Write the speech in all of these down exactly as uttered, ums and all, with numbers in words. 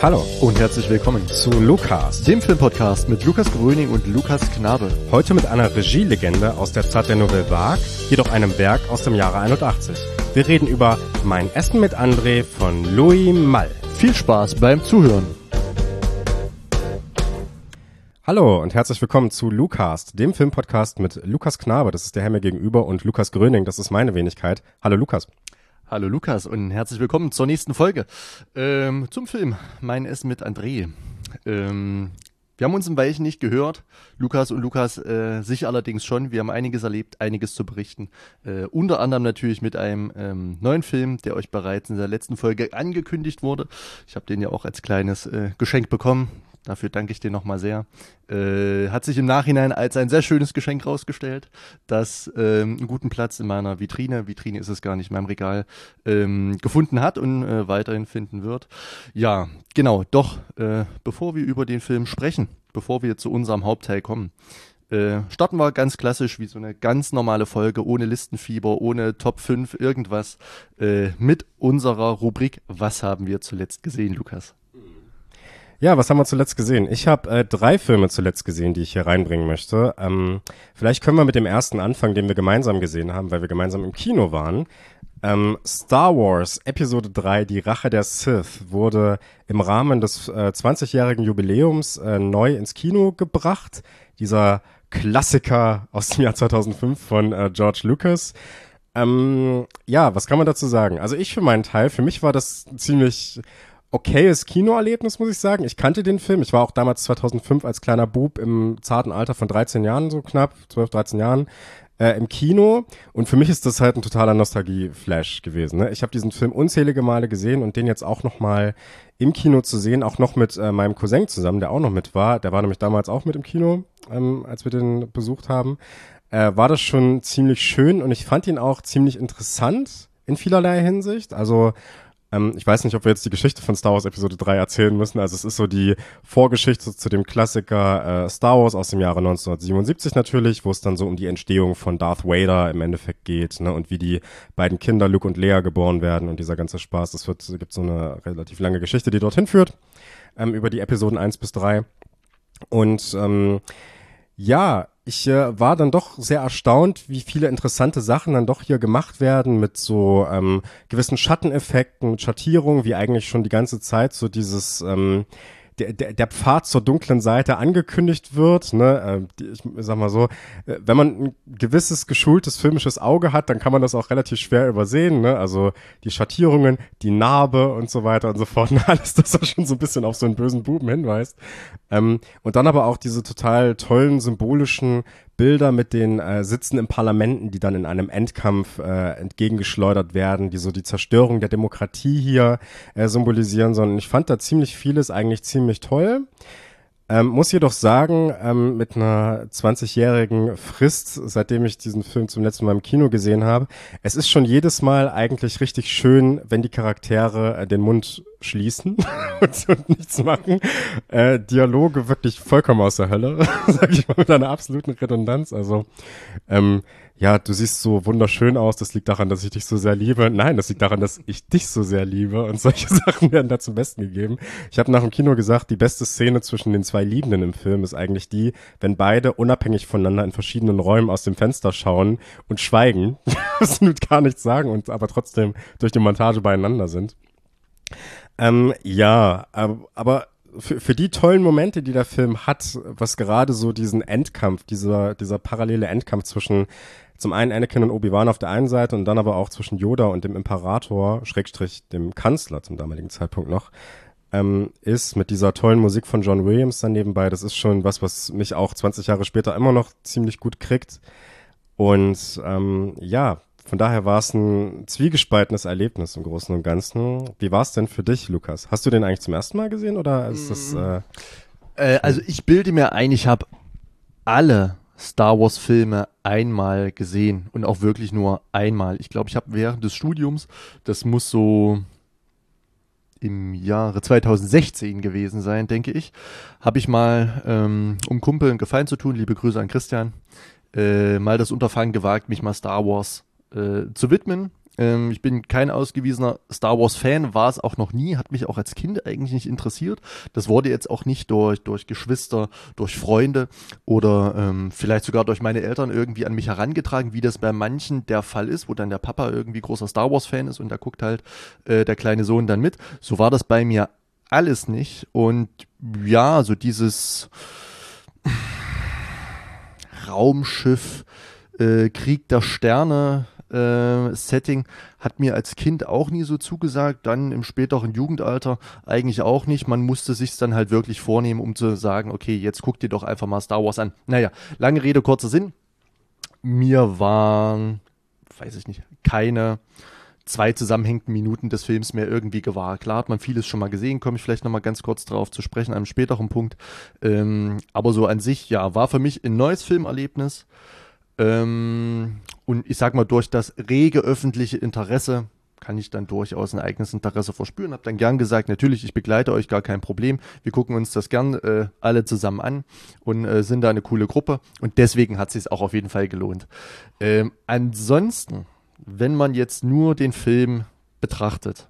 Hallo und herzlich willkommen zu Lukas, dem Filmpodcast mit Lukas Gröning und Lukas Knabe. Heute mit einer Regielegende aus der Zeit der Nouvelle Vague, jedoch einem Werk aus dem Jahre einundachtzig. Wir reden über Mein Essen mit André von Louis Malle. Viel Spaß beim Zuhören. Hallo und herzlich willkommen zu Lukas, dem Filmpodcast mit Lukas Knabe, das ist der Herr mir gegenüber, und Lukas Gröning, das ist meine Wenigkeit. Hallo Lukas. Hallo Lukas und herzlich willkommen zur nächsten Folge ähm, zum Film Mein Essen mit André. Ähm, wir haben uns ein Weilchen nicht gehört, Lukas und Lukas äh, sich allerdings schon. Wir haben einiges erlebt, einiges zu berichten. Äh, unter anderem natürlich mit einem ähm, neuen Film, der euch bereits in der letzten Folge angekündigt wurde. Ich habe den ja auch als kleines äh, Geschenk bekommen. Dafür danke ich dir nochmal sehr. Äh, hat sich im Nachhinein als ein sehr schönes Geschenk rausgestellt, das ähm, einen guten Platz in meiner Vitrine, Vitrine ist es gar nicht, in meinem Regal, ähm, gefunden hat und äh, weiterhin finden wird. Ja, genau, doch, äh, bevor wir über den Film sprechen, bevor wir zu unserem Hauptteil kommen, äh, starten wir ganz klassisch wie so eine ganz normale Folge, ohne Listenfieber, ohne Top fünf, irgendwas, äh, mit unserer Rubrik Was haben wir zuletzt gesehen, Lukas? Ja, was haben wir zuletzt gesehen? Ich habe äh, drei Filme zuletzt gesehen, die ich hier reinbringen möchte. Ähm, vielleicht können wir mit dem ersten anfangen, den wir gemeinsam gesehen haben, weil wir gemeinsam im Kino waren. Ähm, Star Wars Episode drei, Die Rache der Sith, wurde im Rahmen des äh, zwanzigjährigen Jubiläums äh, neu ins Kino gebracht. Dieser Klassiker aus dem Jahr zweitausendfünf von äh, George Lucas. Ähm, ja, was kann man dazu sagen? Also ich für meinen Teil, für mich war das ziemlich okayes Kinoerlebnis, muss ich sagen. Ich kannte den Film. Ich war auch damals zweitausendfünf als kleiner Bub im zarten Alter von dreizehn Jahren, so knapp, zwölf, dreizehn Jahren, äh, im Kino. Und für mich ist das halt ein totaler Nostalgie-Flash gewesen. Ne? Ich habe diesen Film unzählige Male gesehen und den jetzt auch noch mal im Kino zu sehen, auch noch mit äh, meinem Cousin zusammen, der auch noch mit war. Der war nämlich damals auch mit im Kino, ähm, als wir den besucht haben. Äh, war das schon ziemlich schön und ich fand ihn auch ziemlich interessant in vielerlei Hinsicht. Also ich weiß nicht, ob wir jetzt die Geschichte von Star Wars Episode drei erzählen müssen. Also es ist so die Vorgeschichte zu dem Klassiker äh, Star Wars aus dem Jahre neunzehnhundertsiebenundsiebzig natürlich, wo es dann so um die Entstehung von Darth Vader im Endeffekt geht, ne, und wie die beiden Kinder Luke und Leia geboren werden und dieser ganze Spaß. Das wird, gibt so eine relativ lange Geschichte, die dorthin führt, ähm, über die Episoden eins bis drei. Und ähm, ja, ich äh, war dann doch sehr erstaunt, wie viele interessante Sachen dann doch hier gemacht werden mit so ähm, gewissen Schatteneffekten, mit Schattierungen, wie eigentlich schon die ganze Zeit so dieses ähm, der, der, der Pfad zur dunklen Seite angekündigt wird, ne, äh, ich sag mal so, äh, wenn man ein gewisses geschultes filmisches Auge hat, dann kann man das auch relativ schwer übersehen, ne, also die Schattierungen, die Narbe und so weiter und so fort, und alles, das da schon so ein bisschen auf so einen bösen Buben hinweist, ähm, und dann aber auch diese total tollen symbolischen Bilder mit den äh, Sitzen im Parlamenten, die dann in einem Endkampf äh, entgegengeschleudert werden, die so die Zerstörung der Demokratie hier äh, symbolisieren, sondern ich fand da ziemlich vieles eigentlich ziemlich toll. Ähm, muss jedoch sagen, ähm, mit einer zwanzigjährigen Frist, seitdem ich diesen Film zum letzten Mal im Kino gesehen habe, es ist schon jedes Mal eigentlich richtig schön, wenn die Charaktere äh, den Mund schließen und, und nichts machen. Äh, Dialoge wirklich vollkommen aus der Hölle, sag ich mal, mit einer absoluten Redundanz. Also, ähm, ja, du siehst so wunderschön aus, das liegt daran, dass ich dich so sehr liebe. Nein, das liegt daran, dass ich dich so sehr liebe, und solche Sachen werden da zum Besten gegeben. Ich habe nach dem Kino gesagt, die beste Szene zwischen den zwei Liebenden im Film ist eigentlich die, wenn beide unabhängig voneinander in verschiedenen Räumen aus dem Fenster schauen und schweigen, absolut gar nichts sagen und aber trotzdem durch die Montage beieinander sind. Ähm, ja, aber für, für die tollen Momente, die der Film hat, was gerade so diesen Endkampf, dieser, dieser parallele Endkampf zwischen zum einen Anakin und Obi-Wan auf der einen Seite und dann aber auch zwischen Yoda und dem Imperator, Schrägstrich dem Kanzler zum damaligen Zeitpunkt noch, ähm, ist mit dieser tollen Musik von John Williams dann nebenbei. Das ist schon was, was mich auch zwanzig Jahre später immer noch ziemlich gut kriegt. Und ähm, ja, von daher war es ein zwiegespaltenes Erlebnis im Großen und Ganzen. Wie war es denn für dich, Lukas? Hast du den eigentlich zum ersten Mal gesehen oder ist das? Äh, äh, also ich bilde mir ein, ich habe alle Star Wars Filme einmal gesehen und auch wirklich nur einmal. Ich glaube, ich habe während des Studiums, das muss so im Jahre zweitausendsechzehn gewesen sein, denke ich, habe ich mal, ähm, um Kumpel einen Gefallen zu tun, liebe Grüße an Christian, äh, mal das Unterfangen gewagt, mich mal Star Wars äh, zu widmen. Ähm, ich bin kein ausgewiesener Star Wars-Fan, war es auch noch nie, hat mich auch als Kind eigentlich nicht interessiert. Das wurde jetzt auch nicht durch, durch Geschwister, durch Freunde oder ähm, vielleicht sogar durch meine Eltern irgendwie an mich herangetragen, wie das bei manchen der Fall ist, wo dann der Papa irgendwie großer Star Wars-Fan ist und da guckt halt äh, der kleine Sohn dann mit. So war das bei mir alles nicht. Und ja, so dieses Raumschiff, äh, Krieg der Sterne, äh, Setting hat mir als Kind auch nie so zugesagt, dann im späteren Jugendalter eigentlich auch nicht. Man musste sich dann halt wirklich vornehmen, um zu sagen, okay, jetzt guck dir doch einfach mal Star Wars an. Naja, lange Rede, kurzer Sinn. Mir waren, weiß ich nicht, keine zwei zusammenhängenden Minuten des Films mehr irgendwie gewahr. Klar hat man vieles schon mal gesehen, komme ich vielleicht nochmal ganz kurz drauf zu sprechen, an einem späteren Punkt. Ähm, aber so an sich, ja, war für mich ein neues Filmerlebnis. Ähm, und ich sag mal, durch das rege öffentliche Interesse kann ich dann durchaus ein eigenes Interesse verspüren. Hab dann gern gesagt, natürlich, ich begleite euch, gar kein Problem. Wir gucken uns das gern äh, alle zusammen an und äh, sind da eine coole Gruppe. Und deswegen hat es sich auch auf jeden Fall gelohnt. Ähm, ansonsten, wenn man jetzt nur den Film betrachtet,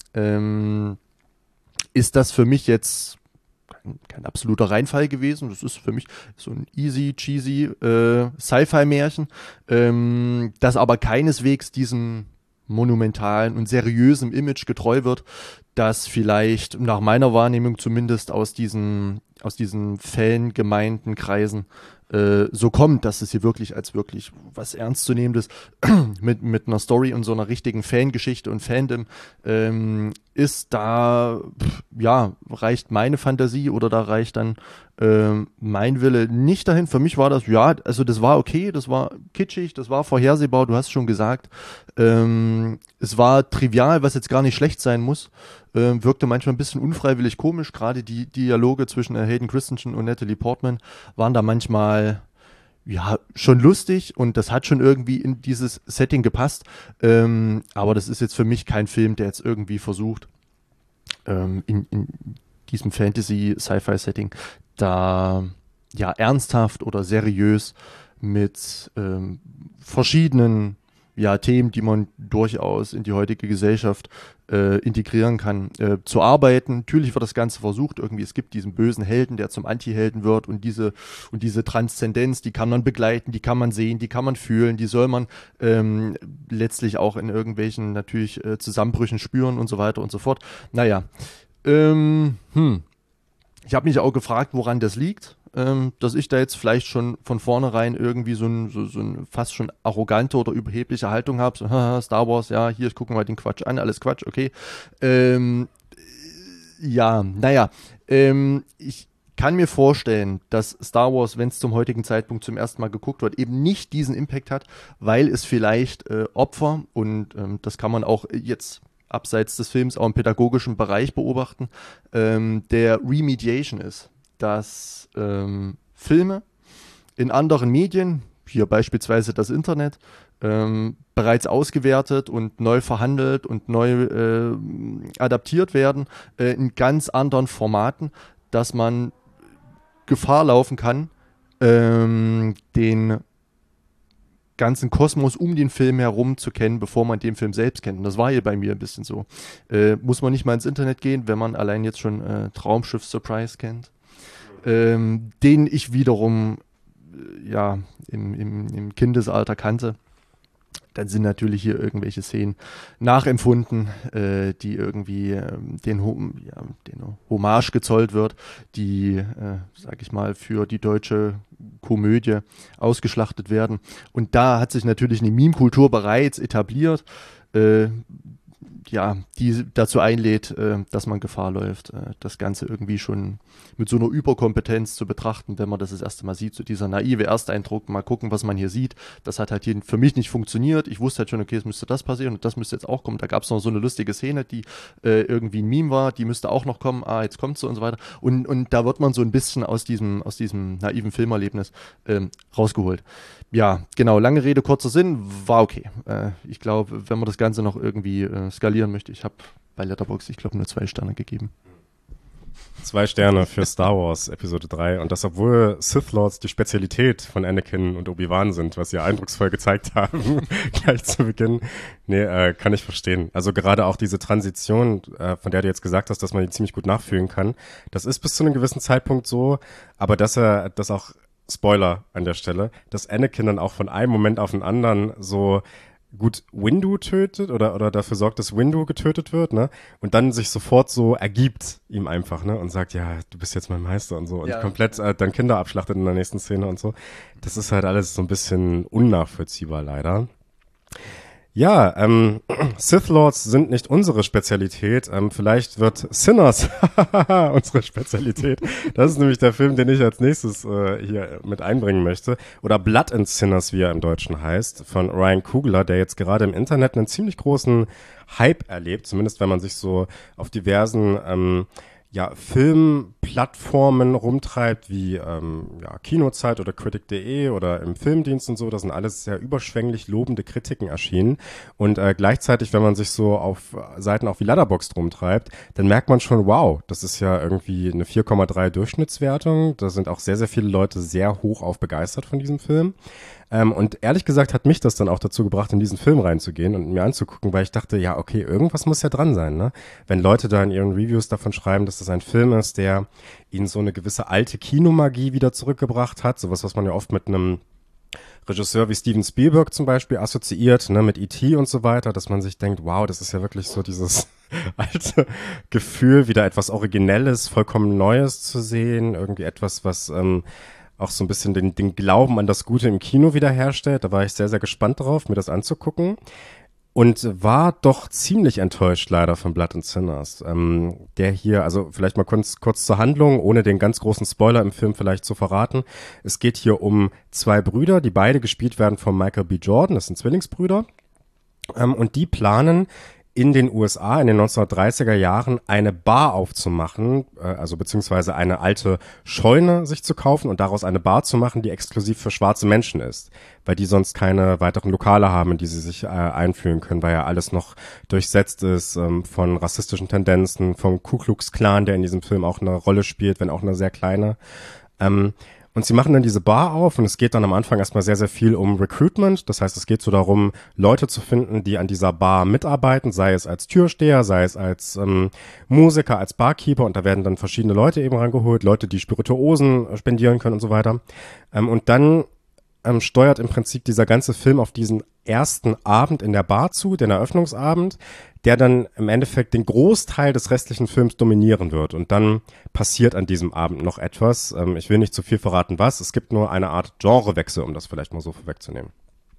ähm, ist das für mich jetzt kein, kein absoluter Reinfall gewesen. Das ist für mich so ein easy, cheesy äh, Sci-Fi-Märchen, ähm, das aber keineswegs diesem monumentalen und seriösen Image getreu wird, das vielleicht nach meiner Wahrnehmung zumindest aus diesen, aus diesen Fangemeinden Kreisen äh, so kommt, dass es hier wirklich als wirklich was Ernstzunehmendes mit, mit einer Story und so einer richtigen Fangeschichte und Fandom ähm, ist. Da, pff, ja, reicht meine Fantasie oder da reicht dann ähm, mein Wille nicht dahin. Für mich war das, ja, also das war okay, das war kitschig, das war vorhersehbar, du hast schon gesagt. Ähm, es war trivial, was jetzt gar nicht schlecht sein muss. Ähm, wirkte manchmal ein bisschen unfreiwillig komisch. Gerade die Dialoge zwischen äh, Hayden Christensen und Natalie Portman waren da manchmal ja schon lustig und das hat schon irgendwie in dieses Setting gepasst. Ähm, aber das ist jetzt für mich kein Film, der jetzt irgendwie versucht, ähm, in, in diesem Fantasy-Sci-Fi-Setting da ja ernsthaft oder seriös mit ähm, verschiedenen ja, Themen, die man durchaus in die heutige Gesellschaft äh, integrieren kann, äh, zu arbeiten. Natürlich wird das Ganze versucht, irgendwie, es gibt diesen bösen Helden, der zum Anti-Helden wird und diese, und diese Transzendenz, die kann man begleiten, die kann man sehen, die kann man fühlen, die soll man ähm, letztlich auch in irgendwelchen natürlich äh, Zusammenbrüchen spüren und so weiter und so fort. Naja, ähm, hm. Ich habe mich auch gefragt, woran das liegt. Ähm, dass ich da jetzt vielleicht schon von vornherein irgendwie so ein, so, so ein fast schon arrogante oder überhebliche Haltung habe. So, haha, Star Wars, ja, hier, ich gucke mal den Quatsch an, alles Quatsch, okay. Ähm, ja, naja, ähm, ich kann mir vorstellen, dass Star Wars, wenn es zum heutigen Zeitpunkt zum ersten Mal geguckt wird, eben nicht diesen Impact hat, weil es vielleicht äh, Opfer, und ähm, das kann man auch jetzt abseits des Films auch im pädagogischen Bereich beobachten, ähm, der Remediation ist. Dass ähm, Filme in anderen Medien, hier beispielsweise das Internet, ähm, bereits ausgewertet und neu verhandelt und neu äh, adaptiert werden äh, in ganz anderen Formaten, dass man Gefahr laufen kann, ähm, den ganzen Kosmos um den Film herum zu kennen, bevor man den Film selbst kennt. Und das war hier bei mir ein bisschen so. Äh, muss man nicht mal ins Internet gehen, wenn man allein jetzt schon äh, Traumschiff Surprise kennt. Ähm, den ich wiederum äh, ja im, im, im Kindesalter kannte. Dann sind natürlich hier irgendwelche Szenen nachempfunden, äh, die irgendwie äh, den, ja, den Hommage gezollt wird, die, äh, sag ich mal, für die deutsche Komödie ausgeschlachtet werden. Und da hat sich natürlich eine Meme-Kultur bereits etabliert, äh, ja, die dazu einlädt, äh, dass man Gefahr läuft, äh, das Ganze irgendwie schon mit so einer Überkompetenz zu betrachten, wenn man das das erste Mal sieht, so dieser naive Ersteindruck, mal gucken, was man hier sieht. Das hat halt hier für mich nicht funktioniert. Ich wusste halt schon, okay, es müsste das passieren und das müsste jetzt auch kommen. Da gab es noch so eine lustige Szene, die äh, irgendwie ein Meme war, die müsste auch noch kommen, ah, jetzt kommt sie und so weiter. Und, und da wird man so ein bisschen aus diesem, aus diesem naiven Filmerlebnis ähm, rausgeholt. Ja, genau, lange Rede, kurzer Sinn, war okay. Äh, ich glaube, wenn man das Ganze noch irgendwie äh, skalieren möchte, ich habe bei Letterboxd, ich glaube, nur zwei Sterne gegeben. Zwei Sterne für Star Wars Episode drei. Und das, obwohl Sith Lords die Spezialität von Anakin und Obi-Wan sind, was sie eindrucksvoll gezeigt haben, gleich zu Beginn. Nee, äh, kann ich verstehen. Also gerade auch diese Transition, äh, von der du jetzt gesagt hast, dass man die ziemlich gut nachfühlen kann, das ist bis zu einem gewissen Zeitpunkt so, aber dass er das auch, Spoiler an der Stelle, dass Anakin dann auch von einem Moment auf den anderen so gut Windu tötet oder oder dafür sorgt, dass Windu getötet wird, ne? Und dann sich sofort so ergibt ihm einfach, ne? Und sagt, ja, du bist jetzt mein Meister und so. Und Ja. komplett äh, dann Kinder abschlachtet in der nächsten Szene und so. Das ist halt alles so ein bisschen unnachvollziehbar leider. Ja, ähm, Sith Lords sind nicht unsere Spezialität. Ähm, vielleicht wird Sinners unsere Spezialität. Das ist nämlich der Film, den ich als nächstes äh, hier mit einbringen möchte. Oder Blood and Sinners, wie er im Deutschen heißt, von Ryan Coogler, der jetzt gerade im Internet einen ziemlich großen Hype erlebt. Zumindest wenn man sich so auf diversen ähm, ja, Filmplattformen rumtreibt, wie ähm, ja, Kinozeit oder Critic punkt de oder im Filmdienst und so. Das sind alles sehr überschwänglich lobende Kritiken erschienen. Und äh, gleichzeitig, wenn man sich so auf Seiten auch wie Letterboxd rumtreibt, dann merkt man schon, wow, das ist ja irgendwie eine vier Komma drei Durchschnittswertung. Da sind auch sehr, sehr viele Leute sehr hoch auf begeistert von diesem Film. Ähm, und ehrlich gesagt hat mich das dann auch dazu gebracht, in diesen Film reinzugehen und mir anzugucken, weil ich dachte, ja, okay, irgendwas muss ja dran sein, ne? Wenn Leute da in ihren Reviews davon schreiben, dass das ein Film ist, der ihnen so eine gewisse alte Kinomagie wieder zurückgebracht hat, sowas, was man ja oft mit einem Regisseur wie Steven Spielberg zum Beispiel assoziiert, ne, mit E T und so weiter, dass man sich denkt, wow, das ist ja wirklich so dieses alte Gefühl, wieder etwas Originelles, vollkommen Neues zu sehen, irgendwie etwas, was ähm, auch so ein bisschen den, den Glauben an das Gute im Kino wiederherstellt. Da war ich sehr, sehr gespannt drauf, mir das anzugucken. Und war doch ziemlich enttäuscht leider von Blood and Sinners. Ähm, der hier, also vielleicht mal kurz, kurz zur Handlung, ohne den ganz großen Spoiler im Film vielleicht zu verraten. Es geht hier um zwei Brüder, die beide gespielt werden von Michael B. Jordan. Das sind Zwillingsbrüder. Ähm, und die planen, in den U S A in den neunzehnhundertdreißiger Jahren eine Bar aufzumachen, äh, also beziehungsweise eine alte Scheune sich zu kaufen und daraus eine Bar zu machen, die exklusiv für schwarze Menschen ist, weil die sonst keine weiteren Lokale haben, in die sie sich äh, einfühlen können, weil ja alles noch durchsetzt ist ähm, von rassistischen Tendenzen, vom Ku Klux Klan, der in diesem Film auch eine Rolle spielt, wenn auch eine sehr kleine. Ähm, Und sie machen dann diese Bar auf und es geht dann am Anfang erstmal sehr, sehr viel um Recruitment. Das heißt, es geht so darum, Leute zu finden, die an dieser Bar mitarbeiten, sei es als Türsteher, sei es als ähm, Musiker, als Barkeeper. Und da werden dann verschiedene Leute eben rangeholt, Leute, die Spirituosen spendieren können und so weiter. Ähm, und dann ähm, steuert im Prinzip dieser ganze Film auf diesen ersten Abend in der Bar zu, den Eröffnungsabend, der dann im Endeffekt den Großteil des restlichen Films dominieren wird. Und dann passiert an diesem Abend noch etwas. Ähm, ich will nicht zu viel verraten, was. Es gibt nur eine Art Genrewechsel, um das vielleicht mal so vorwegzunehmen.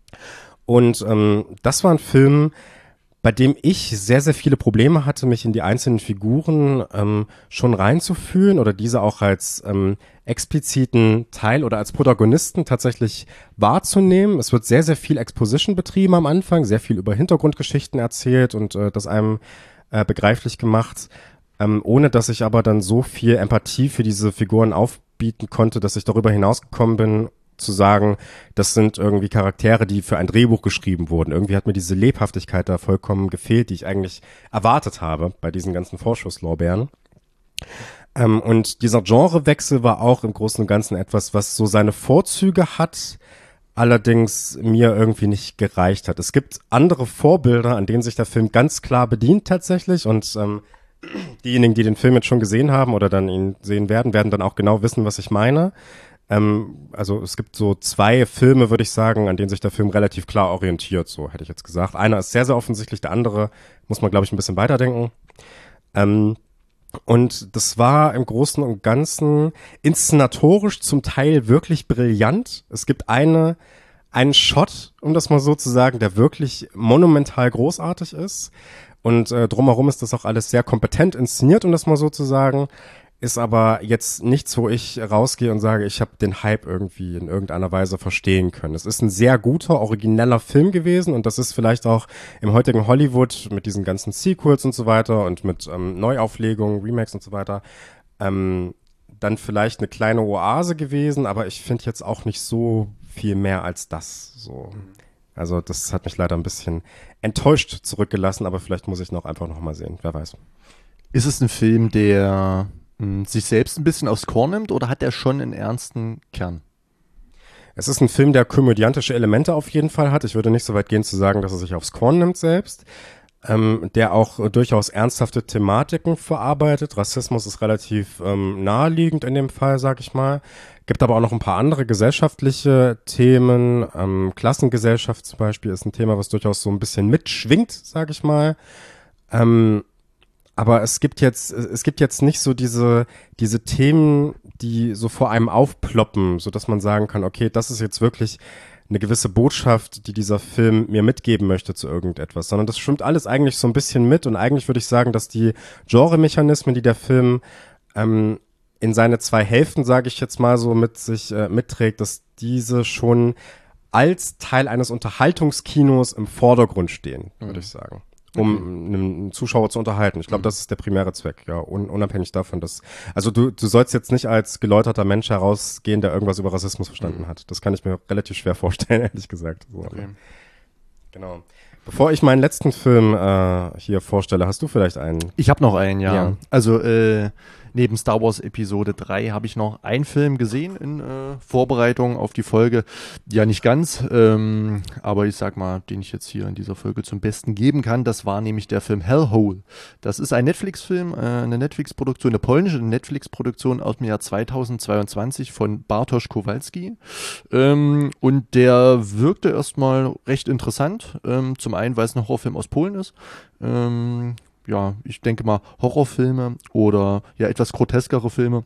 Und ähm, das war ein Film, bei dem ich sehr, sehr viele Probleme hatte, mich in die einzelnen Figuren ähm, schon reinzufühlen oder diese auch als ähm, expliziten Teil oder als Protagonisten tatsächlich wahrzunehmen. Es wird sehr, sehr viel Exposition betrieben am Anfang, sehr viel über Hintergrundgeschichten erzählt und äh, das einem äh, begreiflich gemacht, ähm, ohne dass ich aber dann so viel Empathie für diese Figuren aufbieten konnte, dass ich darüber hinausgekommen bin, zu sagen, das sind irgendwie Charaktere, die für ein Drehbuch geschrieben wurden. Irgendwie hat mir diese Lebhaftigkeit da vollkommen gefehlt, die ich eigentlich erwartet habe bei diesen ganzen Vorschusslorbeeren. Ähm, und dieser Genrewechsel war auch im Großen und Ganzen etwas, was so seine Vorzüge hat, allerdings mir irgendwie nicht gereicht hat. Es gibt andere Vorbilder, an denen sich der Film ganz klar bedient tatsächlich und ähm, diejenigen, die den Film jetzt schon gesehen haben oder dann ihn sehen werden, werden dann auch genau wissen, was ich meine. Ähm, also es gibt so zwei Filme, würde ich sagen, an denen sich der Film relativ klar orientiert, so hätte ich jetzt gesagt. Einer ist sehr, sehr offensichtlich, der andere muss man, glaube ich, ein bisschen weiterdenken. Ähm, und das war im Großen und Ganzen inszenatorisch zum Teil wirklich brillant. Es gibt eine, einen Shot, um das mal so zu sagen, der wirklich monumental großartig ist. Und äh, drumherum ist das auch alles sehr kompetent inszeniert, um das mal so zu sagen. Ist aber jetzt nichts, wo ich rausgehe und sage, ich habe den Hype irgendwie in irgendeiner Weise verstehen können. Es ist ein sehr guter, origineller Film gewesen und das ist vielleicht auch im heutigen Hollywood mit diesen ganzen Sequels und so weiter und mit ähm, Neuauflegungen, Remakes und so weiter, ähm, dann vielleicht eine kleine Oase gewesen, aber ich finde jetzt auch nicht so viel mehr als das. So. Also das hat mich leider ein bisschen enttäuscht zurückgelassen, aber vielleicht muss ich noch einfach noch mal sehen, wer weiß. Ist es ein Film, der sich selbst ein bisschen aufs Korn nimmt oder hat er schon einen ernsten Kern? Es ist ein Film, der komödiantische Elemente auf jeden Fall hat. Ich würde nicht so weit gehen zu sagen, dass er sich aufs Korn nimmt selbst. Ähm, der auch äh, durchaus ernsthafte Thematiken verarbeitet. Rassismus ist relativ ähm, naheliegend in dem Fall, sag ich mal. Gibt aber auch noch ein paar andere gesellschaftliche Themen. Ähm, Klassengesellschaft zum Beispiel ist ein Thema, was durchaus so ein bisschen mitschwingt, sag ich mal. Ähm, aber es gibt jetzt, es gibt jetzt nicht so diese, diese Themen, die so vor einem aufploppen, so dass man sagen kann, okay, das ist jetzt wirklich eine gewisse Botschaft, die dieser Film mir mitgeben möchte zu irgendetwas, sondern das schwimmt alles eigentlich so ein bisschen mit und eigentlich würde ich sagen, dass die Genremechanismen, die der Film ähm, in seine zwei Hälften, sage ich jetzt mal so, mit sich äh, mitträgt, dass diese schon als Teil eines Unterhaltungskinos im Vordergrund stehen, würde mhm. ich sagen. Um okay. einen Zuschauer zu unterhalten. Ich glaube, mhm. das ist der primäre Zweck, ja, un- unabhängig davon, dass, also du, du sollst jetzt nicht als geläuterter Mensch herausgehen, der irgendwas über Rassismus verstanden mhm. hat. Das kann ich mir relativ schwer vorstellen, ehrlich gesagt. So, okay. Genau. Bevor ich meinen letzten Film äh, hier vorstelle, hast du vielleicht einen? Ich habe noch einen, ja. ja. Also äh, neben Star Wars Episode drei habe ich noch einen Film gesehen in äh, Vorbereitung auf die Folge. Ja, nicht ganz, ähm, aber ich sag mal, den ich jetzt hier in dieser Folge zum Besten geben kann. Das war nämlich der Film Hellhole. Das ist ein Netflix-Film, äh, eine Netflix-Produktion, eine polnische Netflix-Produktion aus dem Jahr zweitausendzweiundzwanzig von Bartosz Kowalski. Ähm, und der wirkte erstmal recht interessant. Ähm, zum einen, weil es ein Horrorfilm aus Polen ist. Ähm, ja, ich denke mal, Horrorfilme oder ja etwas groteskere Filme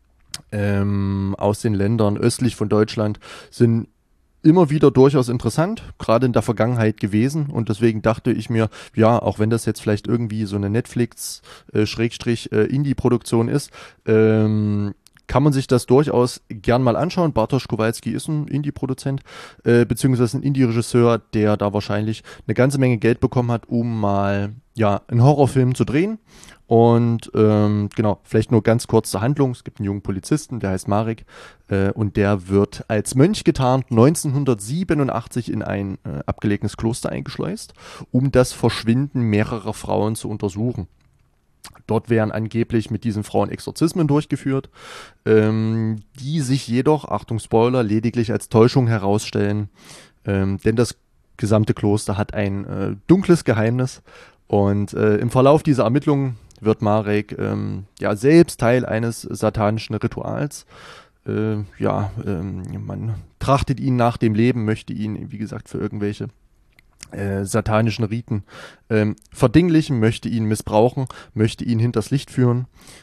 ähm, aus den Ländern östlich von Deutschland sind immer wieder durchaus interessant, gerade in der Vergangenheit gewesen. Und deswegen dachte ich mir, ja, auch wenn das jetzt vielleicht irgendwie so eine Netflix-Indie-Produktion äh, ist, ähm, kann man sich das durchaus gern mal anschauen. Bartosz Kowalski ist ein Indie-Produzent, äh, beziehungsweise ein Indie-Regisseur, der da wahrscheinlich eine ganze Menge Geld bekommen hat, um mal ja einen Horrorfilm zu drehen. Und ähm, genau, vielleicht nur ganz kurz zur Handlung. Es gibt einen jungen Polizisten, der heißt Marek, äh, und der wird als Mönch getarnt neunzehnhundertsiebenundachtzig in ein äh, abgelegenes Kloster eingeschleust, um das Verschwinden mehrerer Frauen zu untersuchen. Dort werden angeblich mit diesen Frauen Exorzismen durchgeführt, ähm, die sich jedoch, Achtung Spoiler, lediglich als Täuschung herausstellen, ähm, denn das gesamte Kloster hat ein äh, dunkles Geheimnis und äh, im Verlauf dieser Ermittlungen wird Marek ähm, ja selbst Teil eines satanischen Rituals. Äh, ja, ähm, man trachtet ihn nach dem Leben, möchte ihn, wie gesagt, für irgendwelche Äh, satanischen Riten ähm, verdinglichen, möchte ihn missbrauchen, möchte ihn hinters Licht führen,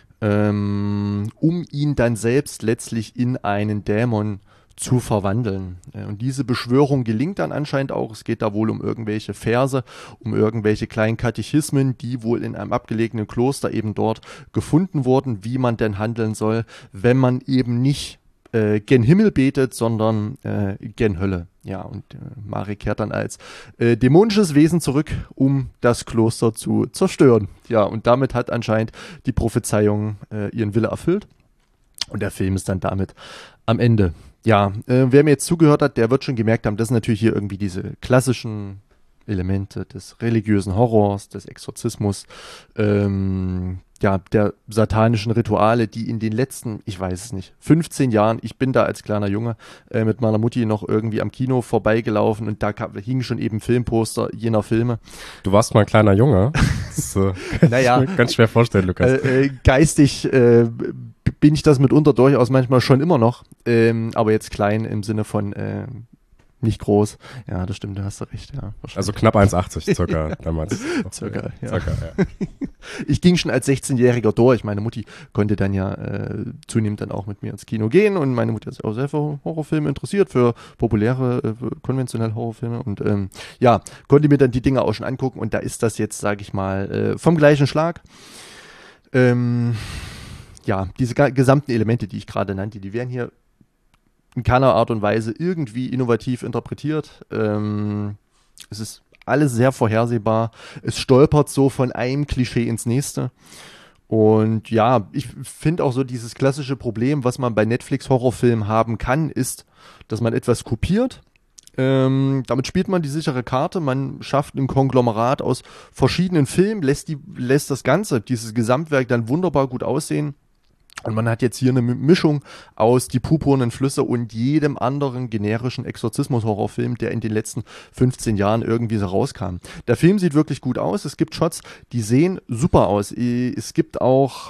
ähm, um ihn dann selbst letztlich in einen Dämon zu verwandeln. Äh, und diese Beschwörung gelingt dann anscheinend auch. Es geht da wohl um irgendwelche Verse, um irgendwelche kleinen Katechismen, die wohl in einem abgelegenen Kloster eben dort gefunden wurden, wie man denn handeln soll, wenn man eben nicht äh, gen Himmel betet, sondern äh, gen Hölle. Ja, und äh, Marek kehrt dann als äh, dämonisches Wesen zurück, um das Kloster zu zerstören. Ja, und damit hat anscheinend die Prophezeiung äh, ihren Wille erfüllt. Und der Film ist dann damit am Ende. Ja, äh, wer mir jetzt zugehört hat, der wird schon gemerkt haben, das sind natürlich hier irgendwie diese klassischen Elemente des religiösen Horrors, des Exorzismus, ähm, ja, der satanischen Rituale, die in den letzten, ich weiß es nicht, fünfzehn Jahren, ich bin da als kleiner Junge äh, mit meiner Mutti noch irgendwie am Kino vorbeigelaufen und da kam, hingen schon eben Filmposter jener Filme. Du warst mal ein kleiner Junge? Das äh, kann naja, ich mir ganz schwer vorstellen, Lukas. Äh, äh, geistig äh, bin ich das mitunter durchaus manchmal schon immer noch, ähm, aber jetzt klein im Sinne von äh, nicht groß. Ja, das stimmt, da hast du recht. Ja, also knapp eins Komma achtzig circa damals. circa, ja. circa, ja. Ich ging schon als sechzehnjähriger durch. Meine Mutti konnte dann ja äh, zunehmend dann auch mit mir ins Kino gehen und meine Mutti ist auch sehr für Horrorfilme interessiert, für populäre, äh, für konventionelle Horrorfilme und ähm, ja, konnte mir dann die Dinge auch schon angucken und da ist das jetzt, sage ich mal, äh, vom gleichen Schlag. Ähm, ja, diese ga- gesamten Elemente, die ich gerade nannte, die werden hier in keiner Art und Weise irgendwie innovativ interpretiert. Ähm, es ist alles sehr vorhersehbar. Es stolpert so von einem Klischee ins nächste. Und ja, ich finde auch so dieses klassische Problem, was man bei Netflix-Horrorfilmen haben kann, ist, dass man etwas kopiert. Ähm, damit spielt man die sichere Karte. Man schafft ein Konglomerat aus verschiedenen Filmen, lässt, die, lässt das Ganze, dieses Gesamtwerk dann wunderbar gut aussehen. Und man hat jetzt hier eine Mischung aus Die purpurnen Flüsse und jedem anderen generischen Exorzismus-Horrorfilm, der in den letzten fünfzehn Jahren irgendwie so rauskam. Der Film sieht wirklich gut aus. Es gibt Shots, die sehen super aus. Es gibt auch,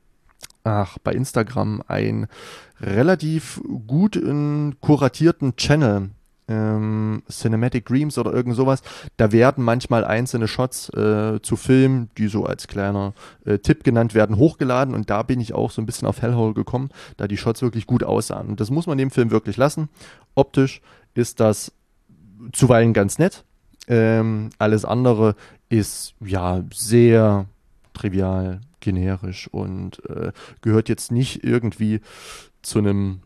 ach, bei Instagram einen relativ gut äh, kuratierten Channel, Ähm, Cinematic Dreams oder irgend sowas, da werden manchmal einzelne Shots äh, zu Filmen, die so als kleiner äh, Tipp genannt werden, hochgeladen und da bin ich auch so ein bisschen auf Hellhole gekommen, da die Shots wirklich gut aussahen. Und das muss man dem Film wirklich lassen. Optisch ist das zuweilen ganz nett. Ähm, alles andere ist ja sehr trivial, generisch und äh, gehört jetzt nicht irgendwie zu einem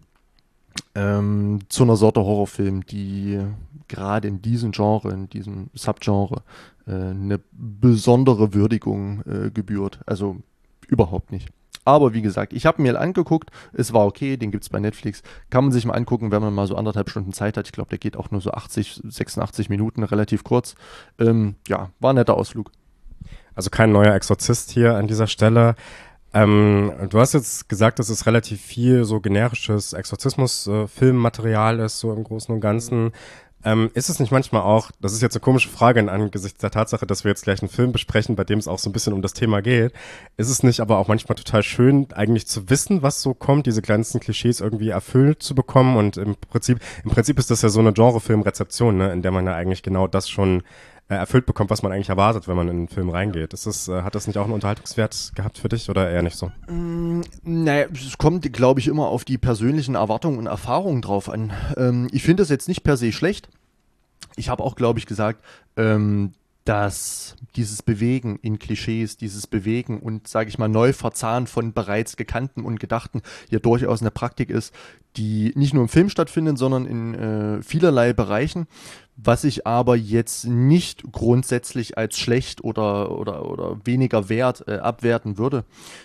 Ähm, zu einer Sorte Horrorfilm, die gerade in diesem Genre, in diesem Subgenre äh, eine besondere Würdigung äh, gebührt. Also überhaupt nicht. Aber wie gesagt, ich habe mir angeguckt, es war okay, den gibt es bei Netflix. Kann man sich mal angucken, wenn man mal so anderthalb Stunden Zeit hat. Ich glaube, der geht auch nur so achtzig, sechsundachtzig Minuten, relativ kurz. Ähm, ja, war ein netter Ausflug. Also kein neuer Exorzist hier an dieser Stelle. Ähm, du hast jetzt gesagt, dass es relativ viel so generisches Exorzismus-Filmmaterial ist, so im Großen und Ganzen. Ähm, ist es nicht manchmal auch, das ist jetzt eine komische Frage in angesichts der Tatsache, dass wir jetzt gleich einen Film besprechen, bei dem es auch so ein bisschen um das Thema geht, ist es nicht aber auch manchmal total schön, eigentlich zu wissen, was so kommt, diese ganzen Klischees irgendwie erfüllt zu bekommen und im Prinzip, im Prinzip ist das ja so eine Genrefilm-Rezeption, ne, in der man ja eigentlich genau das schon erfüllt bekommt, was man eigentlich erwartet, wenn man in einen Film reingeht. Ist das, äh, hat das nicht auch einen Unterhaltungswert gehabt für dich oder eher nicht so? Mm, naja, es kommt, glaube ich, immer auf die persönlichen Erwartungen und Erfahrungen drauf an. Ähm, ich finde das jetzt nicht per se schlecht. Ich habe auch, glaube ich, gesagt, ähm, dass dieses Bewegen in Klischees, dieses Bewegen und, sage ich mal, Neuverzahnen von bereits Gekannten und Gedachten ja durchaus eine Praktik ist, die nicht nur im Film stattfindet, sondern in äh, vielerlei Bereichen, was ich aber jetzt nicht grundsätzlich als schlecht oder, oder, oder weniger wert äh, abwerten würde.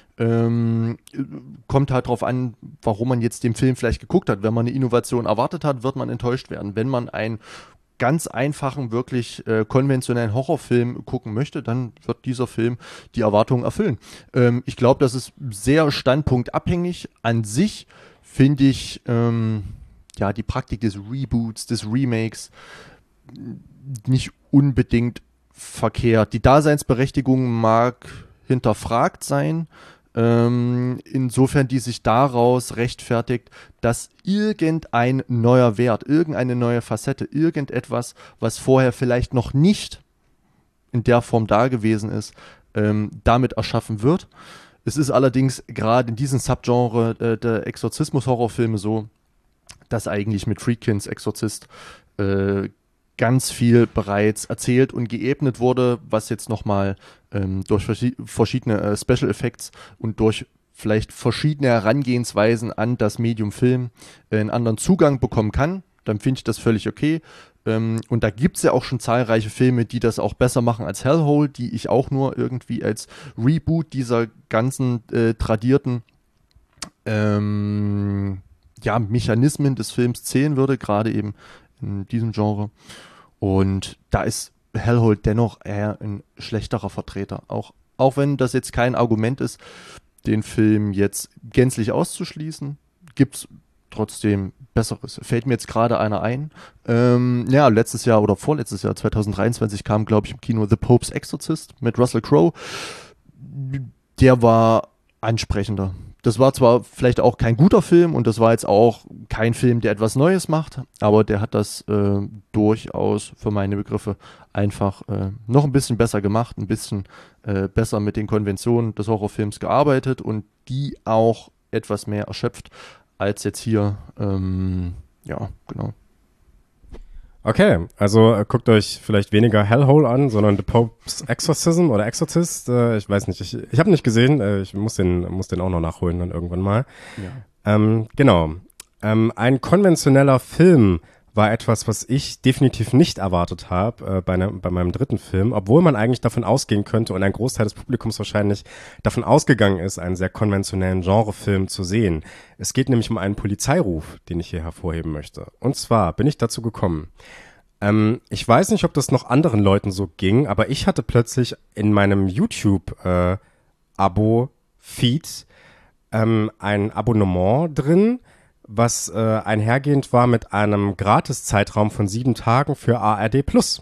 Ähm, kommt halt drauf an, warum man jetzt den Film vielleicht geguckt hat. Wenn man eine Innovation erwartet hat, wird man enttäuscht werden. Wenn man einen ganz einfachen, wirklich äh, konventionellen Horrorfilm gucken möchte, dann wird dieser Film die Erwartungen erfüllen. Ähm, ich glaube, das ist sehr standpunktabhängig. An sich finde ich ähm, ja die Praktik des Reboots, des Remakes nicht unbedingt verkehrt. Die Daseinsberechtigung mag hinterfragt sein, ähm, insofern die sich daraus rechtfertigt, dass irgendein neuer Wert, irgendeine neue Facette, irgendetwas, was vorher vielleicht noch nicht in der Form da gewesen ist, ähm, damit erschaffen wird. Es ist allerdings gerade in diesem Subgenre äh, der Exorzismus-Horrorfilme so, dass eigentlich mit Friedkins Exorzist äh, ganz viel bereits erzählt und geebnet wurde, was jetzt nochmal ähm, durch verschi- verschiedene äh, Special Effects und durch vielleicht verschiedene Herangehensweisen an das Medium Film äh, einen anderen Zugang bekommen kann. Dann finde ich das völlig okay. Ähm, und da gibt es ja auch schon zahlreiche Filme, die das auch besser machen als Hellhole, die ich auch nur irgendwie als Reboot dieser ganzen äh, tradierten ähm, ja, Mechanismen des Films zählen würde, gerade eben in diesem Genre. Und da ist Hellhole dennoch eher ein schlechterer Vertreter. Auch, auch wenn das jetzt kein Argument ist, den Film jetzt gänzlich auszuschließen, gibt es trotzdem Besseres. Fällt mir jetzt gerade einer ein. Ähm, ja, letztes Jahr oder vorletztes Jahr, zwanzig dreiundzwanzig, kam, glaube ich, im Kino The Pope's Exorcist mit Russell Crowe. Der war ansprechender. Das war zwar vielleicht auch kein guter Film und das war jetzt auch kein Film, der etwas Neues macht, aber der hat das äh, durchaus für meine Begriffe einfach äh, noch ein bisschen besser gemacht, ein bisschen äh, besser mit den Konventionen des Horrorfilms gearbeitet und die auch etwas mehr erschöpft als jetzt hier. Ähm, ja, genau. Okay, also äh, guckt euch vielleicht weniger Hellhole an, sondern The Pope's Exorcism oder Exorcist. Äh, ich weiß nicht, ich, ich habe nicht gesehen. Äh, ich muss den, muss den auch noch nachholen dann irgendwann mal. Ja. Ähm, genau. Ähm, ein konventioneller Film war etwas, was ich definitiv nicht erwartet habe äh, bei, ne, bei meinem dritten Film, obwohl man eigentlich davon ausgehen könnte und ein Großteil des Publikums wahrscheinlich davon ausgegangen ist, einen sehr konventionellen Genrefilm zu sehen. Es geht nämlich um einen Polizeiruf, den ich hier hervorheben möchte. Und zwar bin ich dazu gekommen. Ähm, ich weiß nicht, ob das noch anderen Leuten so ging, aber ich hatte plötzlich in meinem YouTube-Abo-Feed ähm, ein Abonnement drin, was äh, einhergehend war mit einem Gratiszeitraum von sieben Tagen für A R D Plus.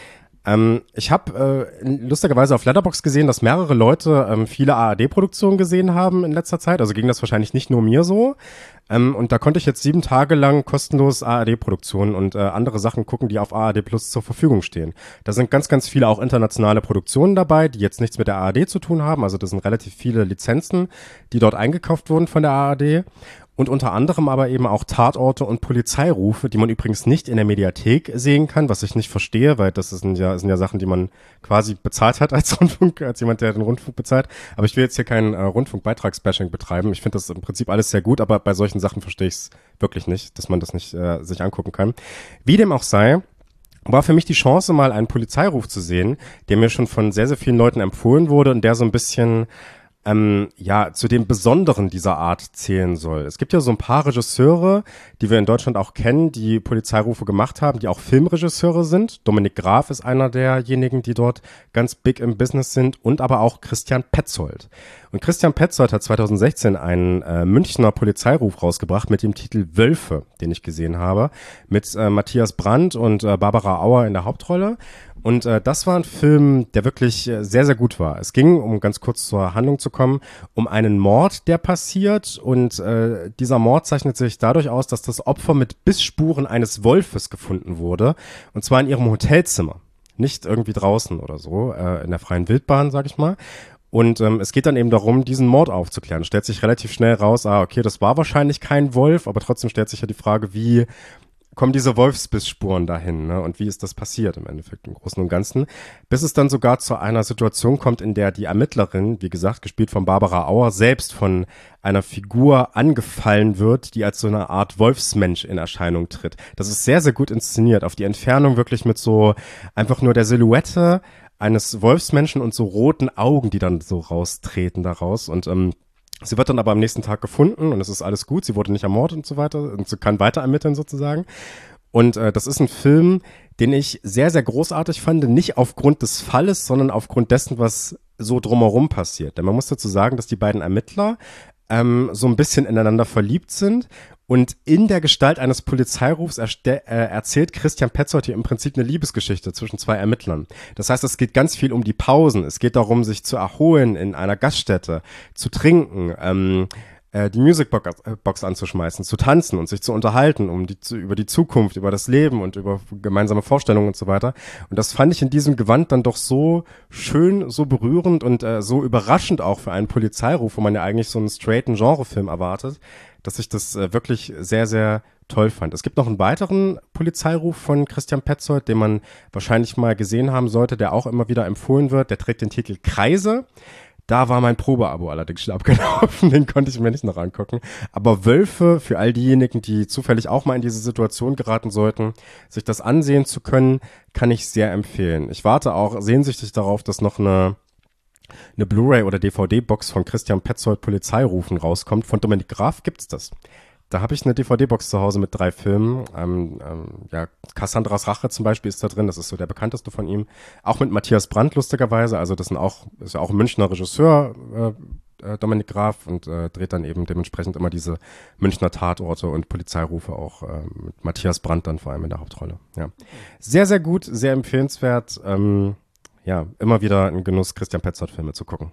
Ähm, ich habe äh, lustigerweise auf Letterboxd gesehen, dass mehrere Leute ähm, viele A R D-Produktionen gesehen haben in letzter Zeit. Also ging das wahrscheinlich nicht nur mir so. Ähm, und da konnte ich jetzt sieben Tage lang kostenlos A R D-Produktionen und äh, andere Sachen gucken, die auf A R D Plus zur Verfügung stehen. Da sind ganz, ganz viele auch internationale Produktionen dabei, die jetzt nichts mit der A R D zu tun haben. Also das sind relativ viele Lizenzen, die dort eingekauft wurden von der A R D. Und unter anderem aber eben auch Tatorte und Polizeirufe, die man übrigens nicht in der Mediathek sehen kann, was ich nicht verstehe, weil das sind ja, sind ja Sachen, die man quasi bezahlt hat als Rundfunk, als jemand, der den Rundfunk bezahlt. Aber ich will jetzt hier kein äh, Rundfunkbeitragsbashing betreiben. Ich finde das im Prinzip alles sehr gut, aber bei solchen Sachen verstehe ich es wirklich nicht, dass man das nicht äh, sich angucken kann. Wie dem auch sei, war für mich die Chance, mal einen Polizeiruf zu sehen, der mir schon von sehr, sehr vielen Leuten empfohlen wurde und der so ein bisschen Ähm, ja, zu dem Besonderen dieser Art zählen soll. Es gibt ja so ein paar Regisseure, die wir in Deutschland auch kennen, die Polizeirufe gemacht haben, die auch Filmregisseure sind. Dominik Graf ist einer derjenigen, die dort ganz big im Business sind, und aber auch Christian Petzold. Und Christian Petzold hat zwanzig sechzehn einen äh, Münchner Polizeiruf rausgebracht mit dem Titel Wölfe, den ich gesehen habe, mit äh, Matthias Brandt und äh, Barbara Auer in der Hauptrolle. Und äh, das war ein Film, der wirklich äh, sehr, sehr gut war. Es ging, um ganz kurz zur Handlung zu kommen, um einen Mord, der passiert. Und äh, dieser Mord zeichnet sich dadurch aus, dass das Opfer mit Bissspuren eines Wolfes gefunden wurde. Und zwar in ihrem Hotelzimmer. Nicht irgendwie draußen oder so, äh, in der freien Wildbahn, sag ich mal. Und ähm, es geht dann eben darum, diesen Mord aufzuklären. Stellt sich relativ schnell raus, ah, okay, das war wahrscheinlich kein Wolf, aber trotzdem stellt sich ja die Frage, wie kommen diese Wolfsbissspuren dahin, ne? Und wie ist das passiert im Endeffekt im Großen und Ganzen? Bis es dann sogar zu einer Situation kommt, in der die Ermittlerin, wie gesagt, gespielt von Barbara Auer, selbst von einer Figur angefallen wird, die als so eine Art Wolfsmensch in Erscheinung tritt. Das ist sehr, sehr gut inszeniert. Auf die Entfernung wirklich mit so einfach nur der Silhouette eines Wolfsmenschen und so roten Augen, die dann so raustreten daraus. Und ähm, sie wird dann aber am nächsten Tag gefunden und es ist alles gut. Sie wurde nicht ermordet und so weiter und sie kann weiter ermitteln sozusagen. Und äh, das ist ein Film, den ich sehr, sehr großartig fand. Nicht aufgrund des Falles, sondern aufgrund dessen, was so drumherum passiert. Denn man muss dazu sagen, dass die beiden Ermittler ähm, so ein bisschen ineinander verliebt sind. Und in der Gestalt eines Polizeirufs erste- äh, erzählt Christian Petzold hier im Prinzip eine Liebesgeschichte zwischen zwei Ermittlern. Das heißt, es geht ganz viel um die Pausen. Es geht darum, sich zu erholen in einer Gaststätte, zu trinken, ähm, äh, die Musicbox äh, Box anzuschmeißen, zu tanzen und sich zu unterhalten um die, zu, über die Zukunft, über das Leben und über gemeinsame Vorstellungen und so weiter. Und das fand ich in diesem Gewand dann doch so schön, so berührend und äh, so überraschend auch für einen Polizeiruf, wo man ja eigentlich so einen straighten Genrefilm erwartet, dass ich das äh, wirklich sehr, sehr toll fand. Es gibt noch einen weiteren Polizeiruf von Christian Petzold, den man wahrscheinlich mal gesehen haben sollte, der auch immer wieder empfohlen wird. Der trägt den Titel Kreise. Da war mein Probeabo allerdings schon abgelaufen, den konnte ich mir nicht noch angucken. Aber Wölfe, für all diejenigen, die zufällig auch mal in diese Situation geraten sollten, sich das ansehen zu können, kann ich sehr empfehlen. Ich warte auch sehnsüchtig darauf, dass noch eine eine Blu-ray oder D V D-Box von Christian Petzold Polizeirufen rauskommt. Von Dominik Graf gibt's das. Da habe ich eine D V D-Box zu Hause mit drei Filmen. Ähm, ähm, ja, Cassandras Rache zum Beispiel ist da drin. Das ist so der bekannteste von ihm. Auch mit Matthias Brandt lustigerweise. Also das sind auch, ist ja auch ein Münchner Regisseur, äh, äh, Dominik Graf, und äh, dreht dann eben dementsprechend immer diese Münchner Tatorte und Polizeirufe auch äh, mit Matthias Brandt dann vor allem in der Hauptrolle. Ja, sehr, sehr gut, sehr empfehlenswert. Ähm, ja, immer wieder ein Genuss, Christian Petzold-Filme zu gucken.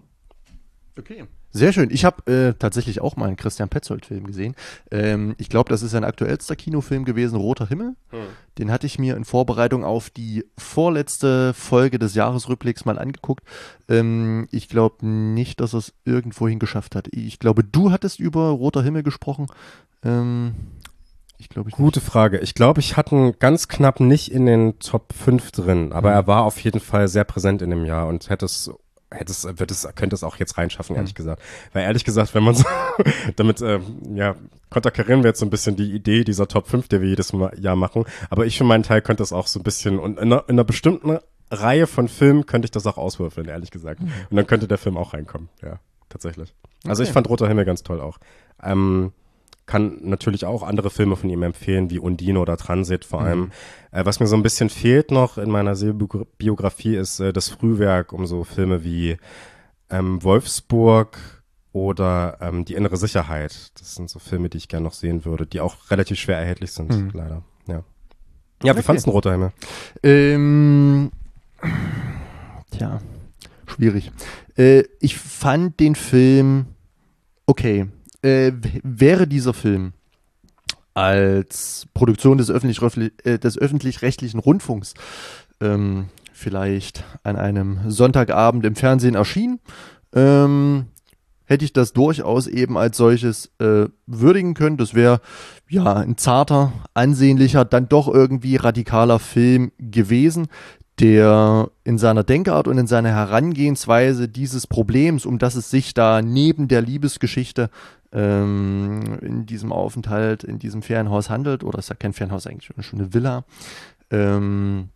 Okay. Sehr schön. Ich habe äh, tatsächlich auch mal einen Christian Petzold-Film gesehen. Ähm, ich glaube, das ist sein aktuellster Kinofilm gewesen, Roter Himmel. Hm. Den hatte ich mir in Vorbereitung auf die vorletzte Folge des Jahresrückblicks mal angeguckt. Ähm, ich glaube nicht, dass er es irgendwohin geschafft hat. Ich glaube, du hattest über Roter Himmel gesprochen. Ähm, ich glaube, ich Gute nicht. Frage. Ich glaube, ich hatte ihn ganz knapp nicht in den Top fünf drin, aber hm. er war auf jeden Fall sehr präsent in dem Jahr und hätte es hätte es, wird es, könnte es auch jetzt reinschaffen, ehrlich mhm. gesagt. Weil ehrlich gesagt, wenn man so, damit, ähm, ja, konterkarieren wir jetzt so ein bisschen die Idee dieser Top fünf, die wir jedes Jahr machen. Aber ich für meinen Teil könnte es auch so ein bisschen, und in einer, in einer bestimmten Reihe von Filmen könnte ich das auch auswürfeln, ehrlich gesagt. Mhm. Und dann könnte der Film auch reinkommen, ja, tatsächlich. Also okay. Ich fand Roter Himmel ganz toll auch. Ähm, kann natürlich auch andere Filme von ihm empfehlen, wie Undine oder Transit vor allem. Mhm. Äh, was mir so ein bisschen fehlt noch in meiner Biografie ist äh, das Frühwerk um so Filme wie ähm, Wolfsburg oder ähm, Die innere Sicherheit. Das sind so Filme, die ich gerne noch sehen würde, die auch relativ schwer erhältlich sind, mhm. leider. Ja, ja wie okay. fandst du Roter Himmel? Ähm, tja, schwierig. Äh, ich fand den Film okay. Äh, w- wäre dieser Film als Produktion des, öffentlich, äh, des öffentlich-rechtlichen Rundfunks ähm, vielleicht an einem Sonntagabend im Fernsehen erschienen, ähm, hätte ich das durchaus eben als solches äh, würdigen können. Das wäre ja ein zarter, ansehnlicher, dann doch irgendwie radikaler Film gewesen, der in seiner Denkart und in seiner Herangehensweise dieses Problems, um das es sich da neben der Liebesgeschichte ähm, in diesem Aufenthalt, in diesem Ferienhaus handelt, oder ist ja kein Ferienhaus, eigentlich schon eine Villa, ähm,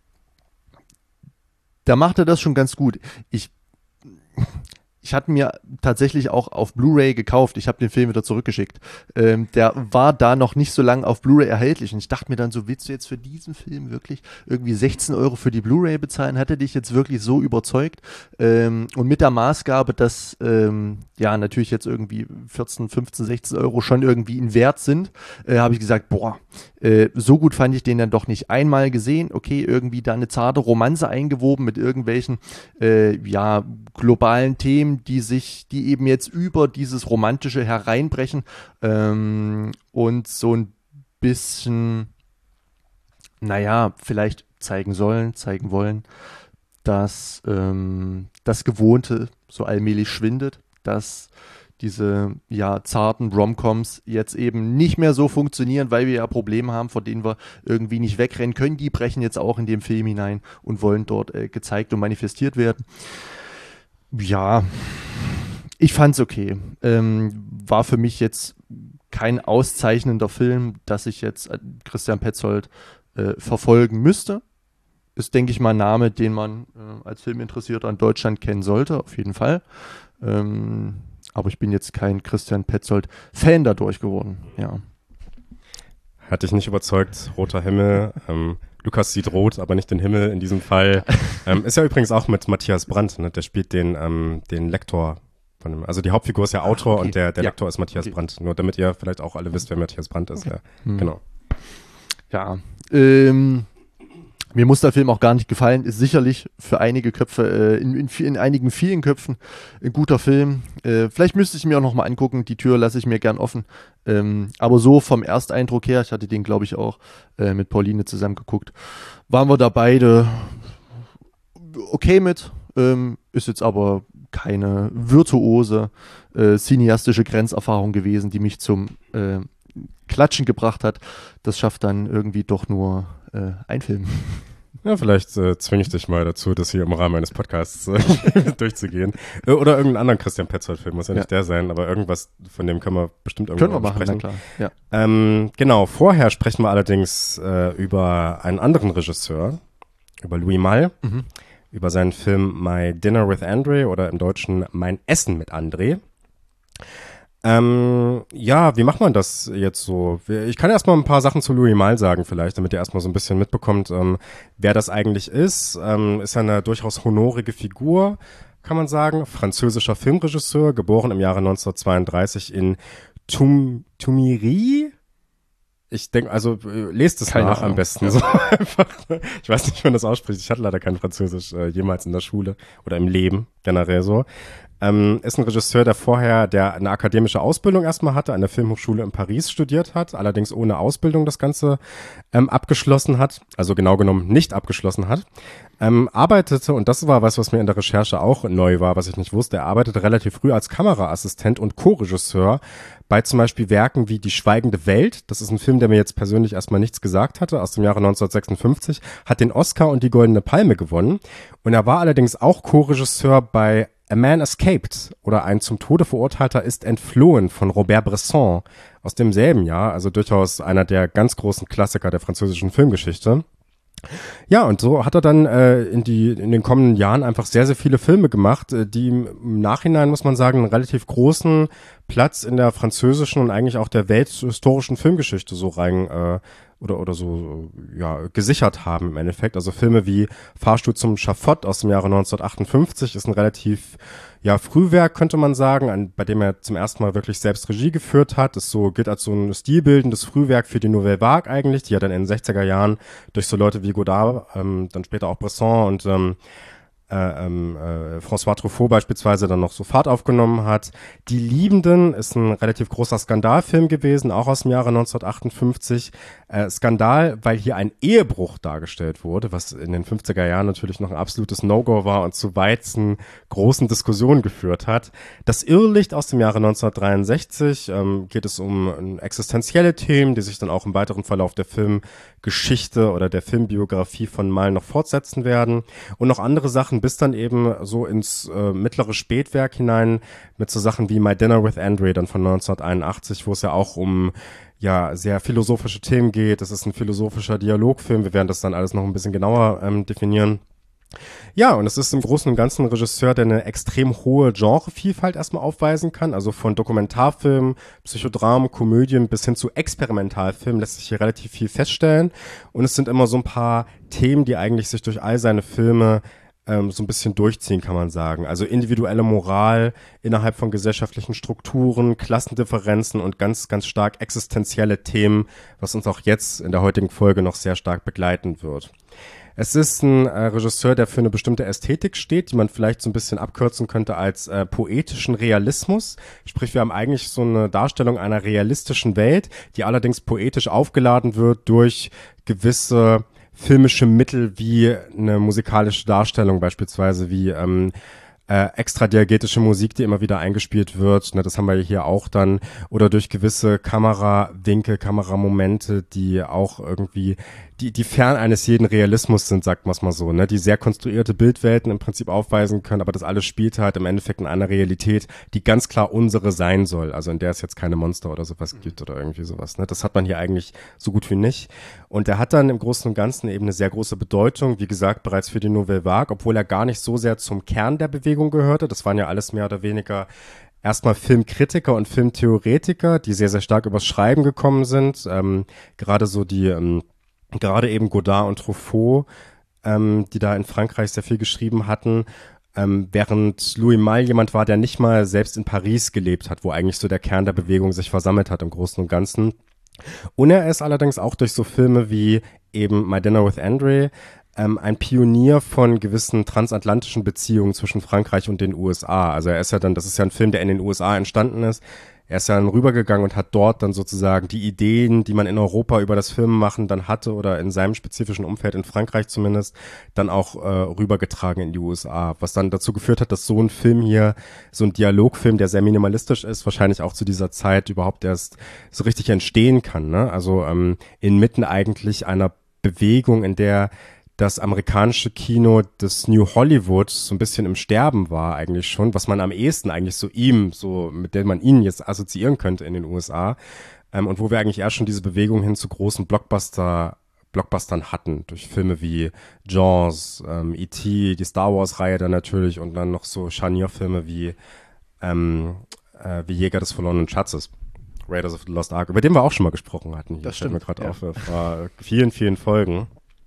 da macht er das schon ganz gut. Ich Ich hatte mir tatsächlich auch auf Blu-ray gekauft. Ich habe den Film wieder zurückgeschickt. Ähm, der war da noch nicht so lange auf Blu-ray erhältlich. Und ich dachte mir dann so, willst du jetzt für diesen Film wirklich irgendwie sechzehn Euro für die Blu-ray bezahlen? Hat er dich jetzt wirklich so überzeugt? Ähm, und mit der Maßgabe, dass ähm, ja natürlich jetzt irgendwie vierzehn, fünfzehn, sechzehn Euro schon irgendwie in Wert sind, äh, habe ich gesagt, boah, äh, so gut fand ich den dann doch nicht. Einmal gesehen, okay, irgendwie da eine zarte Romanze eingewoben mit irgendwelchen äh, ja globalen Themen, die sich, die eben jetzt über dieses Romantische hereinbrechen ähm, und so ein bisschen, naja, vielleicht zeigen sollen, zeigen wollen, dass ähm, das Gewohnte so allmählich schwindet, dass diese ja zarten Rom-Coms jetzt eben nicht mehr so funktionieren, weil wir ja Probleme haben, vor denen wir irgendwie nicht wegrennen können. Die brechen jetzt auch in den Film hinein und wollen dort äh, gezeigt und manifestiert werden. Ja, ich fand's okay. Ähm, war für mich jetzt kein auszeichnender Film, dass ich jetzt Christian Petzold äh, verfolgen müsste. Ist, denke ich mal, ein Name, den man äh, als Filminteressierter in Deutschland kennen sollte, auf jeden Fall. Ähm, aber ich bin jetzt kein Christian Petzold-Fan dadurch geworden, ja. Hat dich nicht überzeugt, Roter Himmel. Ähm, Lukas sieht rot, aber nicht den Himmel in diesem Fall. ähm, ist ja übrigens auch mit Matthias Brandt, ne? Der spielt den, ähm, den Lektor. Von dem, also die Hauptfigur ist ja Autor okay. und der, der ja. Lektor ist Matthias okay. Brandt. Nur damit ihr vielleicht auch alle wisst, wer Matthias Brandt ist. Okay. Ja, hm. Genau. Ja, ähm, mir muss der Film auch gar nicht gefallen. Ist sicherlich für einige Köpfe, äh, in, in, in einigen vielen Köpfen ein guter Film. Äh, vielleicht müsste ich mir auch noch mal angucken. Die Tür lasse ich mir gern offen. Ähm, aber so vom Ersteindruck her, ich hatte den, glaube ich, auch äh, mit Pauline zusammen geguckt, waren wir da beide okay mit. Ähm, ist jetzt aber keine virtuose, äh, cineastische Grenzerfahrung gewesen, die mich zum äh, Klatschen gebracht hat. Das schafft dann irgendwie doch nur äh, ein Film. Ja, vielleicht äh, zwinge ich dich mal dazu, das hier im Rahmen eines Podcasts äh, durchzugehen. Äh, oder irgendeinen anderen Christian Petzold-Film, muss ja, ja nicht der sein, aber irgendwas, von dem können wir bestimmt irgendwo können wir machen, sprechen. Na klar. Ja. Ähm, genau, vorher sprechen wir allerdings äh, über einen anderen Regisseur, über Louis Malle, mhm. über seinen Film My Dinner with Andre oder im Deutschen Mein Essen mit André. Ähm, ja, wie macht man das jetzt so? Ich kann erstmal ein paar Sachen zu Louis Malle sagen vielleicht, damit ihr erstmal so ein bisschen mitbekommt, ähm, wer das eigentlich ist. Ähm, ist ja eine durchaus honorige Figur, kann man sagen. Französischer Filmregisseur, geboren im Jahre neunzehnhundertzweiunddreißig in Tum, Tumiry. Ich denke, also lest es Keine nach Ahnung. am besten. Ja. So einfach. Ich weiß nicht, wie man das ausspricht. Ich hatte leider kein Französisch äh, jemals in der Schule oder im Leben generell so. Ähm, ist ein Regisseur, der vorher der eine akademische Ausbildung erstmal hatte, an der Filmhochschule in Paris studiert hat, allerdings ohne Ausbildung das Ganze ähm, abgeschlossen hat, also genau genommen nicht abgeschlossen hat. Ähm, arbeitete, und das war was, was mir in der Recherche auch neu war, was ich nicht wusste, er arbeitete relativ früh als Kameraassistent und Co-Regisseur bei zum Beispiel Werken wie Die schweigende Welt. Das ist ein Film, der mir jetzt persönlich erstmal nichts gesagt hatte, aus dem Jahre neunzehnhundertsechsundfünfzig, hat den Oscar und die Goldene Palme gewonnen. Und er war allerdings auch Co-Regisseur bei A Man Escaped oder Ein zum Tode verurteilter ist entflohen von Robert Bresson aus demselben Jahr, also durchaus einer der ganz großen Klassiker der französischen Filmgeschichte. Ja, und so hat er dann äh, in die in den kommenden Jahren einfach sehr, sehr viele Filme gemacht, äh, die im Nachhinein, muss man sagen, einen relativ großen Platz in der französischen und eigentlich auch der welthistorischen Filmgeschichte so rein äh, oder oder so ja gesichert haben im Endeffekt. Also Filme wie Fahrstuhl zum Schafott aus dem Jahre neunzehnhundertachtundfünfzig ist ein relativ ja Frühwerk, könnte man sagen, an, bei dem er zum ersten Mal wirklich selbst Regie geführt hat. Das so gilt als so ein stilbildendes Frühwerk für die Nouvelle Vague eigentlich, die ja dann in den sechziger Jahren durch so Leute wie Godard, ähm, dann später auch Bresson und ähm, Äh, ähm, äh, François Truffaut beispielsweise dann noch so Fahrt aufgenommen hat. Die Liebenden ist ein relativ großer Skandalfilm gewesen, auch aus dem Jahre neunzehnhundertachtundfünfzig. Äh, Skandal, weil hier ein Ehebruch dargestellt wurde, was in den fünfziger Jahren natürlich noch ein absolutes No-Go war und zu weiten großen Diskussionen geführt hat. Das Irrlicht aus dem Jahre neunzehnhundertdreiundsechzig ähm, geht es um existenzielle Themen, die sich dann auch im weiteren Verlauf der Filmgeschichte oder der Filmbiografie von Mal noch fortsetzen werden. Und noch andere Sachen, bis dann eben so ins äh, mittlere Spätwerk hinein mit so Sachen wie My Dinner with Andre dann von neunzehnhunderteinundachtzig, wo es ja auch um ja sehr philosophische Themen geht. Das ist ein philosophischer Dialogfilm. Wir werden das dann alles noch ein bisschen genauer ähm, definieren. Ja, und es ist im Großen und Ganzen ein Regisseur, der eine extrem hohe Genrevielfalt erstmal aufweisen kann. Also von Dokumentarfilmen, Psychodramen, Komödien bis hin zu Experimentalfilmen lässt sich hier relativ viel feststellen. Und es sind immer so ein paar Themen, die eigentlich sich durch all seine Filme ähm, so ein bisschen durchziehen, kann man sagen. Also individuelle Moral innerhalb von gesellschaftlichen Strukturen, Klassendifferenzen und ganz, ganz stark existenzielle Themen, was uns auch jetzt in der heutigen Folge noch sehr stark begleiten wird. Es ist ein äh, Regisseur, der für eine bestimmte Ästhetik steht, die man vielleicht so ein bisschen abkürzen könnte als äh, poetischen Realismus. Sprich, wir haben eigentlich so eine Darstellung einer realistischen Welt, die allerdings poetisch aufgeladen wird durch gewisse filmische Mittel wie eine musikalische Darstellung, beispielsweise wie ähm, äh, extradiegetische Musik, die immer wieder eingespielt wird, ne, das haben wir hier auch dann, oder durch gewisse Kamerawinkel, Kameramomente, die auch irgendwie, die, die fern eines jeden Realismus sind, sagt man es mal so, ne, die sehr konstruierte Bildwelten im Prinzip aufweisen können, aber das alles spielt halt im Endeffekt in einer Realität, die ganz klar unsere sein soll, also in der es jetzt keine Monster oder sowas gibt oder irgendwie sowas, ne, das hat man hier eigentlich so gut wie nicht. Und er hat dann im Großen und Ganzen eben eine sehr große Bedeutung, wie gesagt, bereits für die Nouvelle Vague, obwohl er gar nicht so sehr zum Kern der Bewegung gehörte. Das waren ja alles mehr oder weniger erstmal Filmkritiker und Filmtheoretiker, die sehr, sehr stark übers Schreiben gekommen sind. Ähm, gerade so die, ähm, gerade eben Godard und Truffaut, ähm, die da in Frankreich sehr viel geschrieben hatten. Ähm, während Louis Malle jemand war, der nicht mal selbst in Paris gelebt hat, wo eigentlich so der Kern der Bewegung sich versammelt hat im Großen und Ganzen. Und er ist allerdings auch durch so Filme wie eben My Dinner with Andre ähm, ein Pionier von gewissen transatlantischen Beziehungen zwischen Frankreich und den U S A. Also er ist ja dann, das ist ja ein Film, der in den U S A entstanden ist. Er ist ja dann rübergegangen und hat dort dann sozusagen die Ideen, die man in Europa über das Filmemachen dann hatte oder in seinem spezifischen Umfeld in Frankreich zumindest, dann auch äh, rübergetragen in die U S A. Was dann dazu geführt hat, dass so ein Film hier, so ein Dialogfilm, der sehr minimalistisch ist, wahrscheinlich auch zu dieser Zeit überhaupt erst so richtig entstehen kann. Ne? Also ähm, inmitten eigentlich einer Bewegung, in der das amerikanische Kino des New Hollywood so ein bisschen im Sterben war eigentlich schon, was man am ehesten eigentlich so ihm, so mit dem man ihn jetzt assoziieren könnte in den U S A, ähm, und wo wir eigentlich erst schon diese Bewegung hin zu großen Blockbuster Blockbustern hatten, durch Filme wie Jaws, ähm, E T, die Star Wars-Reihe dann natürlich und dann noch so Scharnierfilme wie, ähm, äh, wie Jäger des verlorenen Schatzes. Raiders of the Lost Ark, über den wir auch schon mal gesprochen hatten. Hier das stimmt mir gerade ja. auf, vor vielen, vielen Folgen.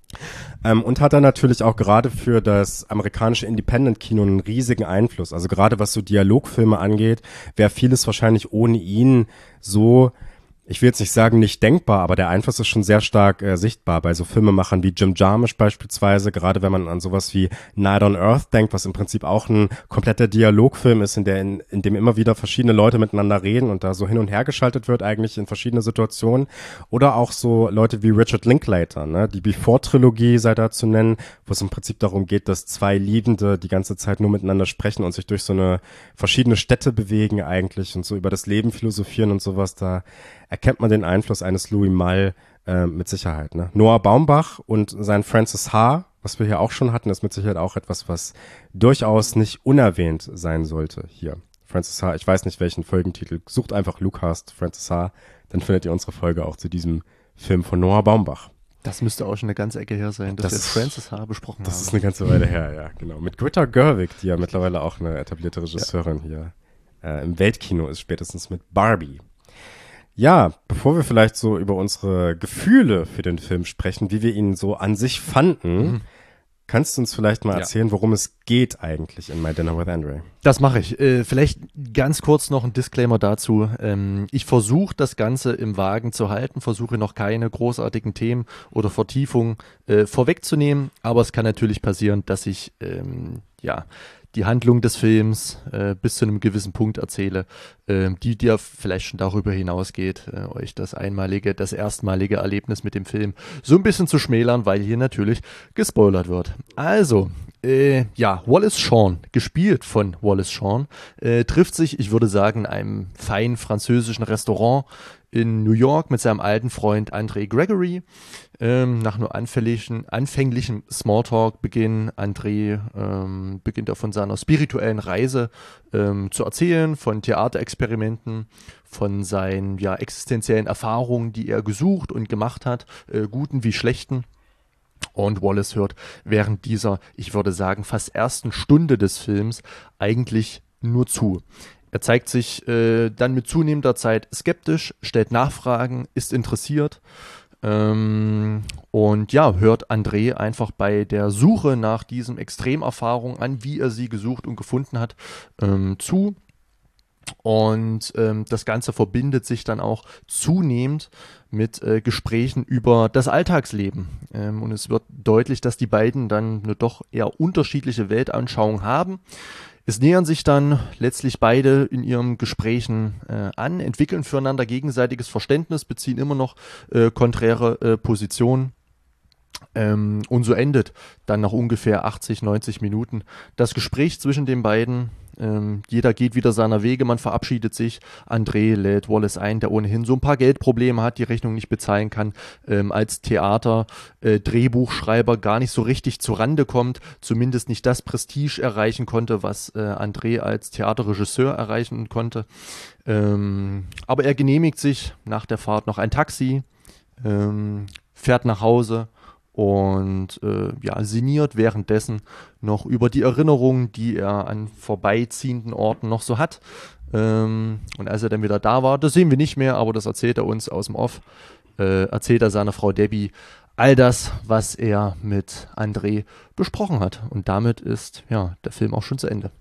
Ähm, und hat dann natürlich auch gerade für das amerikanische Independent-Kino einen riesigen Einfluss. Also gerade was so Dialogfilme angeht, wäre vieles wahrscheinlich ohne ihn so, ich will jetzt nicht sagen nicht denkbar, aber der Einfluss ist schon sehr stark äh, sichtbar bei so Filmemachern wie Jim Jarmusch beispielsweise, gerade wenn man an sowas wie Night on Earth denkt, was im Prinzip auch ein kompletter Dialogfilm ist, in der in, in dem immer wieder verschiedene Leute miteinander reden und da so hin und her geschaltet wird eigentlich in verschiedene Situationen. Oder auch so Leute wie Richard Linklater, ne? Die Before-Trilogie sei da zu nennen, wo es im Prinzip darum geht, dass zwei Liebende die ganze Zeit nur miteinander sprechen und sich durch so eine verschiedene Städte bewegen eigentlich und so über das Leben philosophieren und sowas. Da erkennt man den Einfluss eines Louis Malle äh, mit Sicherheit. Ne? Noah Baumbach und sein Francis Ha, was wir hier auch schon hatten, ist mit Sicherheit auch etwas, was durchaus nicht unerwähnt sein sollte hier. Francis Ha, ich weiß nicht welchen Folgentitel, sucht einfach Lucas Francis Ha, dann findet ihr unsere Folge auch zu diesem Film von Noah Baumbach. Das müsste auch schon eine ganze Ecke her sein, dass das wir Francis Ha besprochen das haben. Das ist eine ganze Weile her, ja, genau. Mit Greta Gerwig, die ja mittlerweile auch eine etablierte Regisseurin ja. hier äh, im Weltkino ist, spätestens mit Barbie. Ja, bevor wir vielleicht so über unsere Gefühle für den Film sprechen, wie wir ihn so an sich fanden, mhm. kannst du uns vielleicht mal erzählen, ja. worum es geht eigentlich in My Dinner with Andre? Das mache ich. Äh, vielleicht ganz kurz noch ein Disclaimer dazu. Ähm, ich versuche das Ganze im Wagen zu halten, versuche noch keine großartigen Themen oder Vertiefungen äh, vorwegzunehmen, aber es kann natürlich passieren, dass ich ähm, ja die Handlung des Films äh, bis zu einem gewissen Punkt erzähle, äh, die dir vielleicht schon darüber hinausgeht, äh, euch das einmalige, das erstmalige Erlebnis mit dem Film so ein bisschen zu schmälern, weil hier natürlich gespoilert wird. Also, äh, ja, Wallace Shawn, gespielt von Wallace Shawn, äh, trifft sich, ich würde sagen, in einem feinen französischen Restaurant in New York mit seinem alten Freund André Gregory. Ähm, nach nur anfänglichen, anfänglichem Smalltalk beginnt André ähm, beginnt er von seiner spirituellen Reise ähm, zu erzählen, von Theaterexperimenten, von seinen ja, existenziellen Erfahrungen, die er gesucht und gemacht hat, äh, guten wie schlechten. Und Wallace hört während dieser, ich würde sagen, fast ersten Stunde des Films eigentlich nur zu. Er zeigt sich äh, dann mit zunehmender Zeit skeptisch, stellt Nachfragen, ist interessiert ähm, und ja, hört André einfach bei der Suche nach diesen Extremerfahrungen an, wie er sie gesucht und gefunden hat, ähm, zu. Und ähm, das Ganze verbindet sich dann auch zunehmend mit äh, Gesprächen über das Alltagsleben. Ähm, und es wird deutlich, dass die beiden dann eine doch eher unterschiedliche Weltanschauung haben. Es nähern sich dann letztlich beide in ihren Gesprächen äh, an, entwickeln füreinander gegenseitiges Verständnis, beziehen immer noch äh, konträre äh, Positionen. Ähm, und so endet dann nach ungefähr achtzig, neunzig Minuten das Gespräch zwischen den beiden. Ähm, jeder geht wieder seiner Wege, man verabschiedet sich. André lädt Wallace ein, der ohnehin so ein paar Geldprobleme hat, die Rechnung nicht bezahlen kann, ähm, als Theater, äh, Drehbuchschreiber gar nicht so richtig zurande kommt, zumindest nicht das Prestige erreichen konnte, was äh, André als Theaterregisseur erreichen konnte. Ähm, aber er genehmigt sich nach der Fahrt noch ein Taxi, ähm, fährt nach Hause und äh, ja, sinniert währenddessen noch über die Erinnerungen, die er an vorbeiziehenden Orten noch so hat. Ähm, und als er dann wieder da war, das sehen wir nicht mehr, aber das erzählt er uns aus dem Off, äh, erzählt er seiner Frau Debbie all das, was er mit André besprochen hat. Und damit ist ja der Film auch schon zu Ende.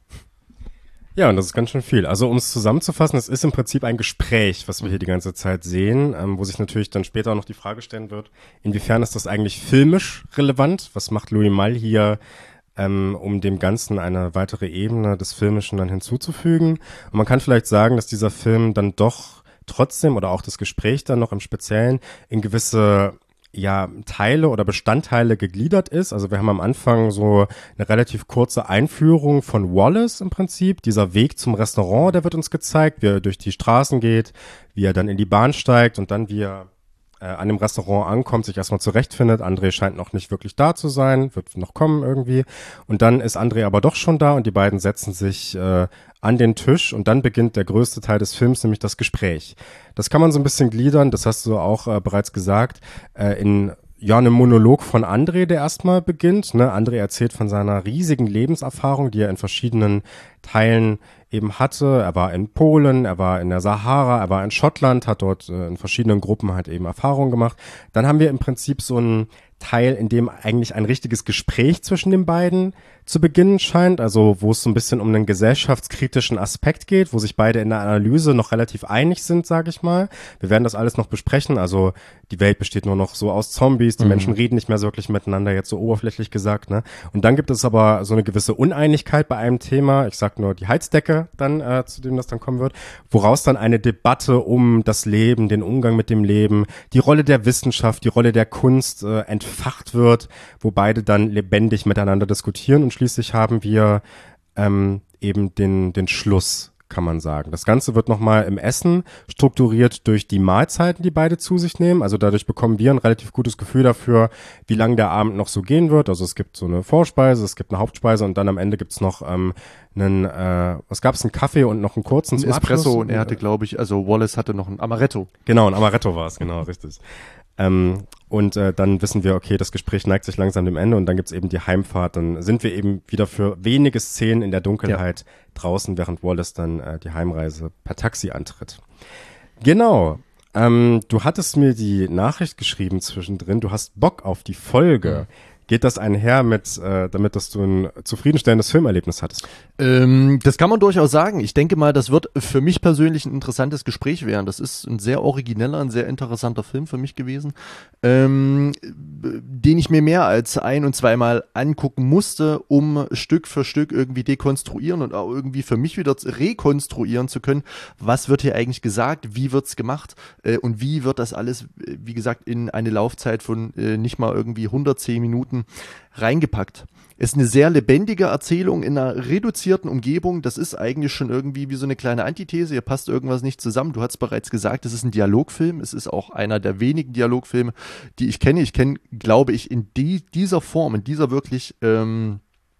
Ja, und das ist ganz schön viel. Also um es zusammenzufassen, es ist im Prinzip ein Gespräch, was wir hier die ganze Zeit sehen, ähm, wo sich natürlich dann später auch noch die Frage stellen wird, inwiefern ist das eigentlich filmisch relevant? Was macht Louis Malle hier, ähm, um dem Ganzen eine weitere Ebene des Filmischen dann hinzuzufügen? Und man kann vielleicht sagen, dass dieser Film dann doch trotzdem oder auch das Gespräch dann noch im Speziellen in gewisse ja, Teile oder Bestandteile gegliedert ist. Also wir haben am Anfang so eine relativ kurze Einführung von Wallace im Prinzip. Dieser Weg zum Restaurant, der wird uns gezeigt, wie er durch die Straßen geht, wie er dann in die Bahn steigt und dann wie er äh, an dem Restaurant ankommt, sich erstmal zurechtfindet. André scheint noch nicht wirklich da zu sein, wird noch kommen irgendwie. Und dann ist André aber doch schon da und die beiden setzen sich äh, an den Tisch und dann beginnt der größte Teil des Films, nämlich das Gespräch. Das kann man so ein bisschen gliedern, das hast du auch äh, bereits gesagt, äh, in ja einem Monolog von André, der erstmal beginnt. Ne? André erzählt von seiner riesigen Lebenserfahrung, die er in verschiedenen Teilen eben hatte. Er war in Polen, er war in der Sahara, er war in Schottland, hat dort äh, in verschiedenen Gruppen halt eben Erfahrungen gemacht. Dann haben wir im Prinzip so einen Teil, in dem eigentlich ein richtiges Gespräch zwischen den beiden zu beginnen scheint, also wo es so ein bisschen um einen gesellschaftskritischen Aspekt geht, wo sich beide in der Analyse noch relativ einig sind, sage ich mal. Wir werden das alles noch besprechen, also die Welt besteht nur noch so aus Zombies, die mhm. Menschen reden nicht mehr so wirklich miteinander, jetzt so oberflächlich gesagt, ne? Und dann gibt es aber so eine gewisse Uneinigkeit bei einem Thema, ich sag nur die Heizdecke dann, äh, zu dem das dann kommen wird, woraus dann eine Debatte um das Leben, den Umgang mit dem Leben, die Rolle der Wissenschaft, die Rolle der Kunst äh, entfacht wird, wo beide dann lebendig miteinander diskutieren und schließlich haben wir ähm, eben den, den Schluss, kann man sagen. Das Ganze wird nochmal im Essen strukturiert durch die Mahlzeiten, die beide zu sich nehmen. Also dadurch bekommen wir ein relativ gutes Gefühl dafür, wie lang der Abend noch so gehen wird. Also es gibt so eine Vorspeise, es gibt eine Hauptspeise und dann am Ende gibt's noch ähm, einen, äh, was gab's, einen Kaffee und noch einen kurzen ein Espresso und er hatte, glaube ich, also Wallace hatte noch ein Amaretto. Genau, ein Amaretto war es, genau, richtig. Ähm, und äh, dann wissen wir, okay, das Gespräch neigt sich langsam dem Ende und dann gibt's eben die Heimfahrt. Dann sind wir eben wieder für wenige Szenen in der Dunkelheit ja. draußen, während Wallace dann äh, die Heimreise per Taxi antritt. Genau. Ähm, du hattest mir die Nachricht geschrieben zwischendrin, du hast Bock auf die Folge. Mhm. Geht das einher mit, äh, damit, dass du ein zufriedenstellendes Filmerlebnis hattest? Ähm, das kann man durchaus sagen. Ich denke mal, das wird für mich persönlich ein interessantes Gespräch werden. Das ist ein sehr origineller, ein sehr interessanter Film für mich gewesen, ähm, den ich mir mehr als ein- und zweimal angucken musste, um Stück für Stück irgendwie dekonstruieren und auch irgendwie für mich wieder rekonstruieren zu können, was wird hier eigentlich gesagt, wie wird's gemacht äh, und wie wird das alles, wie gesagt, in eine Laufzeit von äh, nicht mal irgendwie hundertzehn Minuten reingepackt. Ist eine sehr lebendige Erzählung in einer reduzierten Umgebung. Das ist eigentlich schon irgendwie wie so eine kleine Antithese. Hier passt irgendwas nicht zusammen. Du hast bereits gesagt, es ist ein Dialogfilm. Es ist auch einer der wenigen Dialogfilme, die ich kenne. Ich kenne, glaube ich, in die, dieser Form, in dieser wirklich ähm,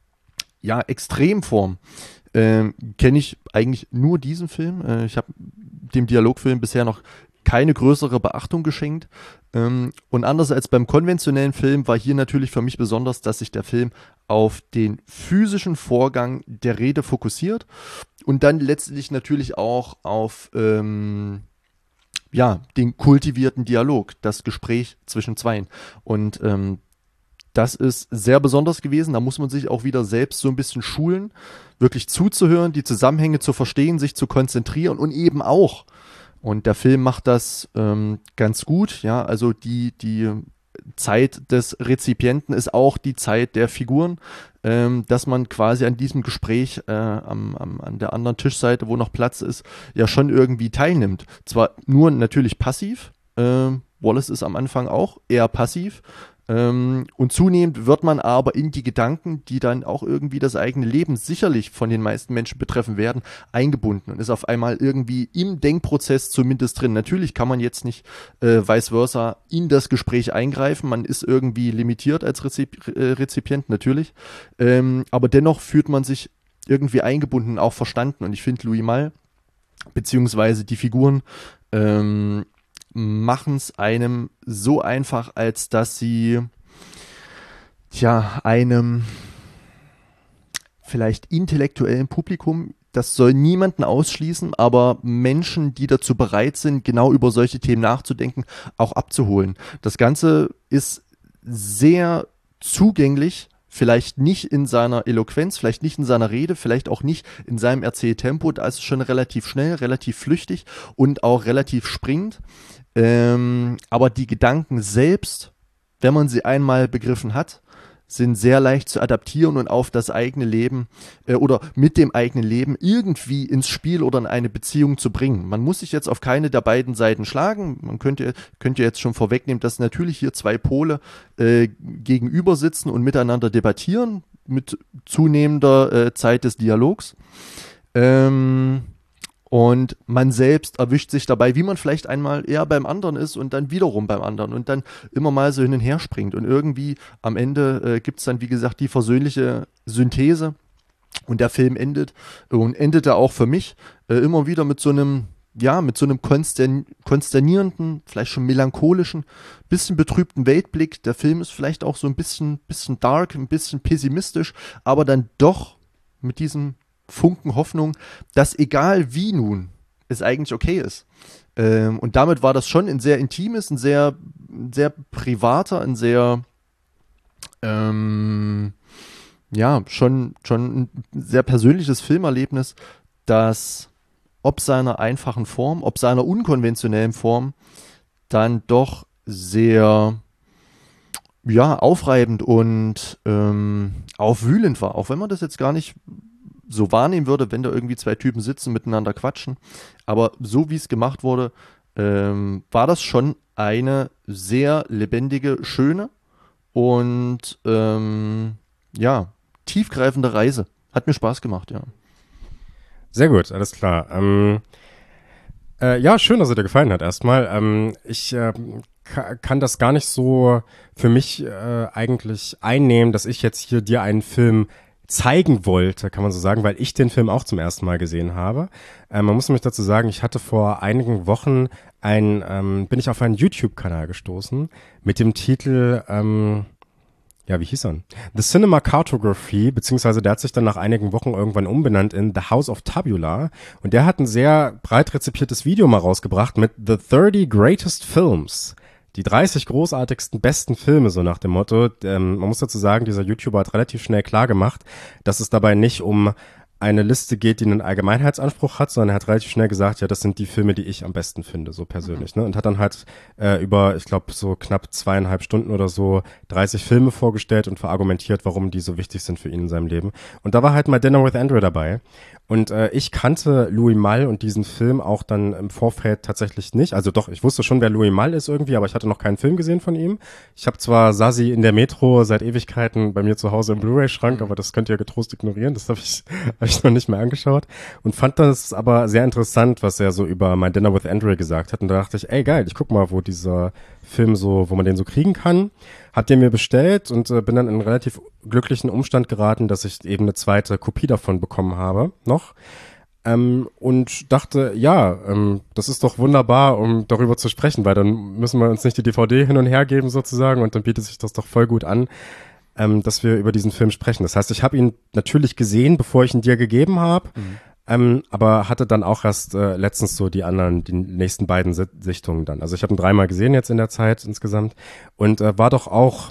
ja, Extremform, ähm, kenne ich eigentlich nur diesen Film. Äh, ich habe dem Dialogfilm bisher noch keine größere Beachtung geschenkt. Ähm, und anders als beim konventionellen Film war hier natürlich für mich besonders, dass sich der Film auf den physischen Vorgang der Rede fokussiert und dann letztlich natürlich auch auf ähm, ja, den kultivierten Dialog, das Gespräch zwischen Zweien. Und ähm, das ist sehr besonders gewesen. Da muss man sich auch wieder selbst so ein bisschen schulen, wirklich zuzuhören, die Zusammenhänge zu verstehen, sich zu konzentrieren und eben auch. Und der Film macht das ähm, ganz gut, ja, also die, die Zeit des Rezipienten ist auch die Zeit der Figuren, ähm, dass man quasi an diesem Gespräch äh, am, am, an der anderen Tischseite, wo noch Platz ist, ja schon irgendwie teilnimmt. Zwar nur natürlich passiv, äh, Wallace ist am Anfang auch eher passiv, Ähm, und zunehmend wird man aber in die Gedanken, die dann auch irgendwie das eigene Leben sicherlich von den meisten Menschen betreffen werden, eingebunden und ist auf einmal irgendwie im Denkprozess zumindest drin. Natürlich kann man jetzt nicht äh, vice versa in das Gespräch eingreifen, man ist irgendwie limitiert als Rezip- äh, Rezipient, natürlich, ähm, aber dennoch fühlt man sich irgendwie eingebunden, auch verstanden, und ich finde Louis Malle beziehungsweise die Figuren ähm, machen es einem so einfach, als dass sie tja, einem vielleicht intellektuellen Publikum, das soll niemanden ausschließen, aber Menschen, die dazu bereit sind, genau über solche Themen nachzudenken, auch abzuholen. Das Ganze ist sehr zugänglich, vielleicht nicht in seiner Eloquenz, vielleicht nicht in seiner Rede, vielleicht auch nicht in seinem Erzähltempo. Da ist es schon relativ schnell, relativ flüchtig und auch relativ springend. Ähm, aber die Gedanken selbst, wenn man sie einmal begriffen hat, sind sehr leicht zu adaptieren und auf das eigene Leben äh, oder mit dem eigenen Leben irgendwie ins Spiel oder in eine Beziehung zu bringen. Man muss sich jetzt auf keine der beiden Seiten schlagen. Man könnte, könnte jetzt schon vorwegnehmen, dass natürlich hier zwei Pole äh, gegenüber sitzen und miteinander debattieren mit zunehmender äh, Zeit des Dialogs. Ähm, Und man selbst erwischt sich dabei, wie man vielleicht einmal eher beim anderen ist und dann wiederum beim anderen und dann immer mal so hin und her springt. Und irgendwie am Ende äh, gibt es dann, wie gesagt, die versöhnliche Synthese. Und der Film endet und endete auch für mich äh, immer wieder mit so einem, ja, mit so einem konstern- konsternierenden, vielleicht schon melancholischen, bisschen betrübten Weltblick. Der Film ist vielleicht auch so ein bisschen, bisschen dark, ein bisschen pessimistisch, aber dann doch mit diesem Funken Hoffnung, dass egal wie nun es eigentlich okay ist. Ähm, und damit war das schon ein sehr intimes, ein sehr, sehr privater, ein sehr ähm, ja, schon, schon ein sehr persönliches Filmerlebnis, das ob seiner einfachen Form, ob seiner unkonventionellen Form dann doch sehr ja, aufreibend und ähm, aufwühlend war, auch wenn man das jetzt gar nicht so wahrnehmen würde, wenn da irgendwie zwei Typen sitzen, miteinander quatschen. Aber so wie es gemacht wurde, ähm, war das schon eine sehr lebendige, schöne und ähm, ja, tiefgreifende Reise. Hat mir Spaß gemacht, ja. Sehr gut, alles klar. Ähm, äh, ja, schön, dass er dir gefallen hat erstmal. Ähm, ich äh, ka- kann das gar nicht so für mich äh, eigentlich einnehmen, dass ich jetzt hier dir einen Film zeigen wollte, kann man so sagen, weil ich den Film auch zum ersten Mal gesehen habe. Ähm, man muss nämlich dazu sagen, ich hatte vor einigen Wochen ein, ähm, bin ich auf einen YouTube-Kanal gestoßen mit dem Titel, ähm, ja, wie hieß er? The Cinema Cartography, beziehungsweise der hat sich dann nach einigen Wochen irgendwann umbenannt in The House of Tabula. Und der hat ein sehr breit rezipiertes Video mal rausgebracht mit The thirty Greatest Films. Die dreißig großartigsten, besten Filme, so nach dem Motto. Ähm, man muss dazu sagen, dieser YouTuber hat relativ schnell klar gemacht, dass es dabei nicht um eine Liste geht, die einen Allgemeinheitsanspruch hat, sondern er hat relativ schnell gesagt, ja, das sind die Filme, die ich am besten finde, so persönlich, ne? Und hat dann halt äh, über, ich glaube, so knapp zweieinhalb Stunden oder so dreißig Filme vorgestellt und verargumentiert, warum die so wichtig sind für ihn in seinem Leben. Und da war halt mal Dinner with Andrew dabei. Und äh, ich kannte Louis Malle und diesen Film auch dann im Vorfeld tatsächlich nicht. Also doch, ich wusste schon, wer Louis Malle ist irgendwie, aber ich hatte noch keinen Film gesehen von ihm. Ich habe zwar Sasi in der Metro seit Ewigkeiten bei mir zu Hause im Blu-ray-Schrank, aber das könnt ihr getrost ignorieren. Das habe ich, hab ich noch nicht mehr angeschaut. Und fand das aber sehr interessant, was er so über My Dinner with Andrew gesagt hat. Und da dachte ich, ey geil, ich guck mal, wo dieser Film so, wo man den so kriegen kann. Hab den mir bestellt und äh, bin dann in einen relativ glücklichen Umstand geraten, dass ich eben eine zweite Kopie davon bekommen habe, noch. Ähm, und dachte, ja, ähm, das ist doch wunderbar, um darüber zu sprechen, weil dann müssen wir uns nicht die D V D hin und her geben sozusagen und dann bietet sich das doch voll gut an, ähm, dass wir über diesen Film sprechen. Das heißt, ich habe ihn natürlich gesehen, bevor ich ihn dir gegeben habe. Mhm. Ähm, aber hatte dann auch erst äh, letztens so die anderen, die nächsten beiden Si- Sichtungen dann. Also ich habe ihn dreimal gesehen jetzt in der Zeit insgesamt und äh, war doch auch,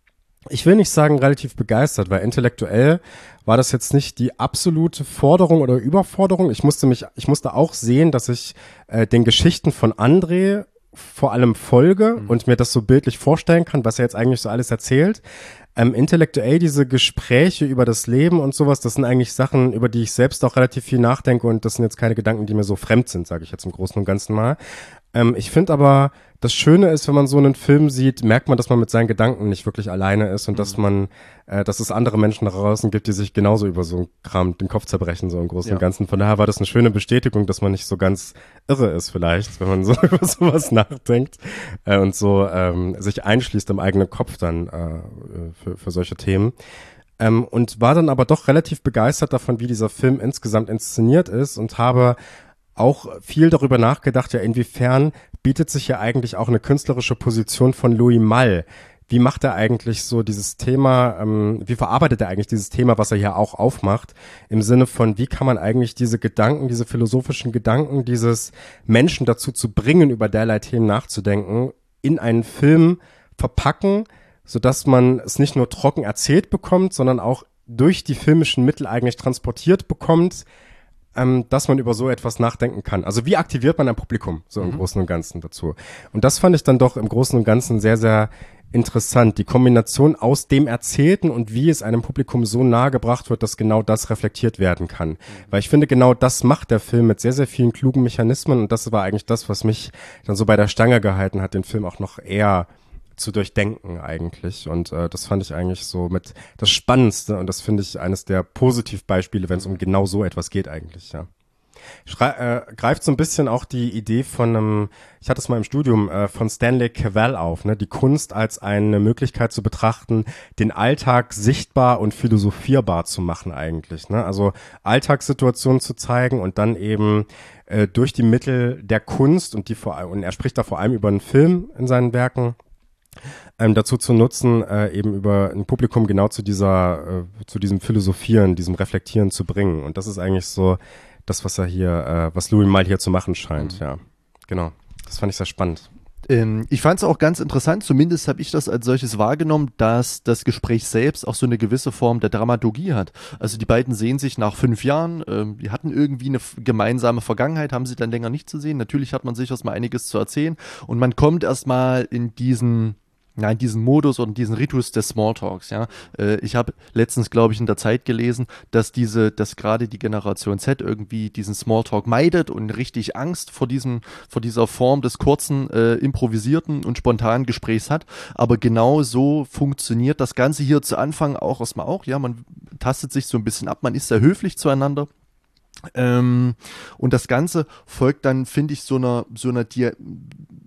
ich will nicht sagen relativ begeistert, weil intellektuell war das jetzt nicht die absolute Forderung oder Überforderung. Ich musste mich, ich musste auch sehen, dass ich äh, den Geschichten von André vor allem folge mhm. und mir das so bildlich vorstellen kann, was er jetzt eigentlich so alles erzählt. Ähm, intellektuell diese Gespräche über das Leben und sowas, das sind eigentlich Sachen, über die ich selbst auch relativ viel nachdenke und das sind jetzt keine Gedanken, die mir so fremd sind, sage ich jetzt im Großen und Ganzen mal. Ähm, ich finde aber, das Schöne ist, wenn man so einen Film sieht, merkt man, dass man mit seinen Gedanken nicht wirklich alleine ist und mhm. dass man, äh, dass es andere Menschen da draußen gibt, die sich genauso über so einen Kram den Kopf zerbrechen, so im Großen ja. und Ganzen. Von daher war das eine schöne Bestätigung, dass man nicht so ganz irre ist vielleicht, wenn man so über sowas nachdenkt äh, und so ähm, sich einschließt im eigenen Kopf dann äh, für, für solche Themen. Ähm, und war dann aber doch relativ begeistert davon, wie dieser Film insgesamt inszeniert ist und habe auch viel darüber nachgedacht, ja, inwiefern bietet sich ja eigentlich auch eine künstlerische Position von Louis Malle. Wie macht er eigentlich so dieses Thema, ähm, wie verarbeitet er eigentlich dieses Thema, was er hier auch aufmacht, im Sinne von, wie kann man eigentlich diese Gedanken, diese philosophischen Gedanken, dieses Menschen dazu zu bringen, über derlei Themen nachzudenken, in einen Film verpacken, sodass man es nicht nur trocken erzählt bekommt, sondern auch durch die filmischen Mittel eigentlich transportiert bekommt, ähm, dass man über so etwas nachdenken kann. Also wie aktiviert man ein Publikum, so im mhm. Großen und Ganzen dazu. Und das fand ich dann doch im Großen und Ganzen sehr, sehr interessant. Die Kombination aus dem Erzählten und wie es einem Publikum so nahe gebracht wird, dass genau das reflektiert werden kann. Mhm. Weil ich finde, genau das macht der Film mit sehr, sehr vielen klugen Mechanismen und das war eigentlich das, was mich dann so bei der Stange gehalten hat, den Film auch noch eher zu durchdenken eigentlich und äh, das fand ich eigentlich so mit das Spannendste und das finde ich eines der Positivbeispiele, wenn es um genau so etwas geht eigentlich, ja. Schrei äh, greift so ein bisschen auch die Idee von einem, ich hatte es mal im Studium, äh, von Stanley Cavell auf, ne, die Kunst als eine Möglichkeit zu betrachten, den Alltag sichtbar und philosophierbar zu machen eigentlich, ne, also Alltagssituationen zu zeigen und dann eben äh, durch die Mittel der Kunst und die vor allem, und er spricht da vor allem über einen Film in seinen Werken, Ähm, dazu zu nutzen, äh, eben über ein Publikum genau zu dieser, äh, zu diesem Philosophieren, diesem Reflektieren zu bringen. Und das ist eigentlich so das, was er hier, äh, was Louis Malle hier zu machen scheint, mhm. ja. Genau. Das fand ich sehr spannend. Ähm, ich fand es auch ganz interessant, zumindest habe ich das als solches wahrgenommen, dass das Gespräch selbst auch so eine gewisse Form der Dramaturgie hat. Also die beiden sehen sich nach fünf Jahren, ähm, die hatten irgendwie eine f- gemeinsame Vergangenheit, haben sie dann länger nicht zu sehen. Natürlich hat man sich erstmal einiges zu erzählen und man kommt erstmal in diesen Ja, in diesen Modus und diesen Ritus des Smalltalks, ja. Äh, ich habe letztens, glaube ich, in der Zeit gelesen, dass diese, dass gerade die Generation Z irgendwie diesen Smalltalk meidet und richtig Angst vor diesem, vor dieser Form des kurzen, äh, improvisierten und spontanen Gesprächs hat. Aber genau so funktioniert das Ganze hier zu Anfang auch erstmal auch, ja. Man tastet sich so ein bisschen ab, man ist sehr höflich zueinander. Ähm, und das Ganze folgt dann, finde ich, so einer, so einer Dia-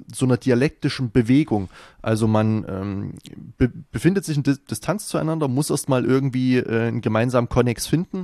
so einer dialektischen Bewegung. Also man ähm, be- befindet sich in Dis- Distanz zueinander, muss erstmal irgendwie äh, einen gemeinsamen Konnex finden.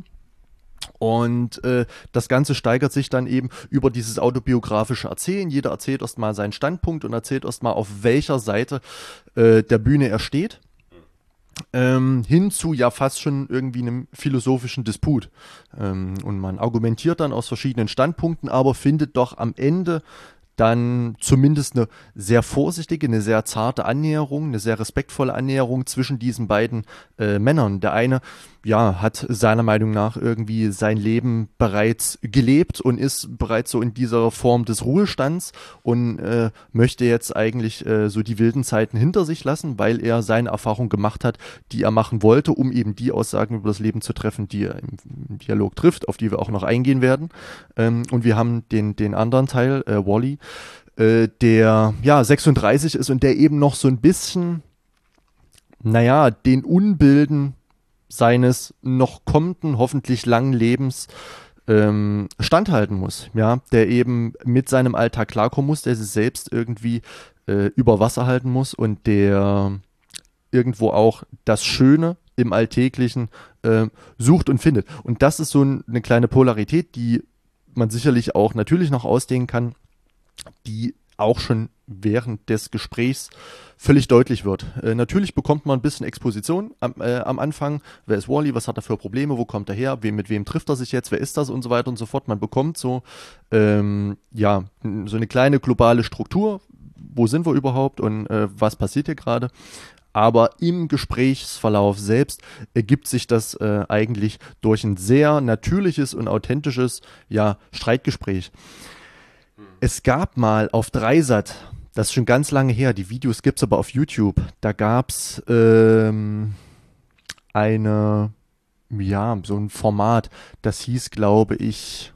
Und äh, das Ganze steigert sich dann eben über dieses autobiografische Erzählen. Jeder erzählt erstmal seinen Standpunkt und erzählt erstmal, auf welcher Seite äh, der Bühne er steht. Ähm, hin zu ja fast schon irgendwie einem philosophischen Disput. Ähm, und man argumentiert dann aus verschiedenen Standpunkten, aber findet doch am Ende dann zumindest eine sehr vorsichtige, eine sehr zarte Annäherung, eine sehr respektvolle Annäherung zwischen diesen beiden äh, Männern. Der eine, ja, hat seiner Meinung nach irgendwie sein Leben bereits gelebt und ist bereits so in dieser Form des Ruhestands und äh, möchte jetzt eigentlich äh, so die wilden Zeiten hinter sich lassen, weil er seine Erfahrung gemacht hat, die er machen wollte, um eben die Aussagen über das Leben zu treffen, die er im, im Dialog trifft, auf die wir auch noch eingehen werden. Ähm, und wir haben den, den anderen Teil, äh, Wally, äh, der ja sechsunddreißig ist und der eben noch so ein bisschen, naja, den Unbilden seines noch kommenden, hoffentlich langen Lebens ähm, standhalten muss, ja, der eben mit seinem Alltag klarkommen muss, der sich selbst irgendwie äh, über Wasser halten muss und der irgendwo auch das Schöne im Alltäglichen äh, sucht und findet. Und das ist so ein, eine kleine Polarität, die man sicherlich auch natürlich noch ausdehnen kann, die auch schon während des Gesprächs völlig deutlich wird. Äh, natürlich bekommt man ein bisschen Exposition am, äh, am Anfang. Wer ist Wally? Was hat er für Probleme? Wo kommt er her? Wem, mit wem trifft er sich jetzt? Wer ist das? Und so weiter und so fort. Man bekommt so, ähm, ja, so eine kleine globale Struktur. Wo sind wir überhaupt und äh, was passiert hier gerade? Aber im Gesprächsverlauf selbst ergibt sich das äh, eigentlich durch ein sehr natürliches und authentisches, ja, Streitgespräch. Es gab mal auf Dreisat, das ist schon ganz lange her, die Videos gibt es aber auf YouTube, da gab es ähm, eine, ja, so ein Format, das hieß, glaube ich,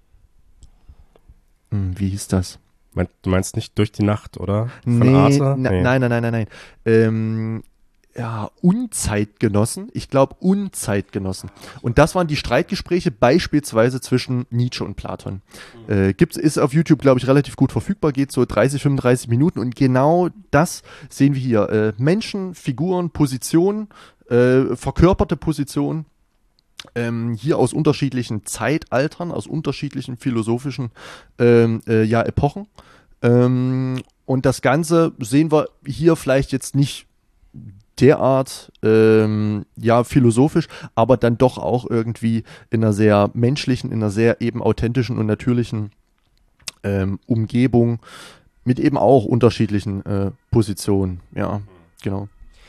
hm, wie hieß das? Du meinst nicht Durch die Nacht, oder? Von nee, Arte? Na, nee, nein, nein, nein, nein, nein. Ähm, ja, Unzeitgenossen. Ich glaube, Unzeitgenossen. Und das waren die Streitgespräche beispielsweise zwischen Nietzsche und Platon. Mhm. Äh, gibt's, ist auf YouTube, glaube ich, relativ gut verfügbar, geht so dreißig, fünfunddreißig Minuten. Und genau das sehen wir hier. Äh, Menschen, Figuren, Positionen, äh, verkörperte Positionen. Ähm, hier aus unterschiedlichen Zeitaltern, aus unterschiedlichen philosophischen ähm, äh, ja, Epochen. Ähm, und das Ganze sehen wir hier vielleicht jetzt nicht derart ähm, ja, philosophisch, aber dann doch auch irgendwie in einer sehr menschlichen, in einer sehr eben authentischen und natürlichen ähm, Umgebung mit eben auch unterschiedlichen äh, Positionen. Ja, genau.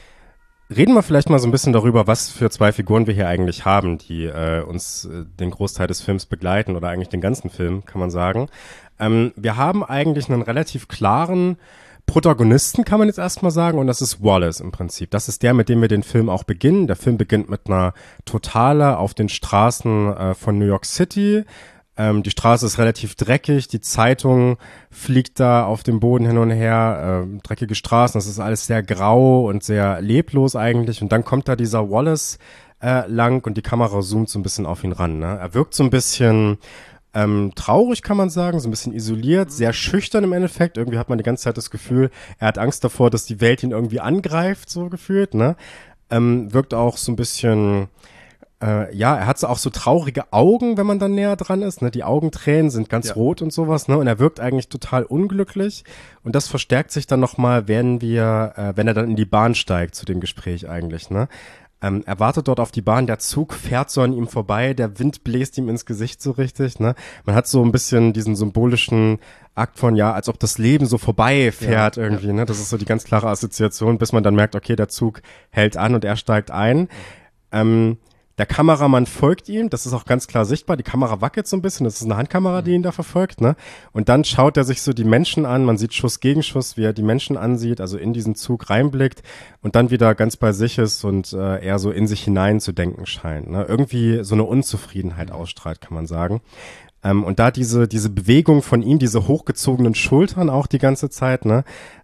Reden wir vielleicht mal so ein bisschen darüber, was für zwei Figuren wir hier eigentlich haben, die äh, uns äh, den Großteil des Films begleiten oder eigentlich den ganzen Film, kann man sagen. Ähm, wir haben eigentlich einen relativ klaren Protagonisten, kann man jetzt erstmal sagen, und das ist Wallace im Prinzip. Das ist der, mit dem wir den Film auch beginnen. Der Film beginnt mit einer Totale auf den Straßen äh, von New York City. Ähm, die Straße ist relativ dreckig, die Zeitung fliegt da auf dem Boden hin und her, ähm, dreckige Straßen, das ist alles sehr grau und sehr leblos eigentlich. Und dann kommt da dieser Wallace äh, lang und die Kamera zoomt so ein bisschen auf ihn ran. Ne? Er wirkt so ein bisschen ähm, traurig, kann man sagen, so ein bisschen isoliert, sehr schüchtern im Endeffekt. Irgendwie hat man die ganze Zeit das Gefühl, er hat Angst davor, dass die Welt ihn irgendwie angreift, so gefühlt. Ne? Ähm, wirkt auch so ein bisschen... Äh, ja, er hat so auch so traurige Augen, wenn man dann näher dran ist, ne? Die Augentränen sind ganz ja. rot und sowas, ne? Und er wirkt eigentlich total unglücklich. Und das verstärkt sich dann nochmal, wenn wir, äh, wenn er dann in die Bahn steigt zu dem Gespräch eigentlich, ne? Ähm, er wartet dort auf die Bahn, der Zug fährt so an ihm vorbei, der Wind bläst ihm ins Gesicht so richtig, ne? Man hat so ein bisschen diesen symbolischen Akt von, ja, als ob das Leben so vorbei fährt ja, irgendwie, ja. ne? Das ist so die ganz klare Assoziation, bis man dann merkt, okay, der Zug hält an und er steigt ein. Ähm, Der Kameramann folgt ihm, das ist auch ganz klar sichtbar, die Kamera wackelt so ein bisschen, das ist eine Handkamera, die ihn da verfolgt, ne? Und dann schaut er sich so die Menschen an, man sieht Schuss gegen Schuss, wie er die Menschen ansieht, also in diesen Zug reinblickt und dann wieder ganz bei sich ist und äh, eher so in sich hinein zu denken scheint, ne? Irgendwie so eine Unzufriedenheit ausstrahlt, kann man sagen. Ähm, und da diese diese Bewegung von ihm, diese hochgezogenen Schultern auch die ganze Zeit, ne?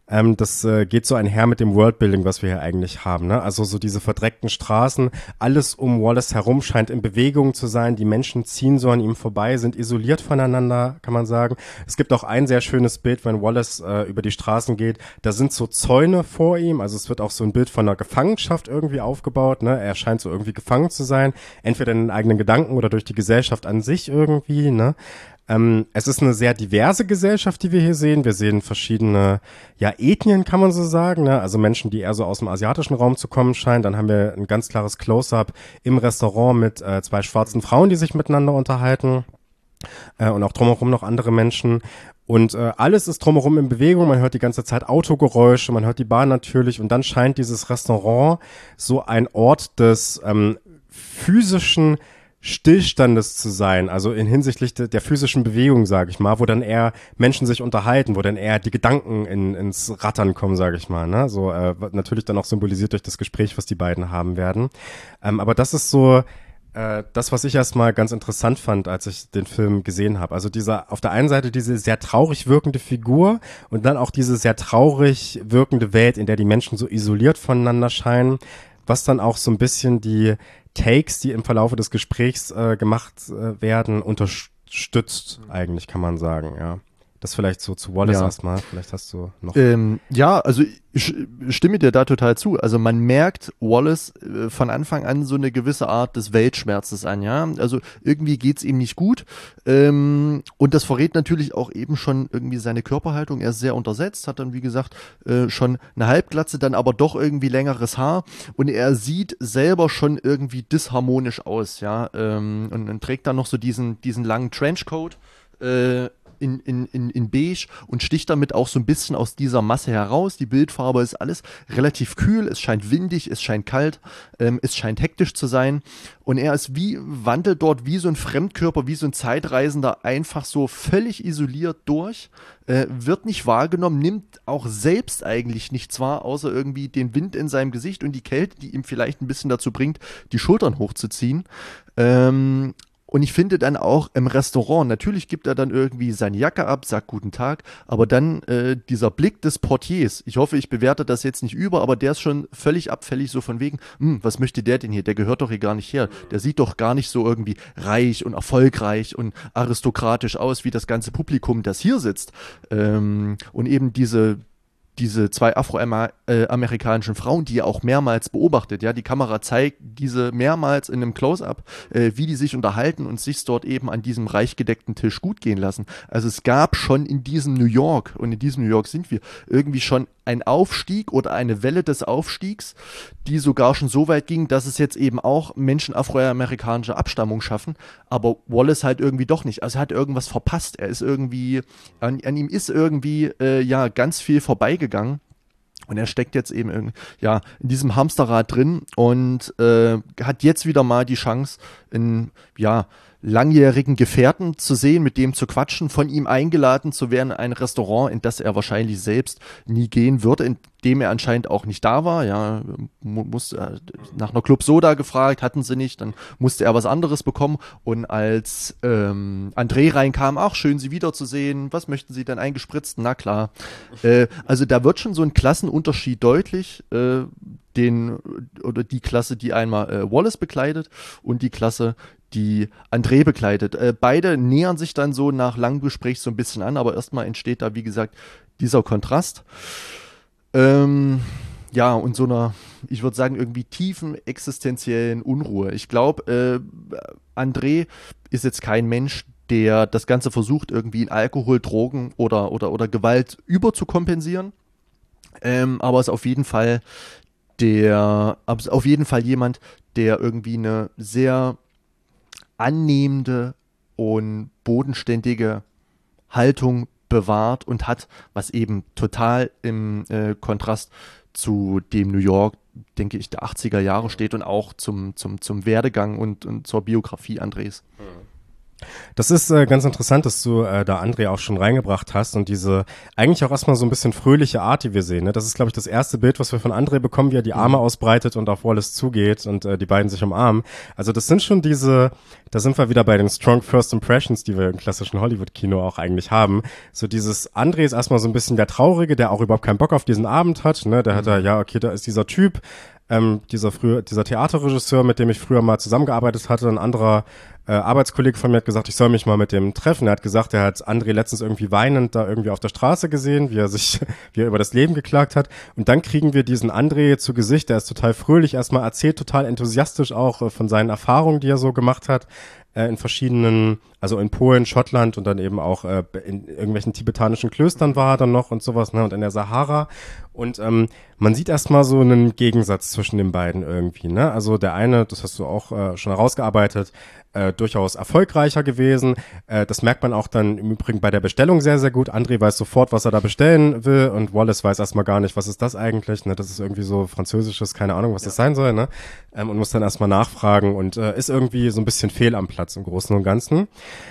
Ähm, das äh, geht so einher mit dem Worldbuilding, was wir hier eigentlich haben. Ne? Also so diese verdreckten Straßen, alles um Wallace herum scheint in Bewegung zu sein. Die Menschen ziehen so an ihm vorbei, sind isoliert voneinander, kann man sagen. Es gibt auch ein sehr schönes Bild, wenn Wallace äh, über die Straßen geht. Da sind so Zäune vor ihm. Also es wird auch so ein Bild von einer Gefangenschaft irgendwie aufgebaut. Ne? Er scheint so irgendwie gefangen zu sein, entweder in den eigenen Gedanken oder durch die Gesellschaft an sich irgendwie. Ne? Ähm, es ist eine sehr diverse Gesellschaft, die wir hier sehen. Wir sehen verschiedene, ja, Ethnien, kann man so sagen, ne? Also Menschen, die eher so aus dem asiatischen Raum zu kommen scheinen. Dann haben wir ein ganz klares Close-up im Restaurant mit äh, zwei schwarzen Frauen, die sich miteinander unterhalten. Äh, und auch drumherum noch andere Menschen. Und äh, alles ist drumherum in Bewegung. Man hört die ganze Zeit Autogeräusche, man hört die Bahn natürlich. Und dann scheint dieses Restaurant so ein Ort des ähm, physischen Stillstandes zu sein, also in hinsichtlich de, der physischen Bewegung, sage ich mal, wo dann eher Menschen sich unterhalten, wo dann eher die Gedanken in, ins Rattern kommen, sage ich mal, ne? So äh, natürlich dann auch symbolisiert durch das Gespräch, was die beiden haben werden. Ähm, aber das ist so äh, das, was ich erstmal ganz interessant fand, als ich den Film gesehen habe. Also dieser auf der einen Seite diese sehr traurig wirkende Figur und dann auch diese sehr traurig wirkende Welt, in der die Menschen so isoliert voneinander scheinen, was dann auch so ein bisschen die Takes, die im Verlaufe des Gesprächs äh, gemacht äh, werden, unterstützt, eigentlich kann man sagen, ja. Das vielleicht so zu Wallace Ja. erstmal, vielleicht hast du noch... Ähm, ja, also ich stimme dir da total zu. Also man merkt Wallace äh, von Anfang an so eine gewisse Art des Weltschmerzes an, ja. Also irgendwie geht's ihm nicht gut. Ähm, und das verrät natürlich auch eben schon irgendwie seine Körperhaltung. Er ist sehr untersetzt, hat dann, wie gesagt, äh, schon eine Halbglatze, dann aber doch irgendwie längeres Haar. Und er sieht selber schon irgendwie disharmonisch aus, ja. Ähm, und dann trägt dann noch so diesen, diesen langen Trenchcoat, äh, In, in, in, in beige und sticht damit auch so ein bisschen aus dieser Masse heraus. Die Bildfarbe ist alles relativ kühl, es scheint windig, es scheint kalt, ähm, es scheint hektisch zu sein und er ist wie, wandelt dort wie so ein Fremdkörper, wie so ein Zeitreisender einfach so völlig isoliert durch, äh, wird nicht wahrgenommen, nimmt auch selbst eigentlich nichts wahr, außer irgendwie den Wind in seinem Gesicht und die Kälte, die ihm vielleicht ein bisschen dazu bringt, die Schultern hochzuziehen. Ähm, Und ich finde dann auch im Restaurant, natürlich gibt er dann irgendwie seine Jacke ab, sagt guten Tag, aber dann äh, dieser Blick des Portiers, ich hoffe, ich bewerte das jetzt nicht über, aber der ist schon völlig abfällig, so von wegen, hm, was möchte der denn hier, der gehört doch hier gar nicht her, der sieht doch gar nicht so irgendwie reich und erfolgreich und aristokratisch aus, wie das ganze Publikum, das hier sitzt. Ähm, und eben diese diese zwei afroamerikanischen Frauen, die er auch mehrmals beobachtet, ja, die Kamera zeigt diese mehrmals in einem Close-up, äh, wie die sich unterhalten und sich dort eben an diesem reich gedeckten Tisch gut gehen lassen. Also es gab schon in diesem New York, und in diesem New York sind wir, irgendwie schon ein Aufstieg oder eine Welle des Aufstiegs, die sogar schon so weit ging, dass es jetzt eben auch Menschen afroamerikanischer Abstammung schaffen, aber Wallace halt irgendwie doch nicht. Also er hat irgendwas verpasst. Er ist irgendwie, an, an ihm ist irgendwie, äh, ja, ganz viel vorbeigegangen. Und er steckt jetzt eben in, ja, in diesem Hamsterrad drin und äh, hat jetzt wieder mal die Chance, in, ja, langjährigen Gefährten zu sehen, mit dem zu quatschen, von ihm eingeladen zu werden in ein Restaurant, in das er wahrscheinlich selbst nie gehen würde, in dem er anscheinend auch nicht da war. Ja, muss äh, nach einer Club Soda gefragt, hatten sie nicht, dann musste er was anderes bekommen. Und als ähm, André reinkam, ach, schön, Sie wiederzusehen, was möchten Sie denn eingespritzt? Na klar. Äh, also da wird schon so ein Klassenunterschied deutlich, äh, den oder die Klasse, die einmal äh, Wallace bekleidet und die Klasse, die André begleitet. Äh, beide nähern sich dann so nach langem Gespräch so ein bisschen an, aber erstmal entsteht da, wie gesagt, dieser Kontrast. Ähm, ja, und so einer, ich würde sagen, irgendwie tiefen existenziellen Unruhe. Ich glaube, äh, André ist jetzt kein Mensch, der das Ganze versucht, irgendwie in Alkohol, Drogen oder, oder, oder Gewalt überzukompensieren. Ähm, aber ist auf jeden Fall der, aber ist auf jeden Fall jemand, der irgendwie eine sehr annehmende und bodenständige Haltung bewahrt und hat, was eben total im äh, Kontrast zu dem New York, denke ich, der achtziger Jahre steht und auch zum, zum, zum Werdegang und, und zur Biografie Andres. Das ist äh, ganz interessant, dass du äh, da André auch schon reingebracht hast und diese eigentlich auch erstmal so ein bisschen fröhliche Art, die wir sehen. Ne? Das ist, glaube ich, das erste Bild, was wir von André bekommen, wie er die Arme Mhm. ausbreitet und auf Wallace zugeht und äh, die beiden sich umarmen. Also das sind schon diese, da sind wir wieder bei den Strong First Impressions, die wir im klassischen Hollywood-Kino auch eigentlich haben. So dieses André ist erstmal so ein bisschen der Traurige, der auch überhaupt keinen Bock auf diesen Abend hat. Ne? Der hat da, ja, okay, da ist dieser Typ, ähm, dieser früher, dieser Theaterregisseur, mit dem ich früher mal zusammengearbeitet hatte, ein anderer äh, Arbeitskollege von mir hat gesagt, ich soll mich mal mit dem treffen. Er hat gesagt, er hat André letztens irgendwie weinend da irgendwie auf der Straße gesehen, wie er sich, wie er über das Leben geklagt hat. Und dann kriegen wir diesen André zu Gesicht, der ist total fröhlich, erstmal erzählt total enthusiastisch auch äh, von seinen Erfahrungen, die er so gemacht hat äh, in verschiedenen, also in Polen, Schottland und dann eben auch äh, in irgendwelchen tibetanischen Klöstern war er dann noch und sowas, ne, und in der Sahara. Und ähm, man sieht erstmal so einen Gegensatz zwischen den beiden irgendwie, ne? Also der eine, das hast du auch äh, schon herausgearbeitet, äh, durchaus erfolgreicher gewesen. Äh, das merkt man auch dann im Übrigen bei der Bestellung sehr, sehr gut. André weiß sofort, was er da bestellen will und Wallace weiß erstmal gar nicht, was ist das eigentlich, ne? Das ist irgendwie so französisches, keine Ahnung, was Ja. das sein soll, ne? Ähm, und muss dann erstmal nachfragen und äh, ist irgendwie so ein bisschen fehl am Platz im Großen und Ganzen.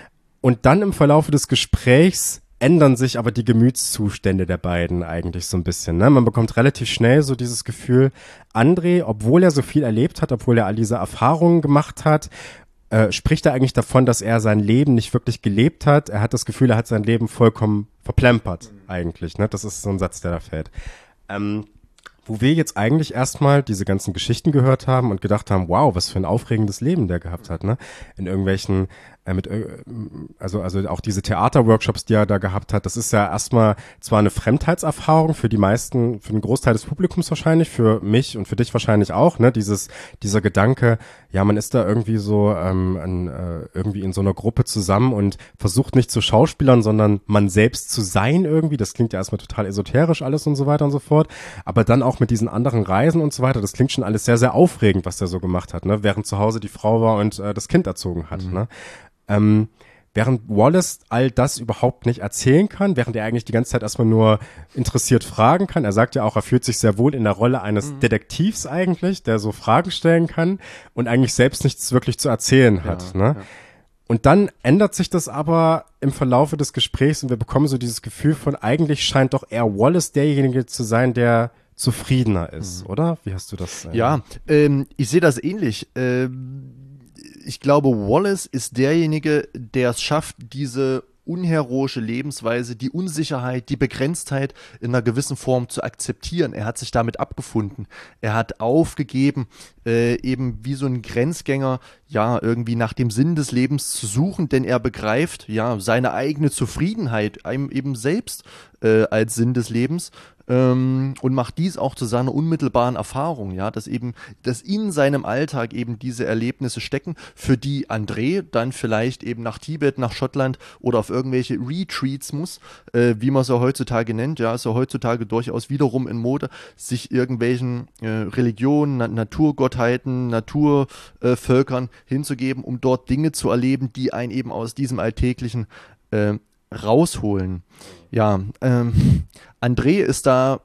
Und dann im Verlaufe des Gesprächs ändern sich aber die Gemütszustände der beiden eigentlich so ein bisschen. Ne? Man bekommt relativ schnell so dieses Gefühl, André, obwohl er so viel erlebt hat, obwohl er all diese Erfahrungen gemacht hat, äh, spricht er eigentlich davon, dass er sein Leben nicht wirklich gelebt hat. Er hat das Gefühl, er hat sein Leben vollkommen verplempert eigentlich. Ne? Das ist so ein Satz, der da fällt. Ähm, wo wir jetzt eigentlich erstmal diese ganzen Geschichten gehört haben und gedacht haben, wow, was für ein aufregendes Leben der gehabt hat, ne? In irgendwelchen, äh, mit, äh, also, also auch diese Theaterworkshops, die er da gehabt hat, das ist ja erstmal zwar eine Fremdheitserfahrung für die meisten, für den Großteil des Publikums wahrscheinlich, für mich und für dich wahrscheinlich auch, ne? Dieses, dieser Gedanke, ja, man ist da irgendwie so, ähm, an, äh, irgendwie in so einer Gruppe zusammen und versucht nicht zu schauspielern, sondern man selbst zu sein irgendwie. Das klingt ja erstmal total esoterisch alles und so weiter und so fort. Aber dann auch mit diesen anderen Reisen und so weiter, das klingt schon alles sehr, sehr aufregend, was der so gemacht hat, ne? Während zu Hause die Frau war und äh, das Kind erzogen hat, mhm. ne? Ähm, während Wallace all das überhaupt nicht erzählen kann, während er eigentlich die ganze Zeit erstmal nur interessiert fragen kann. Er sagt ja auch, er fühlt sich sehr wohl in der Rolle eines mhm. Detektivs eigentlich, der so Fragen stellen kann und eigentlich selbst nichts wirklich zu erzählen hat, Ja, ne? ja. Und dann ändert sich das aber im Verlaufe des Gesprächs und wir bekommen so dieses Gefühl von, eigentlich scheint doch eher Wallace derjenige zu sein, der zufriedener ist, mhm. oder? Wie hast du das? Äh ja, ähm, ich sehe das ähnlich. Ähm, ich glaube, Wallace ist derjenige, der es schafft, diese unheroische Lebensweise, die Unsicherheit, die Begrenztheit in einer gewissen Form zu akzeptieren. Er hat sich damit abgefunden. Er hat aufgegeben, äh, eben wie so ein Grenzgänger, ja, irgendwie nach dem Sinn des Lebens zu suchen, denn er begreift, ja, seine eigene Zufriedenheit einem eben selbst äh, als Sinn des Lebens. Ähm, und macht dies auch zu seiner unmittelbaren Erfahrung, ja, dass eben, dass in seinem Alltag eben diese Erlebnisse stecken, für die André dann vielleicht eben nach Tibet, nach Schottland oder auf irgendwelche Retreats muss, äh, wie man so heutzutage nennt, ja, ist ja heutzutage durchaus wiederum in Mode, sich irgendwelchen äh, Religionen, Na- Naturgottheiten, Naturvölkern äh, hinzugeben, um dort Dinge zu erleben, die einen eben aus diesem Alltäglichen äh, rausholen. Ja, ähm, André ist da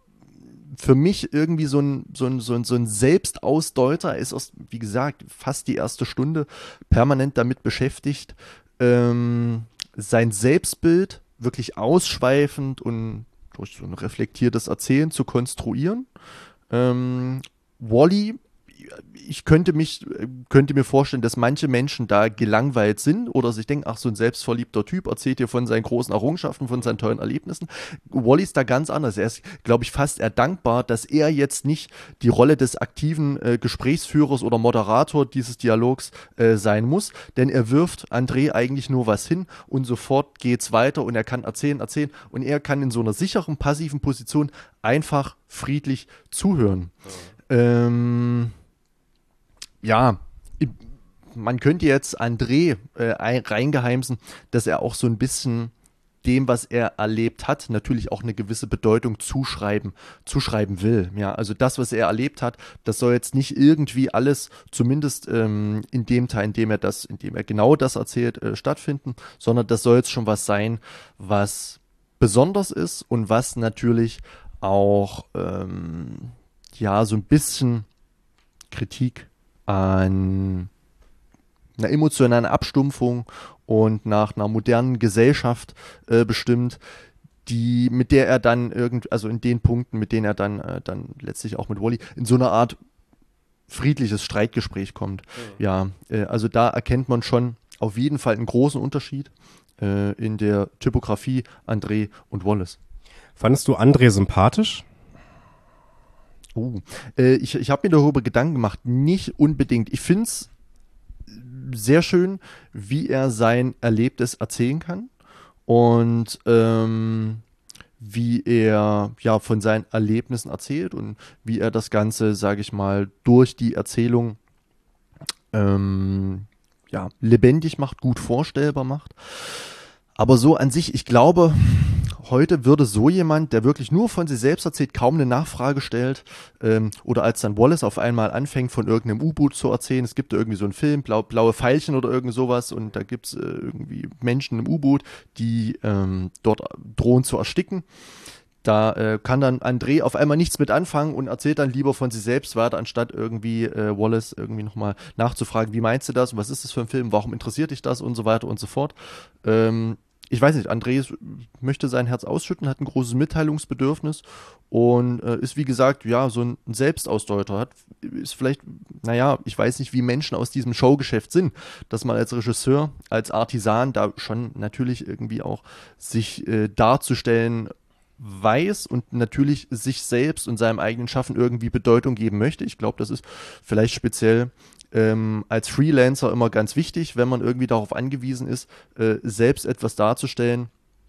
für mich irgendwie so ein, so ein, so ein, so ein Selbstausdeuter. Er ist, aus, wie gesagt, fast die erste Stunde permanent damit beschäftigt, ähm, sein Selbstbild wirklich ausschweifend und durch so ein reflektiertes Erzählen zu konstruieren. Ähm, Wall-E, ich könnte mich, könnte mir vorstellen, dass manche Menschen da gelangweilt sind oder sich denken, ach, so ein selbstverliebter Typ erzählt dir von seinen großen Errungenschaften, von seinen tollen Erlebnissen. Wall-E ist da ganz anders. Er ist, glaube ich, fast eher dankbar, dass er jetzt nicht die Rolle des aktiven äh, Gesprächsführers oder Moderator dieses Dialogs äh, sein muss, denn er wirft André eigentlich nur was hin und sofort geht's weiter und er kann erzählen, erzählen und er kann in so einer sicheren, passiven Position einfach friedlich zuhören. Ja. Ähm, Ja, man könnte jetzt André äh, reingeheimsen, dass er auch so ein bisschen dem, was er erlebt hat, natürlich auch eine gewisse Bedeutung zuschreiben, zuschreiben will. Ja, also das, was er erlebt hat, das soll jetzt nicht irgendwie alles, zumindest ähm, in dem Teil, in dem er das, in dem er genau das erzählt, äh, stattfinden, sondern das soll jetzt schon was sein, was besonders ist und was natürlich auch ähm, ja so ein bisschen Kritik an einer emotionalen Abstumpfung und nach einer modernen Gesellschaft äh, bestimmt, die, mit der er dann irgend, also in den Punkten, mit denen er dann, äh, dann letztlich auch mit Wall-E in so einer Art friedliches Streitgespräch kommt. Mhm. Ja, äh, also da erkennt man schon auf jeden Fall einen großen Unterschied äh, in der Typografie André und Wallace. Fandest du André sympathisch? Uh, äh, ich ich habe mir darüber Gedanken gemacht, nicht unbedingt. Ich finde es sehr schön, wie er sein Erlebtes erzählen kann und ähm, wie er ja von seinen Erlebnissen erzählt und wie er das Ganze, sage ich mal, durch die Erzählung ähm, ja, lebendig macht, gut vorstellbar macht. Aber so an sich, ich glaube, heute würde so jemand, der wirklich nur von sich selbst erzählt, kaum eine Nachfrage stellt, ähm, oder als dann Wallace auf einmal anfängt, von irgendeinem U-Boot zu erzählen, es gibt da irgendwie so einen Film, Blau, blaue Veilchen oder irgend sowas, und da gibt es äh, irgendwie Menschen im U-Boot, die ähm, dort drohen zu ersticken. Da äh, kann dann André auf einmal nichts mit anfangen und erzählt dann lieber von sich selbst weiter, anstatt irgendwie äh, Wallace irgendwie nochmal nachzufragen, wie meinst du das und was ist das für ein Film, warum interessiert dich das und so weiter und so fort. Ähm, ich weiß nicht, André möchte sein Herz ausschütten, hat ein großes Mitteilungsbedürfnis und äh, ist wie gesagt, ja, so ein Selbstausdeuter, hat, ist vielleicht, naja, ich weiß nicht, wie Menschen aus diesem Showgeschäft sind, dass man als Regisseur, als Artisan da schon natürlich irgendwie auch sich äh, darzustellen weiß und natürlich sich selbst und seinem eigenen Schaffen irgendwie Bedeutung geben möchte. Ich glaube, das ist vielleicht speziell ähm, als Freelancer immer ganz wichtig, wenn man irgendwie darauf angewiesen ist, äh, selbst etwas darzustellen,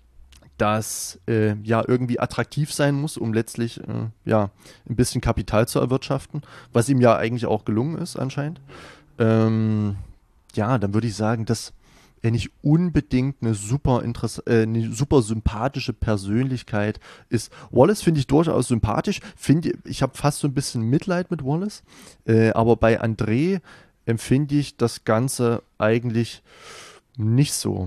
das äh, ja irgendwie attraktiv sein muss, um letztlich äh, ja ein bisschen Kapital zu erwirtschaften, was ihm ja eigentlich auch gelungen ist anscheinend. Ähm, ja, dann würde ich sagen, dass er nicht unbedingt eine super, interess- äh, eine super sympathische Persönlichkeit ist. Wallace finde ich durchaus sympathisch. Find, ich habe fast so ein bisschen Mitleid mit Wallace. Äh, aber bei André empfinde ich das Ganze eigentlich nicht so.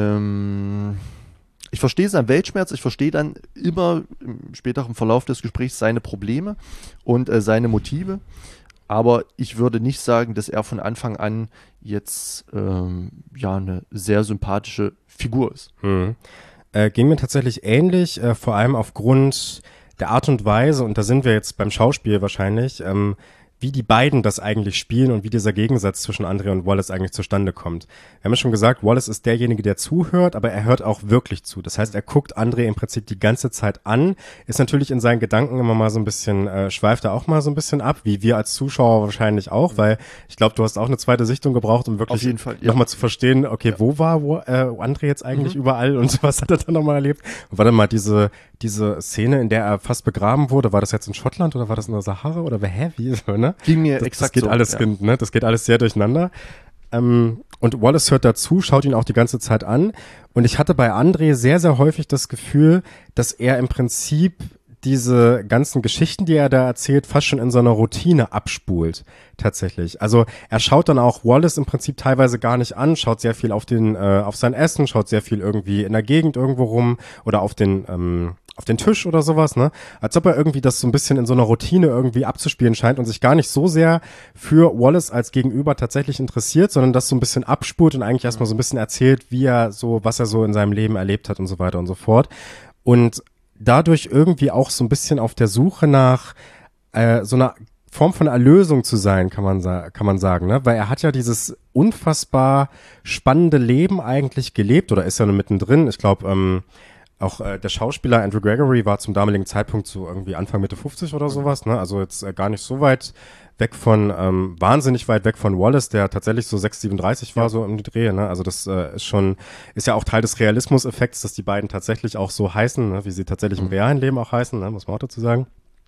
Ähm, ich verstehe seinen Weltschmerz. Ich verstehe dann immer im späteren Verlauf des Gesprächs seine Probleme und äh, seine Motive. Aber ich würde nicht sagen, dass er von Anfang an jetzt ähm, ja eine sehr sympathische Figur ist. Hm. Äh, ging mir tatsächlich ähnlich, äh, vor allem aufgrund der Art und Weise, und da sind wir jetzt beim Schauspiel wahrscheinlich, ähm, wie die beiden das eigentlich spielen und wie dieser Gegensatz zwischen André und Wallace eigentlich zustande kommt. Wir haben ja schon gesagt, Wallace ist derjenige, der zuhört, aber er hört auch wirklich zu. Das heißt, er guckt André im Prinzip die ganze Zeit an, ist natürlich in seinen Gedanken immer mal so ein bisschen, äh, schweift er auch mal so ein bisschen ab, wie wir als Zuschauer wahrscheinlich auch, weil ich glaube, du hast auch eine zweite Sichtung gebraucht, um wirklich ja. nochmal zu verstehen, okay, ja. wo war wo, äh, André jetzt eigentlich mhm. überall und was hat er dann nochmal erlebt? Und warte mal, diese diese Szene, in der er fast begraben wurde, war das jetzt in Schottland oder war das in der Sahara oder hä, wie so, ne? Ging mir das, exakt das geht so, alles, ja. ne? Das geht alles sehr durcheinander. Ähm, und Wallace hört dazu, schaut ihn auch die ganze Zeit an. Und ich hatte bei André sehr, sehr häufig das Gefühl, dass er im Prinzip diese ganzen Geschichten, die er da erzählt, fast schon in so einer Routine abspult, tatsächlich. Also er schaut dann auch Wallace im Prinzip teilweise gar nicht an, schaut sehr viel auf den, äh, auf sein Essen, schaut sehr viel irgendwie in der Gegend irgendwo rum oder auf den, ähm, auf den Tisch oder sowas, ne? Als ob er irgendwie das so ein bisschen in so einer Routine irgendwie abzuspielen scheint und sich gar nicht so sehr für Wallace als Gegenüber tatsächlich interessiert, sondern das so ein bisschen abspult und eigentlich erstmal so ein bisschen erzählt, wie er so, was er so in seinem Leben erlebt hat und so weiter und so fort. Und dadurch irgendwie auch so ein bisschen auf der Suche nach äh, so einer Form von Erlösung zu sein, kann man, sa- kann man sagen, ne? Weil er hat ja dieses unfassbar spannende Leben eigentlich gelebt oder ist ja nur mittendrin. Ich glaube, ähm, auch äh, der Schauspieler Andrew Gregory war zum damaligen Zeitpunkt so irgendwie Anfang Mitte fünfzig oder sowas, ne? Also jetzt äh, gar nicht so weit weg von, ähm, wahnsinnig weit weg von Wallace, der tatsächlich so sechs siebenunddreißig war, ja. so im Dreh, ne? Also das äh, ist schon, ist ja auch Teil des Realismus-Effekts, dass die beiden tatsächlich auch so heißen, ne? Wie sie tatsächlich mhm. im realen Leben auch heißen, ne? Muss man auch dazu sagen.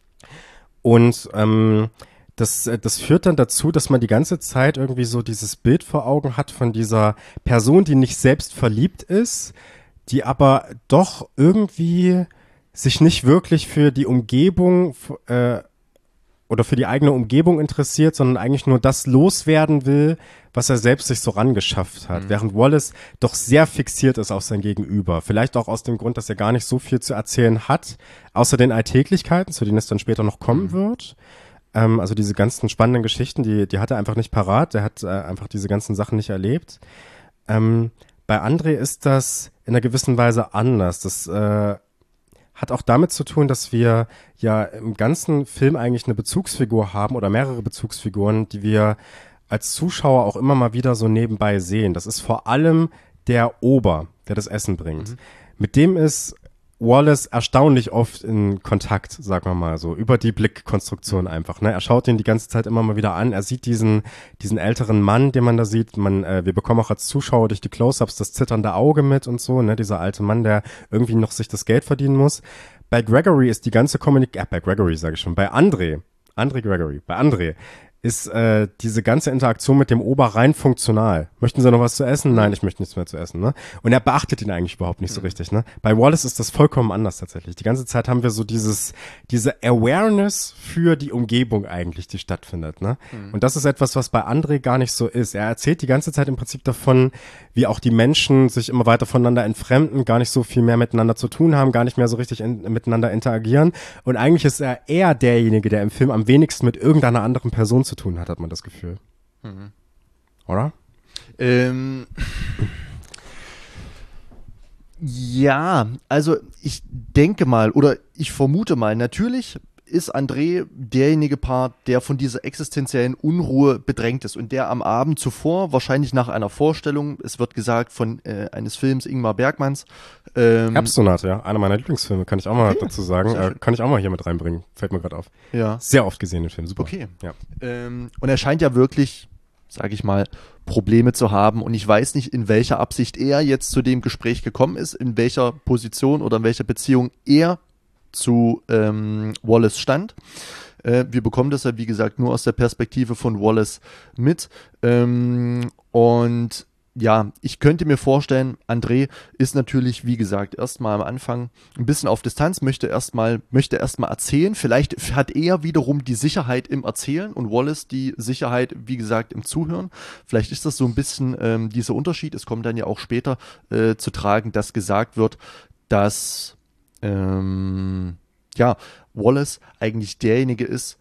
Und ähm, das, das führt dann dazu, dass man die ganze Zeit irgendwie so dieses Bild vor Augen hat von dieser Person, die nicht selbst verliebt ist, die aber doch irgendwie sich nicht wirklich für die Umgebung äh, oder für die eigene Umgebung interessiert, sondern eigentlich nur das loswerden will, was er selbst sich so rangeschafft hat. Mhm. Während Wallace doch sehr fixiert ist auf sein Gegenüber. Vielleicht auch aus dem Grund, dass er gar nicht so viel zu erzählen hat, außer den Alltäglichkeiten, zu denen es dann später noch kommen mhm. wird. Ähm, also diese ganzen spannenden Geschichten, die, die hat er einfach nicht parat. Der hat äh, einfach diese ganzen Sachen nicht erlebt. Ähm, bei André ist das in einer gewissen Weise anders. Das äh, hat auch damit zu tun, dass wir ja im ganzen Film eigentlich eine Bezugsfigur haben oder mehrere Bezugsfiguren, die wir als Zuschauer auch immer mal wieder so nebenbei sehen. Das ist vor allem der Ober, der das Essen bringt. Mhm. Mit dem ist Wallace erstaunlich oft in Kontakt, sagen wir mal so, über die Blickkonstruktion einfach. Ne? Er schaut ihn die ganze Zeit immer mal wieder an. Er sieht diesen diesen älteren Mann, den man da sieht. Man, äh, wir bekommen auch als Zuschauer durch die Close-Ups das zitternde Auge mit und so. Ne? Dieser alte Mann, der irgendwie noch sich das Geld verdienen muss. Bei Gregory ist die ganze Kommunikation, äh, bei Gregory sage ich schon, bei André, André Gregory, bei André ist äh, diese ganze Interaktion mit dem Ober rein funktional. Möchten Sie noch was zu essen? Nein, ich möchte nichts mehr zu essen. Ne? Und er beachtet ihn eigentlich überhaupt nicht so richtig. Ne? Bei Wallace ist das vollkommen anders tatsächlich. Die ganze Zeit haben wir so dieses diese Awareness für die Umgebung eigentlich, die stattfindet. Ne? Mhm. Und das ist etwas, was bei André gar nicht so ist. Er erzählt die ganze Zeit im Prinzip davon, wie auch die Menschen sich immer weiter voneinander entfremden, gar nicht so viel mehr miteinander zu tun haben, gar nicht mehr so richtig in, miteinander interagieren. Und eigentlich ist er eher derjenige, der im Film am wenigsten mit irgendeiner anderen Person zu tun hat, hat man das Gefühl. Mhm. Oder? Ähm, ja, also ich denke mal oder ich vermute mal, natürlich ist André derjenige Part, der von dieser existenziellen Unruhe bedrängt ist und der am Abend zuvor, wahrscheinlich nach einer Vorstellung, es wird gesagt von äh, eines Films Ingmar Bergmanns. Ähm, Herbstsonate, ja, einer meiner Lieblingsfilme, kann ich auch mal okay. dazu sagen, äh, kann ich auch mal hier mit reinbringen, fällt mir gerade auf. Ja. Sehr oft gesehen den Film, super. Okay. Ja. Ähm, und er scheint ja wirklich, sage ich mal, Probleme zu haben und ich weiß nicht, in welcher Absicht er jetzt zu dem Gespräch gekommen ist, in welcher Position oder in welcher Beziehung er zu ähm, Wallace stand. Äh, wir bekommen das ja, wie gesagt, nur aus der Perspektive von Wallace mit. Ähm, und ja, ich könnte mir vorstellen, André ist natürlich, wie gesagt, erstmal am Anfang ein bisschen auf Distanz, möchte erstmal möchte erstmal erzählen. Vielleicht hat er wiederum die Sicherheit im Erzählen und Wallace die Sicherheit, wie gesagt, im Zuhören. Vielleicht ist das so ein bisschen ähm, dieser Unterschied. Es kommt dann ja auch später äh, zu tragen, dass gesagt wird, dass ähm, ja, Wallace eigentlich derjenige ist,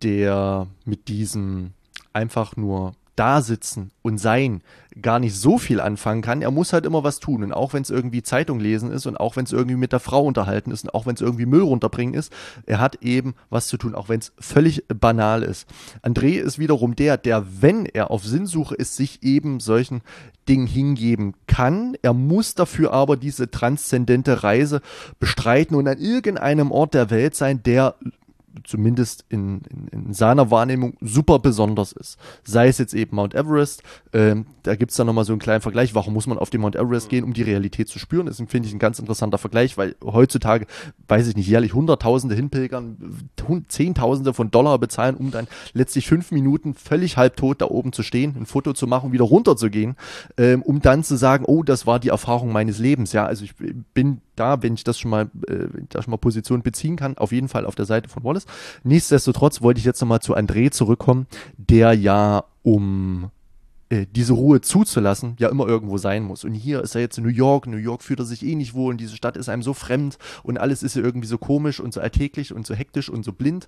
der mit diesem einfach nur da sitzen und sein gar nicht so viel anfangen kann. Er muss halt immer was tun und auch wenn es irgendwie Zeitung lesen ist und auch wenn es irgendwie mit der Frau unterhalten ist und auch wenn es irgendwie Müll runterbringen ist, er hat eben was zu tun, auch wenn es völlig banal ist. André ist wiederum der, der, wenn er auf Sinnsuche ist, sich eben solchen Dingen hingeben kann. Er muss dafür aber diese transzendente Reise bestreiten und an irgendeinem Ort der Welt sein, der zumindest in, in, in seiner Wahrnehmung super besonders ist. Sei es jetzt eben Mount Everest, ähm, da gibt es dann nochmal so einen kleinen Vergleich, warum muss man auf den Mount Everest gehen, um die Realität zu spüren, das ist, finde ich, ein ganz interessanter Vergleich, weil heutzutage, weiß ich nicht, jährlich Hunderttausende hinpilgern, Zehntausende von Dollar bezahlen, um dann letztlich fünf Minuten völlig halbtot da oben zu stehen, ein Foto zu machen, wieder runter zu gehen, ähm, um dann zu sagen, oh, das war die Erfahrung meines Lebens, ja, also ich bin da, wenn ich das schon mal, äh, wenn ich da schon mal Position beziehen kann, auf jeden Fall auf der Seite von Wallace. Nichtsdestotrotz wollte ich jetzt nochmal zu André zurückkommen, der ja, um äh, diese Ruhe zuzulassen, ja immer irgendwo sein muss. Und hier ist er jetzt in New York, New York fühlt er sich eh nicht wohl und diese Stadt ist einem so fremd und alles ist ja irgendwie so komisch und so alltäglich und so hektisch und so blind,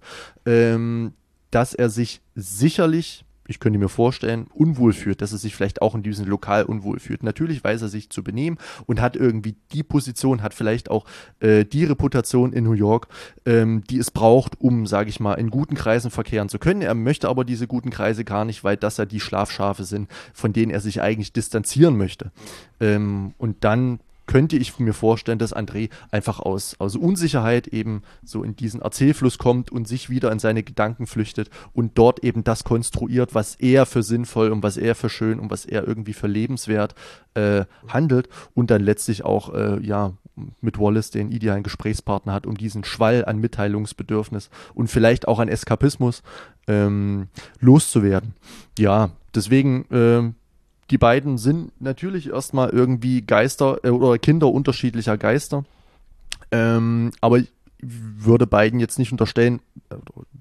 ähm, dass er sich sicherlich, ich könnte mir vorstellen, unwohl fühlt, dass er sich vielleicht auch in diesem Lokal unwohl fühlt. Natürlich weiß er sich zu benehmen und hat irgendwie die Position, hat vielleicht auch äh, die Reputation in New York, ähm, die es braucht, um, sage ich mal, in guten Kreisen verkehren zu können. Er möchte aber diese guten Kreise gar nicht, weil das ja die Schlafschafe sind, von denen er sich eigentlich distanzieren möchte. Ähm, und dann könnte ich mir vorstellen, dass André einfach aus, aus Unsicherheit eben so in diesen Erzählfluss kommt und sich wieder in seine Gedanken flüchtet und dort eben das konstruiert, was er für sinnvoll und was er für schön und was er irgendwie für lebenswert äh, handelt und dann letztlich auch äh, ja mit Wallace den idealen Gesprächspartner hat, um diesen Schwall an Mitteilungsbedürfnis und vielleicht auch an Eskapismus ähm, loszuwerden. Ja, deswegen ähm, die beiden sind natürlich erstmal irgendwie Geister äh, oder Kinder unterschiedlicher Geister. Ähm, aber ich würde beiden jetzt nicht unterstellen, äh,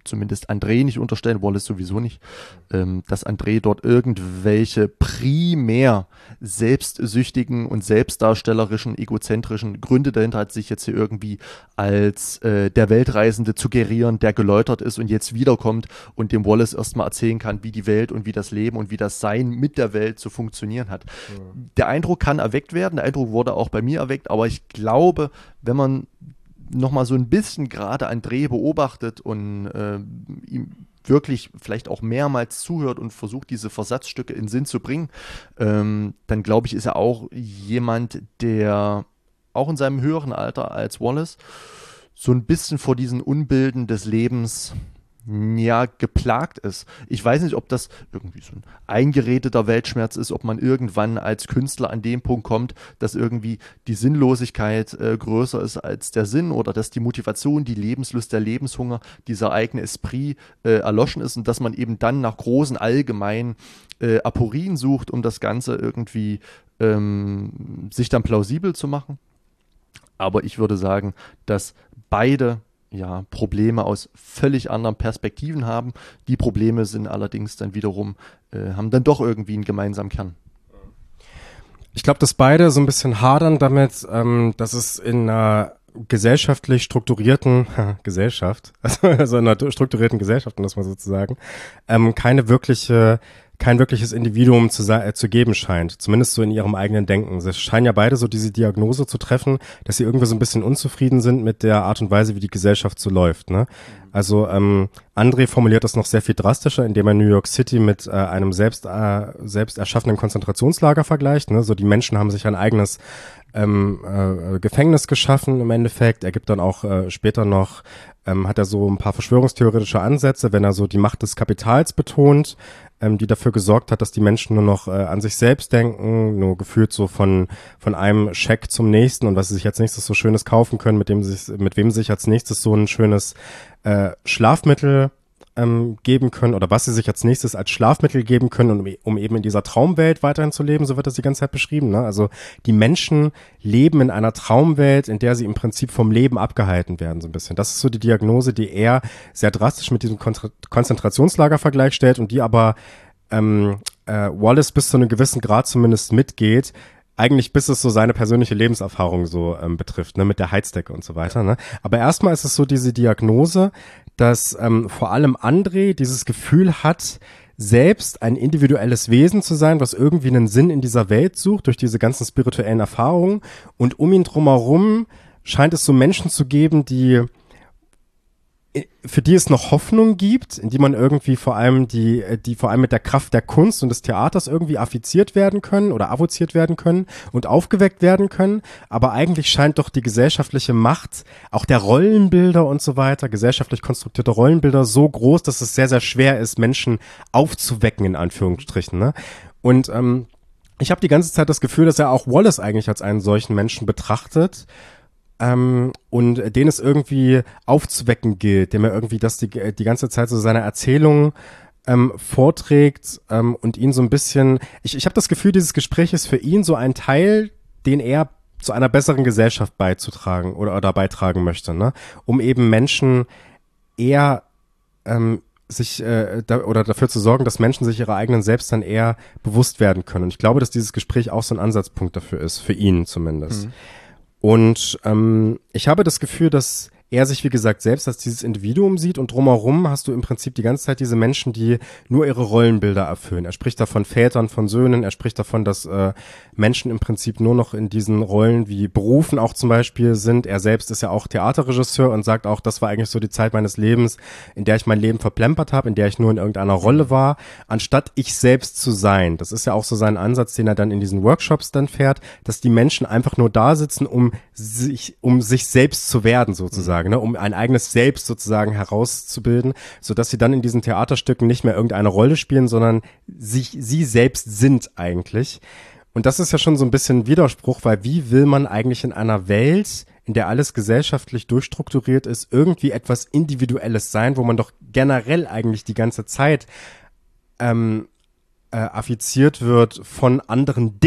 zumindest André nicht unterstellen, Wallace sowieso nicht, ähm, dass André dort irgendwelche primär selbstsüchtigen und selbstdarstellerischen, egozentrischen Gründe dahinter hat, sich jetzt hier irgendwie als äh, der Weltreisende zu gerieren, der geläutert ist und jetzt wiederkommt und dem Wallace erstmal erzählen kann, wie die Welt und wie das Leben und wie das Sein mit der Welt zu funktionieren hat. Ja. Der Eindruck kann erweckt werden, der Eindruck wurde auch bei mir erweckt, aber ich glaube, wenn man nochmal so ein bisschen gerade André beobachtet und äh, ihm wirklich vielleicht auch mehrmals zuhört und versucht, diese Versatzstücke in Sinn zu bringen, ähm, dann glaube ich, ist er auch jemand, der auch in seinem höheren Alter als Wallace so ein bisschen vor diesen Unbilden des Lebens ja geplagt ist. Ich weiß nicht, ob das irgendwie so ein eingeredeter Weltschmerz ist, ob man irgendwann als Künstler an den Punkt kommt, dass irgendwie die Sinnlosigkeit äh, größer ist als der Sinn oder dass die Motivation, die Lebenslust, der Lebenshunger, dieser eigene Esprit äh, erloschen ist und dass man eben dann nach großen allgemeinen äh, Aporien sucht, um das Ganze irgendwie ähm, sich dann plausibel zu machen. Aber ich würde sagen, dass beide ja, Probleme aus völlig anderen Perspektiven haben. Die Probleme sind allerdings dann wiederum, äh, haben dann doch irgendwie einen gemeinsamen Kern. Ich glaube, dass beide so ein bisschen hadern damit, ähm, dass es in einer gesellschaftlich strukturierten Gesellschaft, also, also in einer strukturierten Gesellschaft, um das mal so zu sagen, ähm, keine wirkliche kein wirkliches Individuum zu, äh, zu geben scheint, zumindest so in ihrem eigenen Denken. Sie scheinen ja beide so diese Diagnose zu treffen, dass sie irgendwie so ein bisschen unzufrieden sind mit der Art und Weise, wie die Gesellschaft so läuft. Ne? Also ähm, André formuliert das noch sehr viel drastischer, indem er New York City mit äh, einem selbst, äh, selbst erschaffenen Konzentrationslager vergleicht. Ne? So die Menschen haben sich ein eigenes ähm, äh, Gefängnis geschaffen im Endeffekt. Er gibt dann auch äh, später noch, ähm, hat er so ein paar verschwörungstheoretische Ansätze, wenn er so die Macht des Kapitals betont, ähm, die dafür gesorgt hat, dass die Menschen nur noch äh, an sich selbst denken, nur gefühlt so von von einem Scheck zum nächsten und was sie sich als nächstes so Schönes kaufen können, mit dem sich mit wem sie sich als nächstes so ein schönes äh, Schlafmittel ähm, geben können oder was sie sich als nächstes als Schlafmittel geben können, um, um eben in dieser Traumwelt weiterhin zu leben, so wird das die ganze Zeit beschrieben. Ne? Also die Menschen leben in einer Traumwelt, in der sie im Prinzip vom Leben abgehalten werden, so ein bisschen. Das ist so die Diagnose, die er sehr drastisch mit diesem Kon- Konzentrationslagervergleich stellt und die aber ähm, äh, Wallace bis zu einem gewissen Grad zumindest mitgeht, eigentlich bis es so seine persönliche Lebenserfahrung so ähm, betrifft, ne, mit der Heizdecke und so weiter. Ne? Aber erstmal ist es so diese Diagnose, dass ähm, vor allem André dieses Gefühl hat, selbst ein individuelles Wesen zu sein, was irgendwie einen Sinn in dieser Welt sucht, durch diese ganzen spirituellen Erfahrungen. Und um ihn drumherum scheint es so Menschen zu geben, die für die es noch Hoffnung gibt, in die man irgendwie vor allem die, die vor allem mit der Kraft der Kunst und des Theaters irgendwie affiziert werden können oder avoziert werden können und aufgeweckt werden können. Aber eigentlich scheint doch die gesellschaftliche Macht, auch der Rollenbilder und so weiter, gesellschaftlich konstruierte Rollenbilder so groß, dass es sehr, sehr schwer ist, Menschen aufzuwecken, in Anführungsstrichen. Ne? Und ähm, ich habe die ganze Zeit das Gefühl, dass er auch Wallace eigentlich als einen solchen Menschen betrachtet. Ähm, und den es irgendwie aufzuwecken gilt, dem er irgendwie das die, die ganze Zeit so seine Erzählungen ähm, vorträgt ähm, und ihn so ein bisschen, ich, ich habe das Gefühl, dieses Gespräch ist für ihn so ein Teil, den er zu einer besseren Gesellschaft beizutragen oder, oder beitragen möchte, ne? Um eben Menschen eher ähm, sich äh, da, oder dafür zu sorgen, dass Menschen sich ihrer eigenen Selbst dann eher bewusst werden können. Und ich glaube, dass dieses Gespräch auch so ein Ansatzpunkt dafür ist, für ihn zumindest. Mhm. Und ähm, ich habe das Gefühl, dass er sich, wie gesagt, selbst als dieses Individuum sieht und drumherum hast du im Prinzip die ganze Zeit diese Menschen, die nur ihre Rollenbilder erfüllen. Er spricht da von Vätern, von Söhnen, er spricht davon, dass äh, Menschen im Prinzip nur noch in diesen Rollen wie Berufen auch zum Beispiel sind. Er selbst ist ja auch Theaterregisseur und sagt auch, das war eigentlich so die Zeit meines Lebens, in der ich mein Leben verplempert habe, in der ich nur in irgendeiner Rolle war, anstatt ich selbst zu sein. Das ist ja auch so sein Ansatz, den er dann in diesen Workshops dann fährt, dass die Menschen einfach nur da sitzen, um sich, um sich selbst zu werden sozusagen. Ne, um ein eigenes Selbst sozusagen herauszubilden, sodass sie dann in diesen Theaterstücken nicht mehr irgendeine Rolle spielen, sondern sich, sie selbst sind eigentlich. Und das ist ja schon so ein bisschen Widerspruch, weil wie will man eigentlich in einer Welt, in der alles gesellschaftlich durchstrukturiert ist, irgendwie etwas Individuelles sein, wo man doch generell eigentlich die ganze Zeit ähm, äh, affiziert wird von anderen Dingen.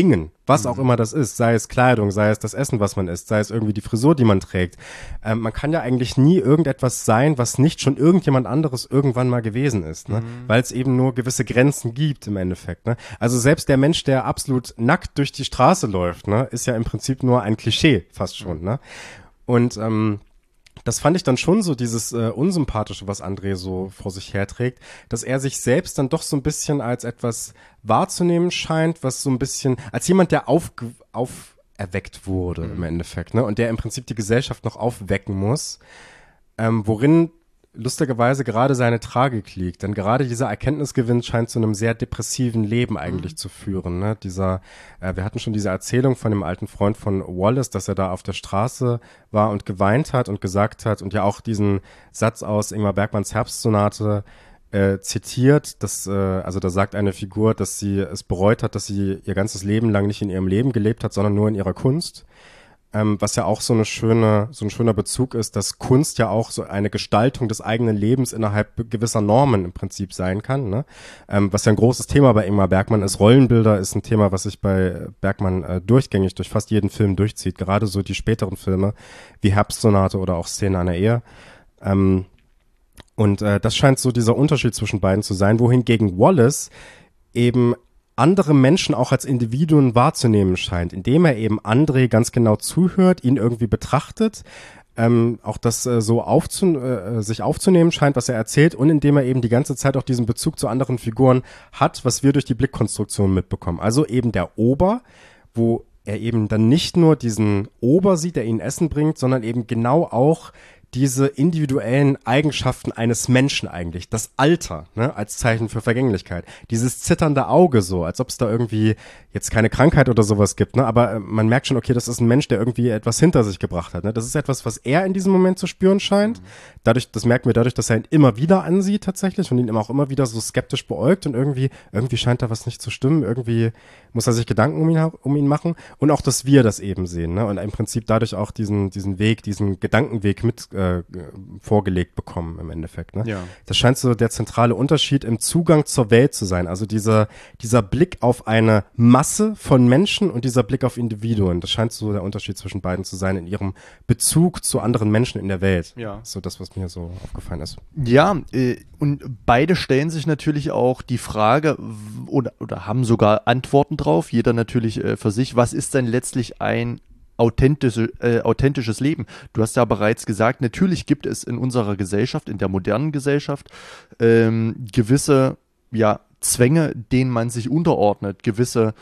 Was Mhm. auch immer das ist, sei es Kleidung, sei es das Essen, was man isst, sei es irgendwie die Frisur, die man trägt. Ähm, man kann ja eigentlich nie irgendetwas sein, was nicht schon irgendjemand anderes irgendwann mal gewesen ist, ne? Mhm. Weil es eben nur gewisse Grenzen gibt im Endeffekt, ne? Also selbst der Mensch, der absolut nackt durch die Straße läuft, ne, ist ja im Prinzip nur ein Klischee fast schon, ne? Und ähm, das fand ich dann schon so, dieses äh, Unsympathische, was André so vor sich herträgt, dass er sich selbst dann doch so ein bisschen als etwas wahrzunehmen scheint, was so ein bisschen, als jemand, der aufge auferweckt wurde Mhm. im Endeffekt, ne? Und der im Prinzip die Gesellschaft noch aufwecken muss, ähm, worin lustigerweise gerade seine Tragik liegt. Denn gerade dieser Erkenntnisgewinn scheint zu einem sehr depressiven Leben eigentlich Mhm. zu führen. Ne? Dieser, äh, wir hatten schon diese Erzählung von dem alten Freund von Wallace, dass er da auf der Straße war und geweint hat und gesagt hat und ja auch diesen Satz aus Ingmar Bergmanns Herbstsonate äh, zitiert, dass, äh, also da sagt eine Figur, dass sie es bereut hat, dass sie ihr ganzes Leben lang nicht in ihrem Leben gelebt hat, sondern nur in ihrer Kunst. Ähm, was ja auch so eine schöne, so ein schöner Bezug ist, dass Kunst ja auch so eine Gestaltung des eigenen Lebens innerhalb gewisser Normen im Prinzip sein kann, ne? Ähm, was ja ein großes Thema bei Ingmar Bergmann ist. Rollenbilder ist ein Thema, was sich bei Bergmann äh, durchgängig durch fast jeden Film durchzieht. Gerade so die späteren Filme wie Herbstsonate oder auch Szene einer Ehe. Ähm, und äh, das scheint so dieser Unterschied zwischen beiden zu sein, wohingegen Wallace eben andere Menschen auch als Individuen wahrzunehmen scheint, indem er eben André ganz genau zuhört, ihn irgendwie betrachtet, ähm, auch das äh, so aufzu äh, sich aufzunehmen scheint, was er erzählt, und indem er eben die ganze Zeit auch diesen Bezug zu anderen Figuren hat, was wir durch die Blickkonstruktion mitbekommen. Also eben der Ober, wo er eben dann nicht nur diesen Ober sieht, der ihnen Essen bringt, sondern eben genau auch diese individuellen Eigenschaften eines Menschen eigentlich. Das Alter, ne, als Zeichen für Vergänglichkeit. Dieses zitternde Auge so, als ob es da irgendwie jetzt keine Krankheit oder sowas gibt, ne, aber äh, man merkt schon, okay, das ist ein Mensch, der irgendwie etwas hinter sich gebracht hat, ne. Das ist etwas, was er in diesem Moment zu spüren scheint. Mhm. Dadurch, das merken wir dadurch, dass er ihn immer wieder ansieht tatsächlich und ihn immer auch immer wieder so skeptisch beäugt und irgendwie, irgendwie scheint da was nicht zu stimmen, irgendwie muss er sich Gedanken um ihn, um ihn machen, und auch, dass wir das eben sehen, ne, und im Prinzip dadurch auch diesen, diesen Weg, diesen Gedankenweg mit äh, vorgelegt bekommen im Endeffekt. Ne? Ja. Das scheint so der zentrale Unterschied im Zugang zur Welt zu sein. Also dieser, dieser Blick auf eine Masse von Menschen und dieser Blick auf Individuen. Das scheint so der Unterschied zwischen beiden zu sein in ihrem Bezug zu anderen Menschen in der Welt. Ja. So das, was mir so aufgefallen ist. Ja, äh, und beide stellen sich natürlich auch die Frage w- oder, oder haben sogar Antworten drauf, jeder natürlich äh, für sich, was ist denn letztlich ein authentische, äh, authentisches Leben? Du hast ja bereits gesagt, natürlich gibt es in unserer Gesellschaft, in der modernen Gesellschaft, ähm, gewisse ja, Zwänge, denen man sich unterordnet, gewisse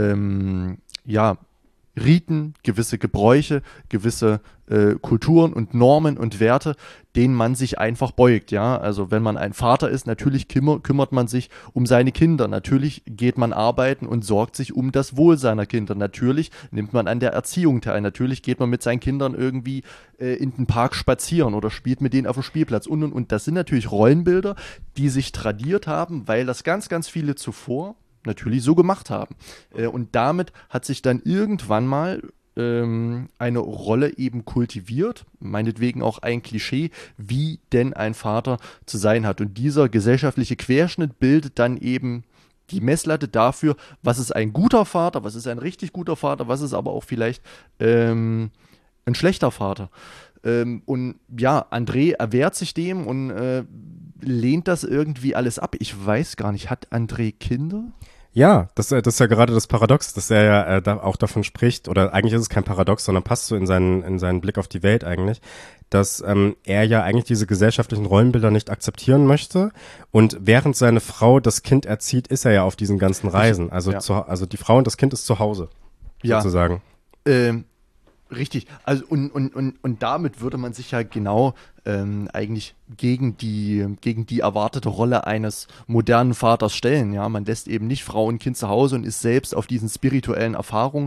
ähm, ja, Riten, gewisse Gebräuche, gewisse äh, Kulturen und Normen und Werte, denen man sich einfach beugt, ja. Also wenn man ein Vater ist, natürlich kümmer, kümmert man sich um seine Kinder, natürlich geht man arbeiten und sorgt sich um das Wohl seiner Kinder, natürlich nimmt man an der Erziehung teil, natürlich geht man mit seinen Kindern irgendwie äh, in den Park spazieren oder spielt mit denen auf dem Spielplatz und und und. Das sind natürlich Rollenbilder, die sich tradiert haben, weil das ganz, ganz viele zuvor natürlich so gemacht haben. Äh, und damit hat sich dann irgendwann mal ähm, eine Rolle eben kultiviert, meinetwegen auch ein Klischee, wie denn ein Vater zu sein hat. Und dieser gesellschaftliche Querschnitt bildet dann eben die Messlatte dafür, was ist ein guter Vater, was ist ein richtig guter Vater, was ist aber auch vielleicht ähm, ein schlechter Vater. Ähm, und ja, André erwehrt sich dem und äh, lehnt das irgendwie alles ab. Ich weiß gar nicht, hat André Kinder? Ja, das, äh, das ist ja gerade das Paradox, dass er ja äh, da auch davon spricht, oder eigentlich ist es kein Paradox, sondern passt so in seinen, in seinen Blick auf die Welt eigentlich, dass ähm, er ja eigentlich diese gesellschaftlichen Rollenbilder nicht akzeptieren möchte, und während seine Frau das Kind erzieht, ist er ja auf diesen ganzen Reisen. Also, Ja. zu, also die Frau und das Kind ist zu Hause, Ja. sozusagen. Ähm, richtig. Also und, und, und, und damit würde man sich ja genau ähm, eigentlich gegen die, gegen die erwartete Rolle eines modernen Vaters stellen. Ja, man lässt eben nicht Frau und Kind zu Hause und ist selbst auf diesen spirituellen Erfahrungen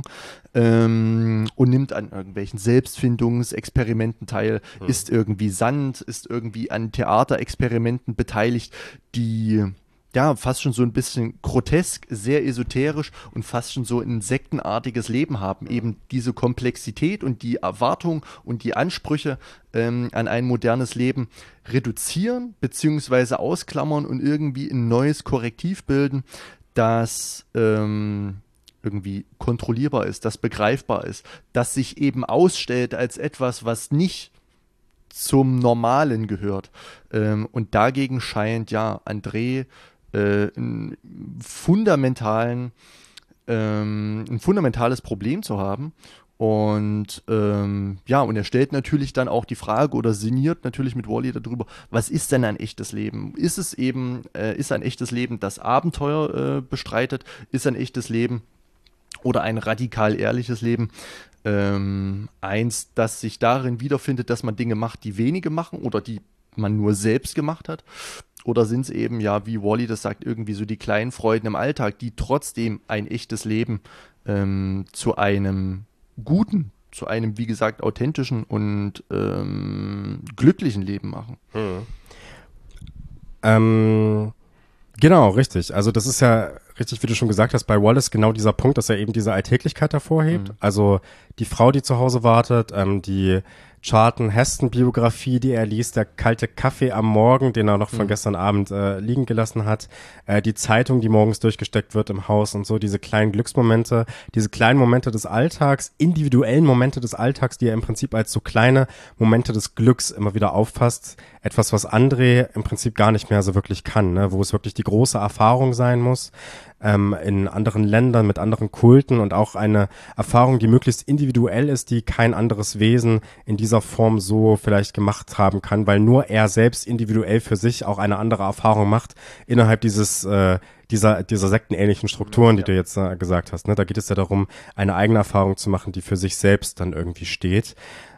ähm, und nimmt an irgendwelchen Selbstfindungsexperimenten teil, Mhm. ist irgendwie sanft, ist irgendwie an Theaterexperimenten beteiligt, die ja, fast schon so ein bisschen grotesk, sehr esoterisch und fast schon so ein sektenartiges Leben haben. Eben diese Komplexität und die Erwartung und die Ansprüche ähm, an ein modernes Leben reduzieren beziehungsweise ausklammern und irgendwie ein neues Korrektiv bilden, das ähm, irgendwie kontrollierbar ist, das begreifbar ist, das sich eben ausstellt als etwas, was nicht zum Normalen gehört. Ähm, und dagegen scheint ja André äh, einen fundamentalen, ähm, ein fundamentales Problem zu haben. Und ähm, ja, und er stellt natürlich dann auch die Frage oder sinniert natürlich mit Wall-E darüber, was ist denn ein echtes Leben? Ist es eben, äh, ist ein echtes Leben, das Abenteuer äh, bestreitet? Ist ein echtes Leben oder ein radikal ehrliches Leben ähm, eins, das sich darin wiederfindet, dass man Dinge macht, die wenige machen oder die man nur selbst gemacht hat? Oder sind es eben, ja, wie Wall-E das sagt, irgendwie so die kleinen Freuden im Alltag, die trotzdem ein echtes Leben ähm, zu einem guten, zu einem, wie gesagt, authentischen und ähm, glücklichen Leben machen. Hm. Ähm, genau, richtig. Also das ist ja richtig, wie du schon gesagt hast, bei Wallace genau dieser Punkt, dass er eben diese Alltäglichkeit hervorhebt. Mhm. Also die Frau, die zu Hause wartet, ähm, die Charlton-Heston-Biografie, die er liest, der kalte Kaffee am Morgen, den er noch von mhm. gestern Abend äh, liegen gelassen hat, äh, die Zeitung, die morgens durchgesteckt wird im Haus und so, diese kleinen Glücksmomente, diese kleinen Momente des Alltags, individuellen Momente des Alltags, die er im Prinzip als so kleine Momente des Glücks immer wieder auffasst. Etwas, was André im Prinzip gar nicht mehr so wirklich kann, ne? Wo es wirklich die große Erfahrung sein muss, ähm, in anderen Ländern mit anderen Kulten und auch eine Erfahrung, die möglichst individuell ist, die kein anderes Wesen in dieser Form so vielleicht gemacht haben kann, weil nur er selbst individuell für sich auch eine andere Erfahrung macht innerhalb dieses äh, dieser dieser sektenähnlichen Strukturen, die ja. du jetzt äh, gesagt hast. Ne? Da geht es ja darum, eine eigene Erfahrung zu machen, die für sich selbst dann irgendwie steht.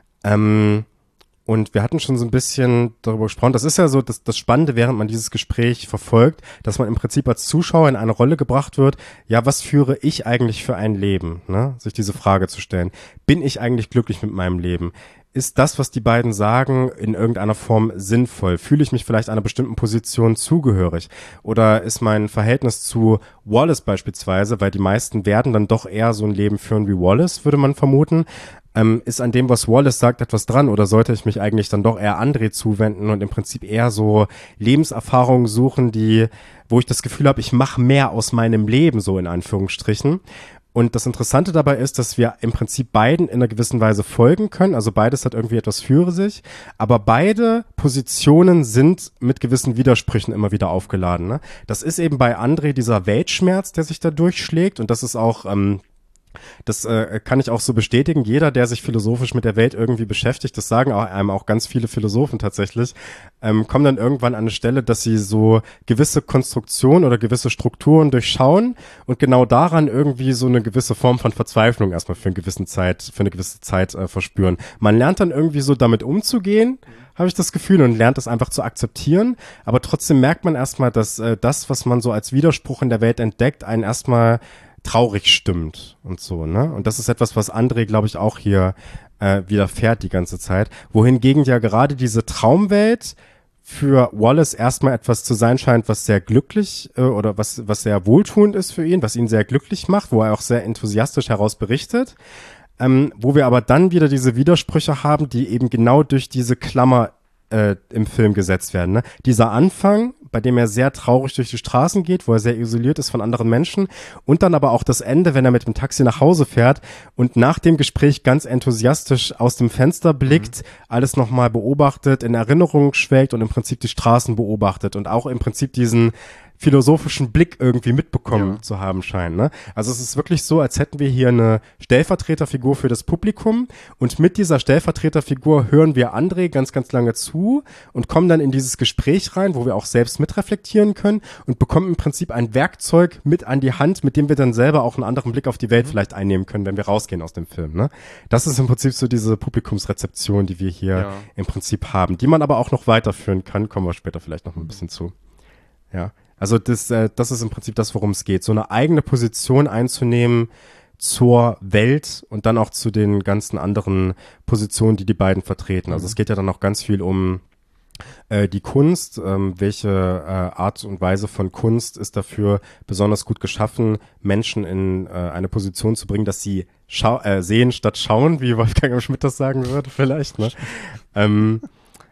Ähm, Und wir hatten schon so ein bisschen darüber gesprochen. Das ist ja so das, das Spannende, während man dieses Gespräch verfolgt, dass man im Prinzip als Zuschauer in eine Rolle gebracht wird. Ja, was führe ich eigentlich für ein Leben? Ne? Sich diese Frage zu stellen. Bin ich eigentlich glücklich mit meinem Leben? Ist das, was die beiden sagen, in irgendeiner Form sinnvoll? Fühle ich mich vielleicht einer bestimmten Position zugehörig? Oder ist mein Verhältnis zu Wallace beispielsweise, weil die meisten werden dann doch eher so ein Leben führen wie Wallace, würde man vermuten, ähm, ist an dem, was Wallace sagt, etwas dran? Oder sollte ich mich eigentlich dann doch eher André zuwenden und im Prinzip eher so Lebenserfahrungen suchen, die, wo ich das Gefühl habe, ich mache mehr aus meinem Leben, so in Anführungsstrichen. Und das Interessante dabei ist, dass wir im Prinzip beiden in einer gewissen Weise folgen können. Also beides hat irgendwie etwas für sich. Aber beide Positionen sind mit gewissen Widersprüchen immer wieder aufgeladen. Ne? Das ist eben bei André dieser Weltschmerz, der sich da durchschlägt. Und das ist auch... Ähm, Das äh, kann ich auch so bestätigen. Jeder, der sich philosophisch mit der Welt irgendwie beschäftigt, das sagen auch, einem auch ganz viele Philosophen tatsächlich, ähm, kommen dann irgendwann an eine Stelle, dass sie so gewisse Konstruktionen oder gewisse Strukturen durchschauen und genau daran irgendwie so eine gewisse Form von Verzweiflung erstmal für eine gewisse Zeit, für eine gewisse Zeit äh, verspüren. Man lernt dann irgendwie so damit umzugehen, habe ich das Gefühl, und lernt das einfach zu akzeptieren. Aber trotzdem merkt man erstmal, dass äh, das, was man so als Widerspruch in der Welt entdeckt, einen erstmal traurig stimmt und so, ne? Und das ist etwas, was André, glaube ich, auch hier äh, widerfährt die ganze Zeit. Wohingegen ja gerade diese Traumwelt für Wallace erstmal etwas zu sein scheint, was sehr glücklich äh, oder was was sehr wohltuend ist für ihn, was ihn sehr glücklich macht, wo er auch sehr enthusiastisch heraus berichtet. Ähm, wo wir aber dann wieder diese Widersprüche haben, die eben genau durch diese Klammer äh, im Film gesetzt werden. Ne? Dieser Anfang, bei dem er sehr traurig durch die Straßen geht, wo er sehr isoliert ist von anderen Menschen, und dann aber auch das Ende, wenn er mit dem Taxi nach Hause fährt und nach dem Gespräch ganz enthusiastisch aus dem Fenster blickt, mhm. alles nochmal beobachtet, in Erinnerung schwelgt und im Prinzip die Straßen beobachtet und auch im Prinzip diesen philosophischen Blick irgendwie mitbekommen ja. zu haben scheint. Ne? Also es ist wirklich so, als hätten wir hier eine Stellvertreterfigur für das Publikum und mit dieser Stellvertreterfigur hören wir André ganz, ganz lange zu und kommen dann in dieses Gespräch rein, wo wir auch selbst mitreflektieren können und bekommen im Prinzip ein Werkzeug mit an die Hand, mit dem wir dann selber auch einen anderen Blick auf die Welt mhm. vielleicht einnehmen können, wenn wir rausgehen aus dem Film. Ne? Das ist im Prinzip so diese Publikumsrezeption, die wir hier ja. im Prinzip haben, die man aber auch noch weiterführen kann, kommen wir später vielleicht noch ein bisschen zu. Ja. Also das, äh, das ist im Prinzip das, worum es geht. So eine eigene Position einzunehmen zur Welt und dann auch zu den ganzen anderen Positionen, die die beiden vertreten. Also es geht ja dann auch ganz viel um äh, die Kunst. Ähm, welche äh, Art und Weise von Kunst ist dafür besonders gut geschaffen, Menschen in äh, eine Position zu bringen, dass sie schau- äh, sehen statt schauen, wie Wolfgang Schmidt das sagen würde vielleicht. Ne? ähm,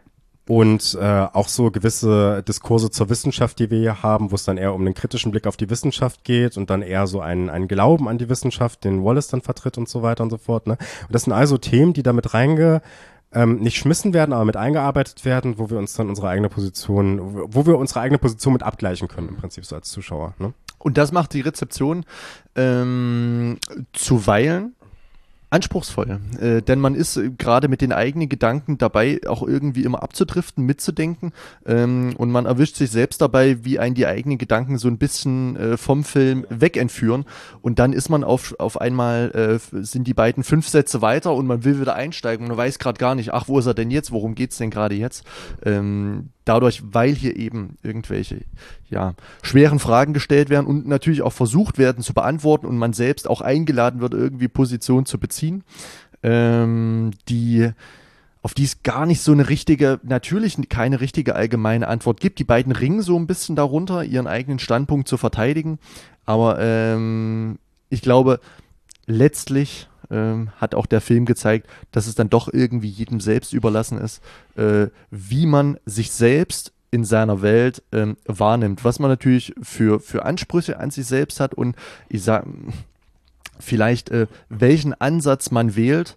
Und äh, auch so gewisse Diskurse zur Wissenschaft, die wir hier haben, wo es dann eher um einen kritischen Blick auf die Wissenschaft geht und dann eher so einen, einen Glauben an die Wissenschaft, den Wallace dann vertritt und so weiter und so fort. Ne? Und das sind also Themen, die damit reinge, ähm, nicht schmissen werden, aber mit eingearbeitet werden, wo wir uns dann unsere eigene Position, wo wir unsere eigene Position mit abgleichen können, im Prinzip so als Zuschauer. Ne? Und das macht die Rezeption ähm, zuweilen anspruchsvoll, äh, denn man ist äh, gerade mit den eigenen Gedanken dabei, auch irgendwie immer abzudriften, mitzudenken, ähm, und man erwischt sich selbst dabei, wie einen die eigenen Gedanken so ein bisschen äh, vom Film wegentführen, und dann ist man auf, auf einmal, äh, sind die beiden fünf Sätze weiter und man will wieder einsteigen und man weiß gerade gar nicht, ach, wo ist er denn jetzt, worum geht's denn gerade jetzt? Ähm, dadurch, weil hier eben irgendwelche, ja, schweren Fragen gestellt werden und natürlich auch versucht werden zu beantworten und man selbst auch eingeladen wird, irgendwie Position zu beziehen, ähm, die, auf die es gar nicht so eine richtige, natürlich keine richtige allgemeine Antwort gibt. Die beiden ringen so ein bisschen darunter, ihren eigenen Standpunkt zu verteidigen, aber ähm, ich glaube, letztlich ähm, hat auch der Film gezeigt, dass es dann doch irgendwie jedem selbst überlassen ist, äh, wie man sich selbst in seiner Welt ähm, wahrnimmt, was man natürlich für, für Ansprüche an sich selbst hat und ich sag, vielleicht äh, welchen Ansatz man wählt,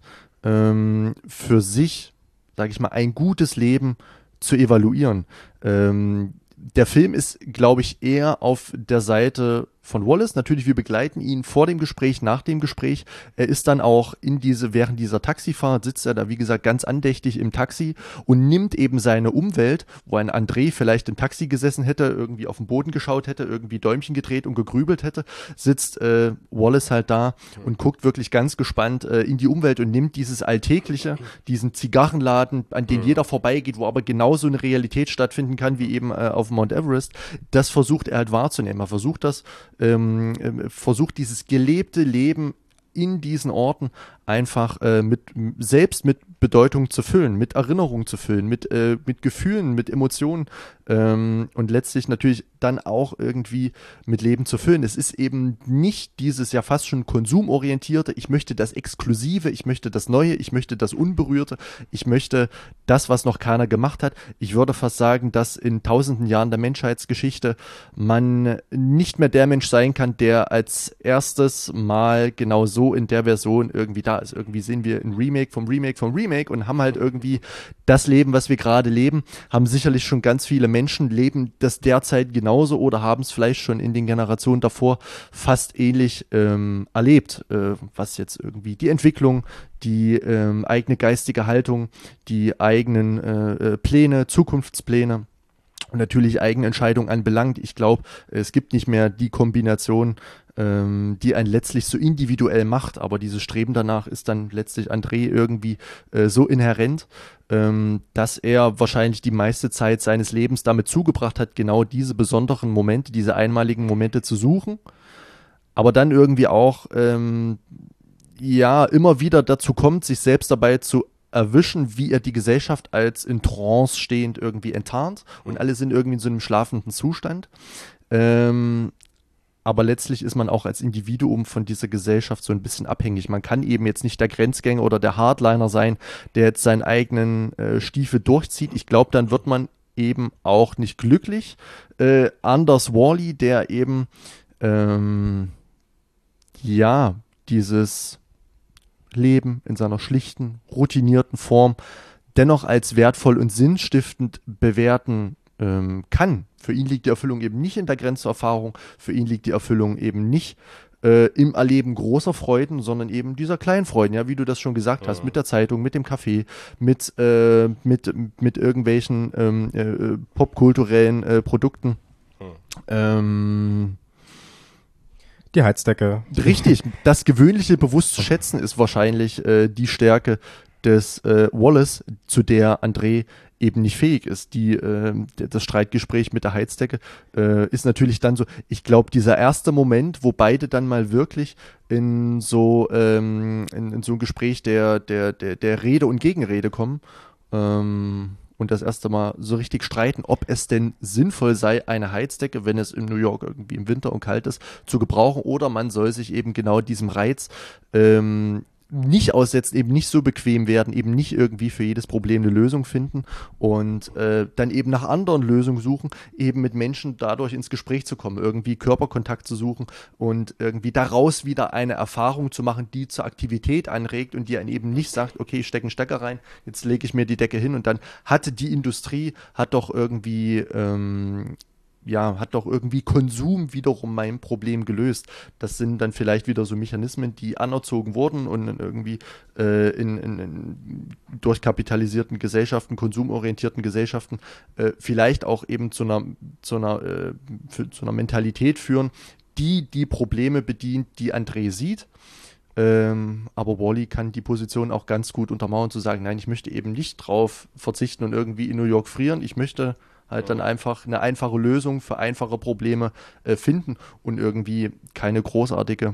ähm, für sich, sage ich mal, ein gutes Leben zu evaluieren. Ähm, der Film ist, glaube ich, eher auf der Seite von Wallace. Natürlich, wir begleiten ihn vor dem Gespräch, nach dem Gespräch. Er ist dann auch in diese, während dieser Taxifahrt sitzt er da, wie gesagt, ganz andächtig im Taxi und nimmt eben seine Umwelt, wo ein André vielleicht im Taxi gesessen hätte, irgendwie auf den Boden geschaut hätte, irgendwie Däumchen gedreht und gegrübelt hätte, sitzt äh, Wallace halt da und guckt wirklich ganz gespannt äh, in die Umwelt und nimmt dieses Alltägliche, diesen Zigarrenladen, an den jeder vorbeigeht, wo aber genauso eine Realität stattfinden kann wie eben äh, auf Mount Everest, das versucht er halt wahrzunehmen. Er versucht das, ähm, äh, versucht dieses gelebte Leben in diesen Orten einfach äh, mit selbst mit Bedeutung zu füllen, mit Erinnerung zu füllen, mit, äh, mit Gefühlen, mit Emotionen ähm, und letztlich natürlich dann auch irgendwie mit Leben zu füllen. Es ist eben nicht dieses ja fast schon konsumorientierte, ich möchte das Exklusive, ich möchte das Neue, ich möchte das Unberührte, ich möchte das, was noch keiner gemacht hat. Ich würde fast sagen, dass in tausenden Jahren der Menschheitsgeschichte man nicht mehr der Mensch sein kann, der als erstes Mal genau so in der Version irgendwie da ist. Irgendwie sehen wir ein Remake vom Remake vom Remake und haben halt irgendwie das Leben, was wir gerade leben, haben sicherlich schon ganz viele Menschen, leben das derzeit genauso oder haben es vielleicht schon in den Generationen davor fast ähnlich ähm, erlebt, äh, was jetzt irgendwie die Entwicklung, die ähm, eigene geistige Haltung, die eigenen äh, äh, Pläne, Zukunftspläne und natürlich Eigenentscheidung anbelangt. Ich glaube, es gibt nicht mehr die Kombination, ähm, die einen letztlich so individuell macht, aber dieses Streben danach ist dann letztlich André irgendwie äh, so inhärent, ähm, dass er wahrscheinlich die meiste Zeit seines Lebens damit zugebracht hat, genau diese besonderen Momente, diese einmaligen Momente zu suchen, aber dann irgendwie auch ähm, ja immer wieder dazu kommt, sich selbst dabei zu erwischen, wie er die Gesellschaft als in Trance stehend irgendwie enttarnt und alle sind irgendwie in so einem schlafenden Zustand. Ähm, aber letztlich ist man auch als Individuum von dieser Gesellschaft so ein bisschen abhängig. Man kann eben jetzt nicht der Grenzgänger oder der Hardliner sein, der jetzt seinen eigenen äh, Stiefel durchzieht. Ich glaube, dann wird man eben auch nicht glücklich. Äh, Anders Wally, der eben ähm, ja, dieses Leben in seiner schlichten, routinierten Form dennoch als wertvoll und sinnstiftend bewerten ähm, kann. Für ihn liegt die Erfüllung eben nicht in der Grenzerfahrung, für ihn liegt die Erfüllung eben nicht äh, im Erleben großer Freuden, sondern eben dieser kleinen Freuden, ja, wie du das schon gesagt hast, mit der Zeitung, mit dem Kaffee, mit, äh, mit, mit irgendwelchen ähm, äh, popkulturellen äh, Produkten. Ähm, Die Heizdecke. Richtig, das Gewöhnliche bewusst zu schätzen ist wahrscheinlich äh, die Stärke des äh, Wallace, zu der André eben nicht fähig ist. Die, äh, das Streitgespräch mit der Heizdecke äh, ist natürlich dann so, ich glaube, dieser erste Moment, wo beide dann mal wirklich in so, ähm, in, in so ein Gespräch der, der, der, der Rede und Gegenrede kommen, ähm, und das erste Mal so richtig streiten, ob es denn sinnvoll sei, eine Heizdecke, wenn es in New York irgendwie im Winter und kalt ist, zu gebrauchen oder man soll sich eben genau diesem Reiz ähm, nicht aussetzen, eben nicht so bequem werden, eben nicht irgendwie für jedes Problem eine Lösung finden und äh, dann eben nach anderen Lösungen suchen, eben mit Menschen dadurch ins Gespräch zu kommen, irgendwie Körperkontakt zu suchen und irgendwie daraus wieder eine Erfahrung zu machen, die zur Aktivität anregt und die einen eben nicht sagt, okay, ich stecke einen Stecker rein, jetzt lege ich mir die Decke hin und dann hatte die Industrie, hat doch irgendwie ähm, ja, hat doch irgendwie Konsum wiederum mein Problem gelöst. Das sind dann vielleicht wieder so Mechanismen, die anerzogen wurden und in irgendwie äh, in, in, in durchkapitalisierten Gesellschaften, konsumorientierten Gesellschaften äh, vielleicht auch eben zu einer, zu einer, äh, für, zu einer Mentalität führen, die die Probleme bedient, die André sieht. Ähm, aber Wall-E kann die Position auch ganz gut untermauern, zu sagen, nein, ich möchte eben nicht drauf verzichten und irgendwie in New York frieren. Ich möchte halt dann einfach eine einfache Lösung für einfache Probleme äh, finden und irgendwie keine großartige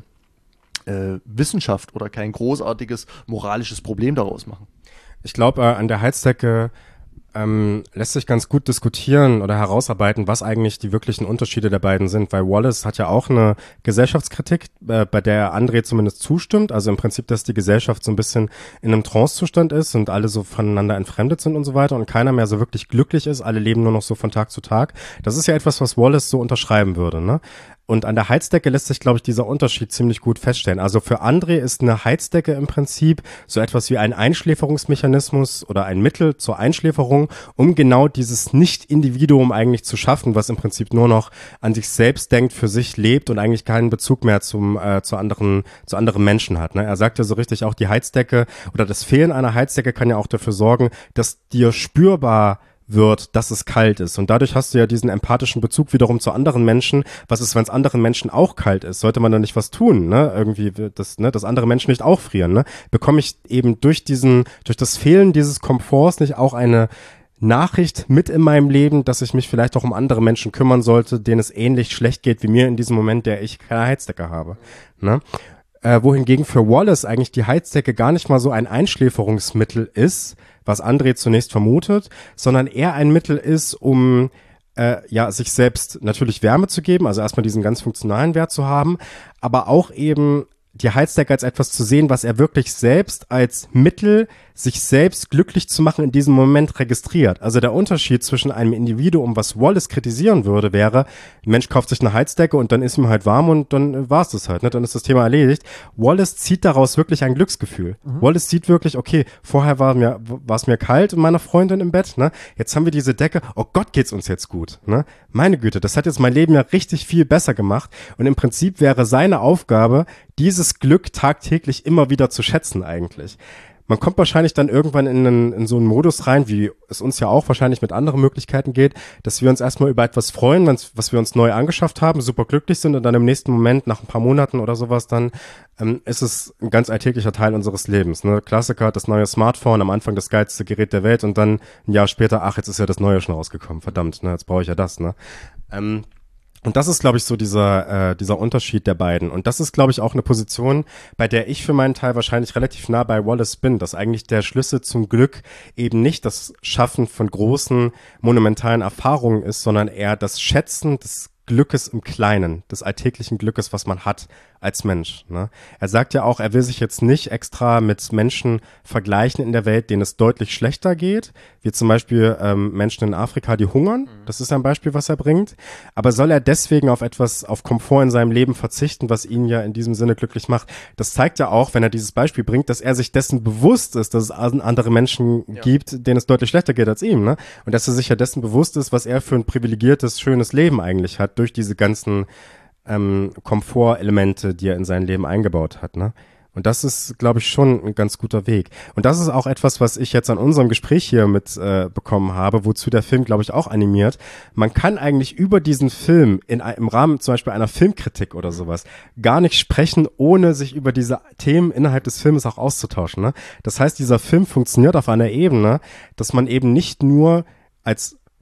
äh, Wissenschaft oder kein großartiges moralisches Problem daraus machen. Ich glaube, äh, an der Heizdecke ähm, lässt sich ganz gut diskutieren oder herausarbeiten, was eigentlich die wirklichen Unterschiede der beiden sind, weil Wallace hat ja auch eine Gesellschaftskritik, äh, bei der André zumindest zustimmt, also im Prinzip, dass die Gesellschaft so ein bisschen in einem Trancezustand ist und alle so voneinander entfremdet sind und so weiter und keiner mehr so wirklich glücklich ist, alle leben nur noch so von Tag zu Tag. Das ist ja etwas, was Wallace so unterschreiben würde, ne? Und an der Heizdecke lässt sich, glaube ich, dieser Unterschied ziemlich gut feststellen. Also für André ist eine Heizdecke im Prinzip so etwas wie ein Einschläferungsmechanismus oder ein Mittel zur Einschläferung, um genau dieses Nicht-Individuum eigentlich zu schaffen, was im Prinzip nur noch an sich selbst denkt, für sich lebt und eigentlich keinen Bezug mehr zum äh, zu anderen zu anderen Menschen hat. Ne? Er sagt ja so richtig, auch die Heizdecke oder das Fehlen einer Heizdecke kann ja auch dafür sorgen, dass dir spürbar wird, dass es kalt ist. Und dadurch hast du ja diesen empathischen Bezug wiederum zu anderen Menschen. Was ist, wenn es anderen Menschen auch kalt ist? Sollte man da nicht was tun, ne? Irgendwie, das, ne, dass andere Menschen nicht auch frieren, ne? Bekomme ich eben durch diesen, durch das Fehlen dieses Komforts nicht auch eine Nachricht mit in meinem Leben, dass ich mich vielleicht auch um andere Menschen kümmern sollte, denen es ähnlich schlecht geht wie mir in diesem Moment, der ich keine Heizdecke habe, ne? Äh, wohingegen für Wallace eigentlich die Heizdecke gar nicht mal so ein Einschläferungsmittel ist, was André zunächst vermutet, sondern eher ein Mittel ist, um äh, ja sich selbst natürlich Wärme zu geben, also erstmal diesen ganz funktionalen Wert zu haben, aber auch eben die Heizdecke als etwas zu sehen, was er wirklich selbst als Mittel, sich selbst glücklich zu machen, in diesem Moment registriert. Also der Unterschied zwischen einem Individuum, was Wallace kritisieren würde, wäre, ein Mensch kauft sich eine Heizdecke und dann ist ihm halt warm und dann äh, war es das halt, ne? Dann ist das Thema erledigt. Wallace zieht daraus wirklich ein Glücksgefühl. Mhm. Wallace sieht wirklich, okay, vorher war mir war es mir kalt und meiner Freundin im Bett, ne? Jetzt haben wir diese Decke, oh Gott, geht's uns jetzt gut, ne? Meine Güte, das hat jetzt mein Leben ja richtig viel besser gemacht und im Prinzip wäre seine Aufgabe, dieses Glück tagtäglich immer wieder zu schätzen eigentlich. Man kommt wahrscheinlich dann irgendwann in, einen, in so einen Modus rein, wie es uns ja auch wahrscheinlich mit anderen Möglichkeiten geht, dass wir uns erstmal über etwas freuen, was wir uns neu angeschafft haben, super glücklich sind und dann im nächsten Moment, nach ein paar Monaten oder sowas, dann ähm, ist es ein ganz alltäglicher Teil unseres Lebens. Ne? Klassiker, das neue Smartphone, am Anfang das geilste Gerät der Welt und dann ein Jahr später, ach, jetzt ist ja das neue schon rausgekommen, verdammt, ne? Jetzt brauche ich ja das. Ne? Ähm, Und das ist, glaube ich, so dieser äh, dieser Unterschied der beiden. Und das ist, glaube ich, auch eine Position, bei der ich für meinen Teil wahrscheinlich relativ nah bei Wallace bin, dass eigentlich der Schlüssel zum Glück eben nicht das Schaffen von großen, monumentalen Erfahrungen ist, sondern eher das Schätzen des Glückes im Kleinen, des alltäglichen Glückes, was man hat als Mensch. Ne? Er sagt ja auch, er will sich jetzt nicht extra mit Menschen vergleichen in der Welt, denen es deutlich schlechter geht, wie zum Beispiel ähm, Menschen in Afrika, die hungern. Das ist ein Beispiel, was er bringt. Aber soll er deswegen auf etwas, auf Komfort in seinem Leben verzichten, was ihn ja in diesem Sinne glücklich macht? Das zeigt ja auch, wenn er dieses Beispiel bringt, dass er sich dessen bewusst ist, dass es andere Menschen ja. gibt, denen es deutlich schlechter geht als ihm. Ne? Und dass er sich ja dessen bewusst ist, was er für ein privilegiertes, schönes Leben eigentlich hat, durch diese ganzen ähm, Komfortelemente, die er in sein Leben eingebaut hat, ne? Und das ist, glaube ich, schon ein ganz guter Weg. Und das ist auch etwas, was ich jetzt an unserem Gespräch hier mit äh, bekommen habe, wozu der Film, glaube ich, auch animiert. Man kann eigentlich über diesen Film in, im Rahmen zum Beispiel einer Filmkritik oder sowas gar nicht sprechen, ohne sich über diese Themen innerhalb des Filmes auch auszutauschen. Ne? Das heißt, dieser Film funktioniert auf einer Ebene, dass man eben nicht nur als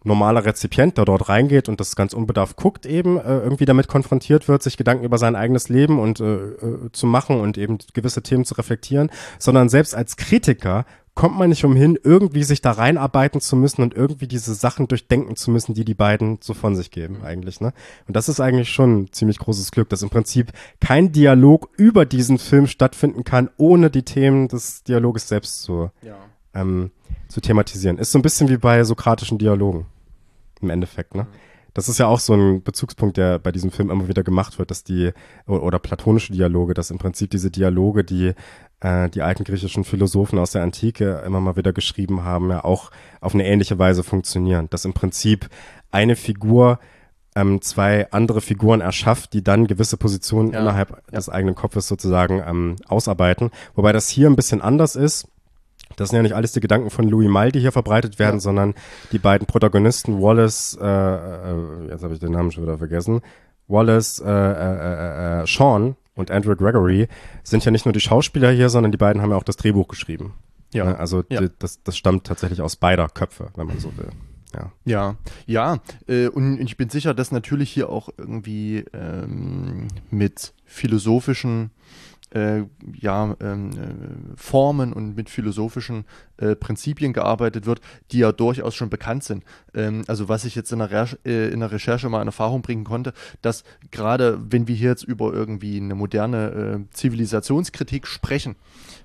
normaler Rezipient, der dort reingeht und das ganz unbedarft guckt, eben äh, irgendwie damit konfrontiert wird, sich Gedanken über sein eigenes Leben und äh, äh, zu machen und eben gewisse Themen zu reflektieren, sondern selbst als Kritiker kommt man nicht umhin, irgendwie sich da reinarbeiten zu müssen und irgendwie diese Sachen durchdenken zu müssen, die die beiden so von sich geben eigentlich, ne? Und das ist eigentlich schon ein ziemlich großes Glück, dass im Prinzip kein Dialog über diesen Film stattfinden kann, ohne die Themen des Dialoges selbst zu, Ja. ähm, zu thematisieren. Ist so ein bisschen wie bei sokratischen Dialogen im Endeffekt, ne? Das ist ja auch so ein Bezugspunkt, der bei diesem Film immer wieder gemacht wird, dass die, oder, oder platonische Dialoge, dass im Prinzip diese Dialoge, die äh, die alten griechischen Philosophen aus der Antike immer mal wieder geschrieben haben, ja auch auf eine ähnliche Weise funktionieren. Dass im Prinzip eine Figur ähm, zwei andere Figuren erschafft, die dann gewisse Positionen Ja. innerhalb Ja. des eigenen Kopfes sozusagen ähm, ausarbeiten. Wobei das hier ein bisschen anders ist. Das sind ja nicht alles die Gedanken von Louis Malle, die hier verbreitet werden, Ja. sondern die beiden Protagonisten, Wallace, äh, äh, jetzt habe ich den Namen schon wieder vergessen, Wallace, äh, äh, äh, Sean und Andrew Gregory sind ja nicht nur die Schauspieler hier, sondern die beiden haben ja auch das Drehbuch geschrieben. Ja. Ne? Also Ja. die, das, das stammt tatsächlich aus beider Köpfe, wenn man so will. Ja. Ja, ja, äh, und ich bin sicher, dass natürlich hier auch irgendwie ähm, mit philosophischen äh, ja, ähm, äh, Formen und mit philosophischen äh, Prinzipien gearbeitet wird, die ja durchaus schon bekannt sind. Ähm, also was ich jetzt in der, Re äh, in der Recherche mal in Erfahrung bringen konnte, dass gerade wenn wir hier jetzt über irgendwie eine moderne äh, Zivilisationskritik sprechen,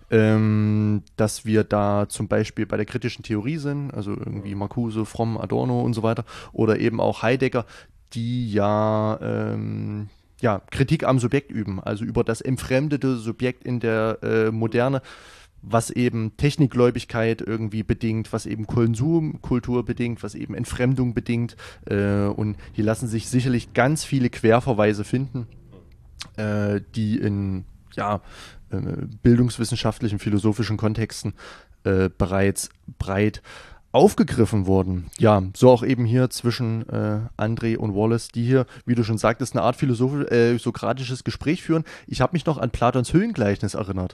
Ähm, dass wir da zum Beispiel bei der kritischen Theorie sind, also irgendwie Marcuse, Fromm, Adorno und so weiter, oder eben auch Heidegger, die ja, ähm, ja Kritik am Subjekt üben, also über das entfremdete Subjekt in der äh, Moderne, was eben Technikgläubigkeit irgendwie bedingt, was eben Konsumkultur bedingt, was eben Entfremdung bedingt. Äh, und hier lassen sich sicherlich ganz viele Querverweise finden, äh, die in ja, äh, bildungswissenschaftlichen, philosophischen Kontexten äh, bereits breit aufgegriffen wurden. Ja, so auch eben hier zwischen äh, André und Wallace, die hier, wie du schon sagtest, eine Art philosophisch, äh, sokratisches Gespräch führen. Ich habe mich noch an Platons Höhlengleichnis erinnert.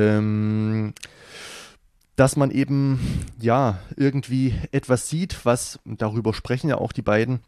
Ähm, dass man eben, ja, irgendwie etwas sieht, was, darüber sprechen ja auch die beiden,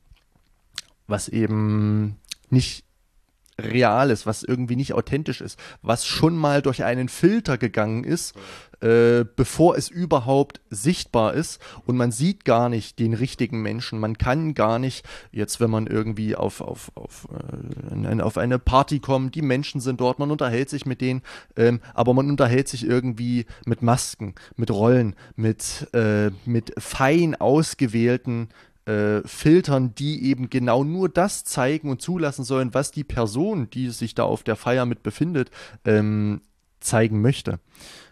was eben nicht real ist, was irgendwie nicht authentisch ist, was schon mal durch einen Filter gegangen ist, äh, bevor es überhaupt sichtbar ist, und man sieht gar nicht den richtigen Menschen. Man kann gar nicht, jetzt wenn man irgendwie auf, auf, auf, äh, auf eine Party kommt, die Menschen sind dort, man unterhält sich mit denen, ähm, aber man unterhält sich irgendwie mit Masken, mit Rollen, mit, äh, mit fein ausgewählten Äh, Filtern, die eben genau nur das zeigen und zulassen sollen, was die Person, die sich da auf der Feier mit befindet, ähm, zeigen möchte.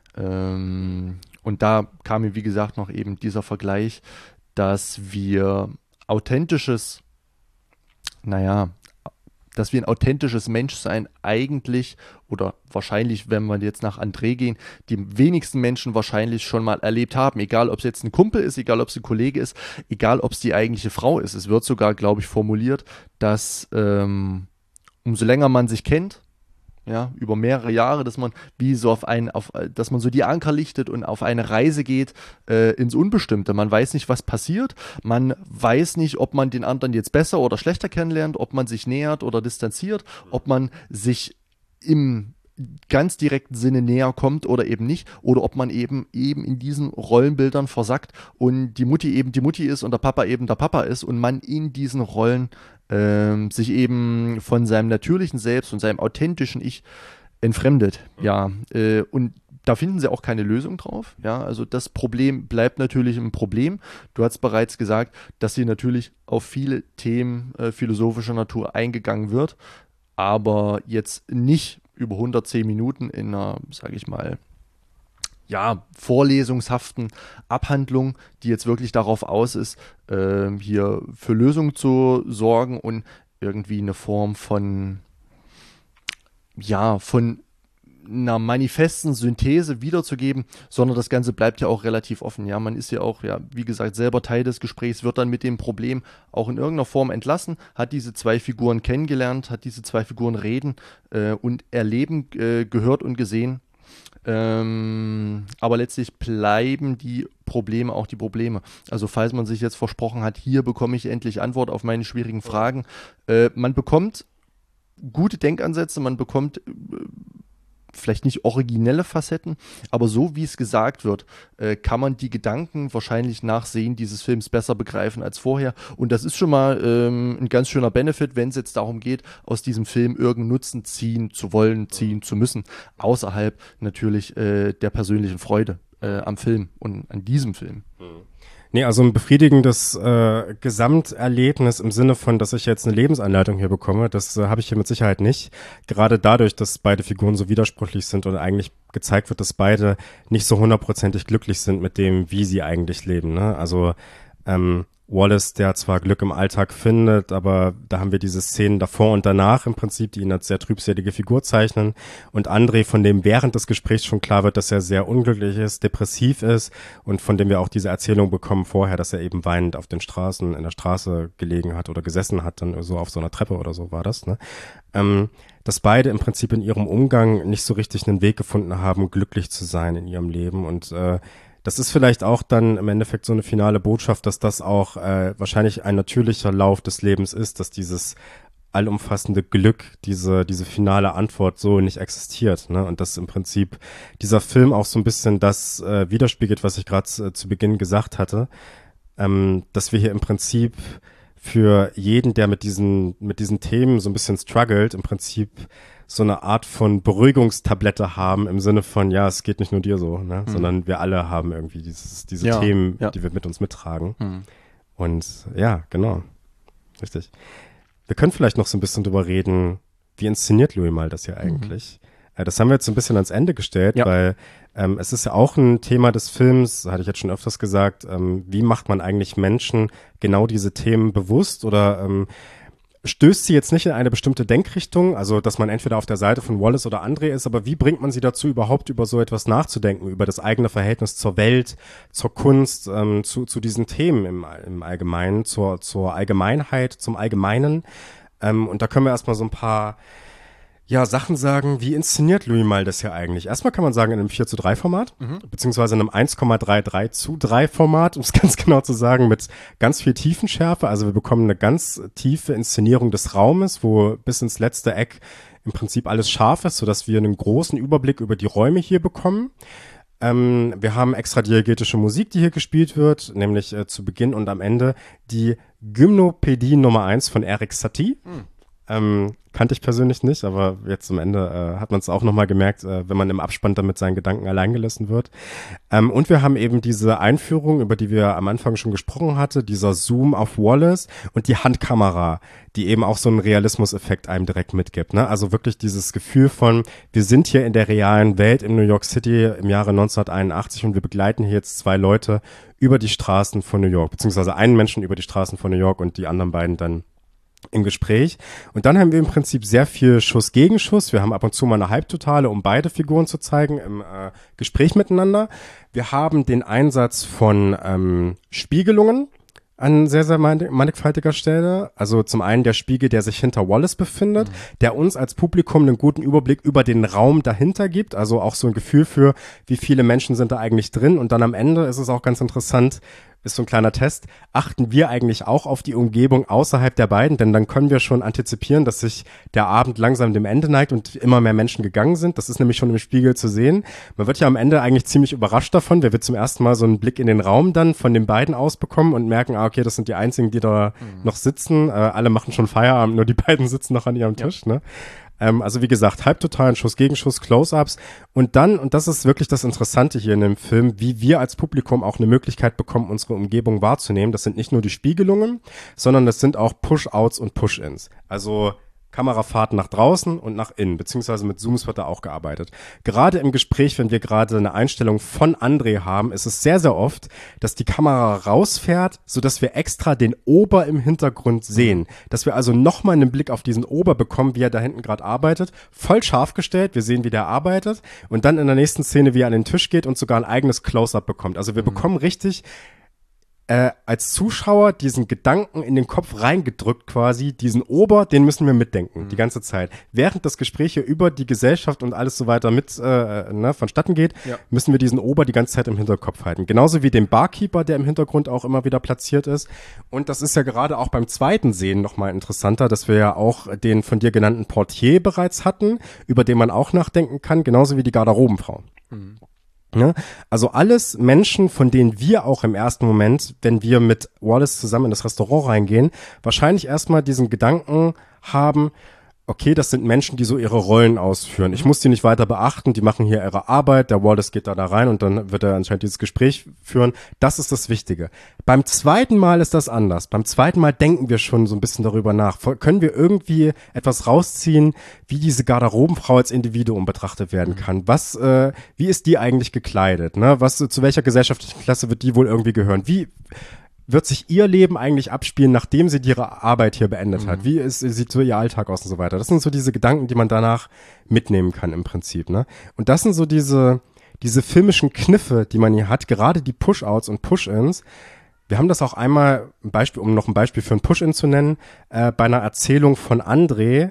Ähm, und da kam mir, wie gesagt, noch eben dieser Vergleich, dass wir authentisches, naja, dass wir ein authentisches Menschsein eigentlich, oder wahrscheinlich, wenn wir jetzt nach André gehen, die wenigsten Menschen wahrscheinlich schon mal erlebt haben. Egal, ob es jetzt ein Kumpel ist, egal, ob es ein Kollege ist, egal, ob es die eigentliche Frau ist. Es wird sogar, glaube ich, formuliert, dass ähm, umso länger man sich kennt, ja, über mehrere Jahre, dass man wie so auf ein, auf, dass man so die Anker lichtet und auf eine Reise geht äh, ins Unbestimmte. Man weiß nicht, was passiert. Man weiß nicht, ob man den anderen jetzt besser oder schlechter kennenlernt, ob man sich nähert oder distanziert, ob man sich im ganz direkten Sinne näher kommt oder eben nicht, oder ob man eben eben in diesen Rollenbildern versackt und die Mutti eben die Mutti ist und der Papa eben der Papa ist und man in diesen Rollen ähm, sich eben von seinem natürlichen Selbst und seinem authentischen Ich entfremdet. Ja, äh, und da finden sie auch keine Lösung drauf. Ja, also das Problem bleibt natürlich ein Problem. Du hast bereits gesagt, dass hier natürlich auf viele Themen äh, philosophischer Natur eingegangen wird, aber jetzt nicht über hundertzehn Minuten in einer, sage ich mal, ja, vorlesungshaften Abhandlung, die jetzt wirklich darauf aus ist, äh, hier für Lösungen zu sorgen und irgendwie eine Form von, ja, von einer manifesten Synthese wiederzugeben, sondern das Ganze bleibt ja auch relativ offen. Ja, man ist ja auch, ja, wie gesagt, selber Teil des Gesprächs, wird dann mit dem Problem auch in irgendeiner Form entlassen, hat diese zwei Figuren kennengelernt, hat diese zwei Figuren reden äh, und erleben, äh, gehört und gesehen. Ähm, aber letztlich bleiben die Probleme auch die Probleme. Also falls man sich jetzt versprochen hat, hier bekomme ich endlich Antwort auf meine schwierigen Fragen. Äh, man bekommt gute Denkansätze, man bekommt äh, vielleicht nicht originelle Facetten, aber so wie es gesagt wird, äh, kann man die Gedanken wahrscheinlich nach Sehen dieses Films besser begreifen als vorher. Und das ist schon mal ähm, ein ganz schöner Benefit, wenn es jetzt darum geht, aus diesem Film irgendeinen Nutzen ziehen zu wollen, ziehen zu müssen, außerhalb natürlich äh, der persönlichen Freude äh, am Film und an diesem Film. Mhm. Nee, also ein befriedigendes äh, Gesamterlebnis im Sinne von, dass ich jetzt eine Lebensanleitung hier bekomme, das äh, habe ich hier mit Sicherheit nicht. Gerade dadurch, dass beide Figuren so widersprüchlich sind und eigentlich gezeigt wird, dass beide nicht so hundertprozentig glücklich sind mit dem, wie sie eigentlich leben. Ne? Also ähm, Wallace, der zwar Glück im Alltag findet, aber da haben wir diese Szenen davor und danach im Prinzip, die ihn als sehr trübselige Figur zeichnen. Und André, von dem während des Gesprächs schon klar wird, dass er sehr unglücklich ist, depressiv ist und von dem wir auch diese Erzählung bekommen vorher, dass er eben weinend auf den Straßen, in der Straße gelegen hat oder gesessen hat, dann so auf so einer Treppe oder so war das, ne? Ähm, dass beide im Prinzip in ihrem Umgang nicht so richtig einen Weg gefunden haben, glücklich zu sein in ihrem Leben und äh, das ist vielleicht auch dann im Endeffekt so eine finale Botschaft, dass das auch äh, wahrscheinlich ein natürlicher Lauf des Lebens ist, dass dieses allumfassende Glück, diese diese finale Antwort so nicht existiert, ne? Und dass im Prinzip dieser Film auch so ein bisschen das äh, widerspiegelt, was ich gerade äh, zu Beginn gesagt hatte, ähm, dass wir hier im Prinzip für jeden, der mit diesen mit diesen Themen so ein bisschen struggelt, im Prinzip so eine Art von Beruhigungstablette haben im Sinne von, ja, es geht nicht nur dir so, ne, mhm. sondern wir alle haben irgendwie dieses, diese ja, Themen, ja. die wir mit uns mittragen. Mhm. Und ja, genau. Richtig. Wir können vielleicht noch so ein bisschen drüber reden, wie inszeniert Louis Malle das hier eigentlich? Mhm. Äh, das haben wir jetzt so ein bisschen ans Ende gestellt, ja. weil ähm, es ist ja auch ein Thema des Films, hatte ich jetzt schon öfters gesagt, ähm, wie macht man eigentlich Menschen genau diese Themen bewusst oder ähm, stößt sie jetzt nicht in eine bestimmte Denkrichtung, also dass man entweder auf der Seite von Wallace oder André ist, aber wie bringt man sie dazu, überhaupt über so etwas nachzudenken, über das eigene Verhältnis zur Welt, zur Kunst, ähm, zu, zu diesen Themen im, im Allgemeinen, zur, zur Allgemeinheit, zum Allgemeinen. Ähm, und da können wir erstmal so ein paar ja, Sachen sagen, wie inszeniert Louis Malle das hier eigentlich? Erstmal kann man sagen in einem vier zu drei Format, mhm. beziehungsweise in einem eins Komma dreiunddreißig zu drei Format, um es ganz genau zu sagen, mit ganz viel Tiefenschärfe. Also wir bekommen eine ganz tiefe Inszenierung des Raumes, wo bis ins letzte Eck im Prinzip alles scharf ist, sodass wir einen großen Überblick über die Räume hier bekommen. Ähm, wir haben extra diegetische Musik, die hier gespielt wird, nämlich äh, zu Beginn und am Ende die Gymnopädie Nummer eins von Erik Satie. Mhm. Ähm, kannte ich persönlich nicht, aber jetzt am Ende äh, hat man es auch nochmal gemerkt, äh, wenn man im Abspann dann mit seinen Gedanken allein gelassen wird. Ähm, und wir haben eben diese Einführung, über die wir am Anfang schon gesprochen hatten, dieser Zoom auf Wallace und die Handkamera, die eben auch so einen Realismus-Effekt einem direkt mitgibt. Ne? Also wirklich dieses Gefühl von, wir sind hier in der realen Welt in New York City im Jahre neunzehnhunderteinundachtzig und wir begleiten hier jetzt zwei Leute über die Straßen von New York, beziehungsweise einen Menschen über die Straßen von New York und die anderen beiden dann im Gespräch. Und dann haben wir im Prinzip sehr viel Schuss gegen Schuss. Wir haben ab und zu mal eine Halbtotale, um beide Figuren zu zeigen im äh, Gespräch miteinander. Wir haben den Einsatz von ähm, Spiegelungen an sehr, sehr mannigfaltiger Stelle. Also zum einen der Spiegel, der sich hinter Wallace befindet, mhm. der uns als Publikum einen guten Überblick über den Raum dahinter gibt. Also auch so ein Gefühl für, wie viele Menschen sind da eigentlich drin. Und dann am Ende ist es auch ganz interessant, ist so ein kleiner Test, achten wir eigentlich auch auf die Umgebung außerhalb der beiden, denn dann können wir schon antizipieren, dass sich der Abend langsam dem Ende neigt und immer mehr Menschen gegangen sind. Das ist nämlich schon im Spiegel zu sehen. Man wird ja am Ende eigentlich ziemlich überrascht davon. Wir wird zum ersten Mal so einen Blick in den Raum dann von den beiden aus bekommen und merken, ah, okay, das sind die einzigen, die da mhm. noch sitzen. Äh, alle machen schon Feierabend, nur die beiden sitzen noch an ihrem Tisch, ja. ne? Ähm, also wie gesagt, halbtotalen Schuss gegen Schuss, Close-Ups und dann, und das ist wirklich das Interessante hier in dem Film, wie wir als Publikum auch eine Möglichkeit bekommen, unsere Umgebung wahrzunehmen. Das sind nicht nur die Spiegelungen, sondern das sind auch Push-Outs und Push-Ins. Also Kamerafahrten nach draußen und nach innen, beziehungsweise mit Zooms wird da auch gearbeitet. Gerade im Gespräch, wenn wir gerade eine Einstellung von André haben, ist es sehr, sehr oft, dass die Kamera rausfährt, sodass wir extra den Ober im Hintergrund sehen. Dass wir also nochmal einen Blick auf diesen Ober bekommen, wie er da hinten gerade arbeitet. Voll scharf gestellt, wir sehen, wie der arbeitet und dann in der nächsten Szene, wie er an den Tisch geht und sogar ein eigenes Close-Up bekommt. Also wir mhm. bekommen richtig äh, als Zuschauer diesen Gedanken in den Kopf reingedrückt quasi, diesen Ober, den müssen wir mitdenken, mhm. die ganze Zeit. Während das Gespräch hier über die Gesellschaft und alles so weiter mit äh, ne, vonstatten geht, ja. müssen wir diesen Ober die ganze Zeit im Hinterkopf halten. Genauso wie den Barkeeper, der im Hintergrund auch immer wieder platziert ist. Und das ist ja gerade auch beim zweiten Sehen nochmal interessanter, dass wir ja auch den von dir genannten Portier bereits hatten, über den man auch nachdenken kann, genauso wie die Garderobenfrau. Mhm. Ja, also alles Menschen, von denen wir auch im ersten Moment, wenn wir mit Wallace zusammen in das Restaurant reingehen, wahrscheinlich erstmal diesen Gedanken haben, okay, das sind Menschen, die so ihre Rollen ausführen. Ich muss die nicht weiter beachten, die machen hier ihre Arbeit, der Wallace geht da da rein und dann wird er anscheinend dieses Gespräch führen. Das ist das Wichtige. Beim zweiten Mal ist das anders. Beim zweiten Mal denken wir schon so ein bisschen darüber nach. Können wir irgendwie etwas rausziehen, wie diese Garderobenfrau als Individuum betrachtet werden kann? Was, äh, wie ist die eigentlich gekleidet? Ne? Was, zu welcher gesellschaftlichen Klasse wird die wohl irgendwie gehören? Wie wird sich ihr Leben eigentlich abspielen, nachdem sie ihre Arbeit hier beendet mhm. hat? Wie ist, sieht so ihr Alltag aus und so weiter? Das sind so diese Gedanken, die man danach mitnehmen kann im Prinzip, ne? Und das sind so diese, diese filmischen Kniffe, die man hier hat, gerade die Push-Outs und Push-Ins. Wir haben das auch einmal, ein Beispiel, um noch ein Beispiel für ein Push-In zu nennen, äh, bei einer Erzählung von André.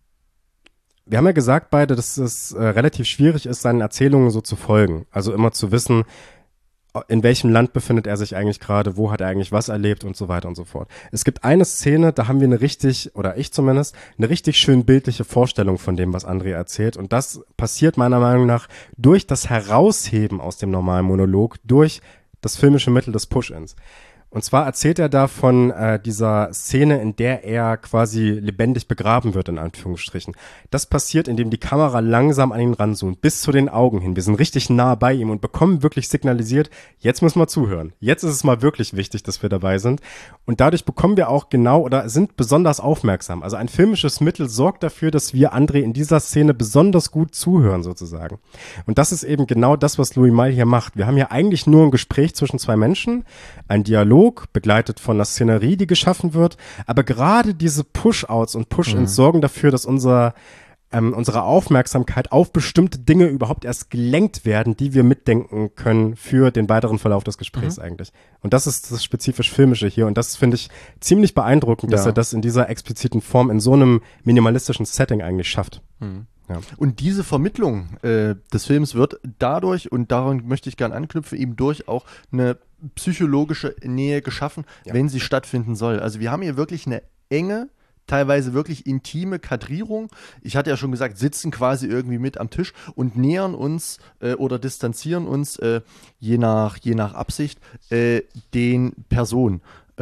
Wir haben ja gesagt beide, dass es äh, relativ schwierig ist, seinen Erzählungen so zu folgen. Also immer zu wissen, in welchem Land befindet er sich eigentlich gerade, wo hat er eigentlich was erlebt und so weiter und so fort. Es gibt eine Szene, da haben wir eine richtig, oder ich zumindest, eine richtig schön bildliche Vorstellung von dem, was André erzählt. Und das passiert meiner Meinung nach durch das Herausheben aus dem normalen Monolog, durch das filmische Mittel des Push-Ins. Und zwar erzählt er da von äh, dieser Szene, in der er quasi lebendig begraben wird, in Anführungsstrichen. Das passiert, indem die Kamera langsam an ihn ranzoomt, bis zu den Augen hin. Wir sind richtig nah bei ihm und bekommen wirklich signalisiert, jetzt müssen wir zuhören. Jetzt ist es mal wirklich wichtig, dass wir dabei sind. Und dadurch bekommen wir auch genau oder sind besonders aufmerksam. Also ein filmisches Mittel sorgt dafür, dass wir André in dieser Szene besonders gut zuhören, sozusagen. Und das ist eben genau das, was Louis Malle hier macht. Wir haben hier eigentlich nur ein Gespräch zwischen zwei Menschen, ein Dialog, begleitet von der Szenerie, die geschaffen wird. Aber gerade diese Push-Outs und Push-Ins mhm. sorgen dafür, dass unser, ähm, unsere Aufmerksamkeit auf bestimmte Dinge überhaupt erst gelenkt werden, die wir mitdenken können für den weiteren Verlauf des Gesprächs mhm. eigentlich. Und das ist das spezifisch Filmische hier. Und das finde ich ziemlich beeindruckend, dass ja. er das in dieser expliziten Form, in so einem minimalistischen Setting eigentlich schafft. Mhm. Ja. Und diese Vermittlung äh, des Films wird dadurch, und daran möchte ich gerne anknüpfen, eben durch auch eine psychologische Nähe geschaffen, ja. wenn sie stattfinden soll. Also wir haben hier wirklich eine enge, teilweise wirklich intime Kadrierung. Ich hatte ja schon gesagt, sitzen quasi irgendwie mit am Tisch und nähern uns äh, oder distanzieren uns, äh, je nach, je nach Absicht, äh, den Personen.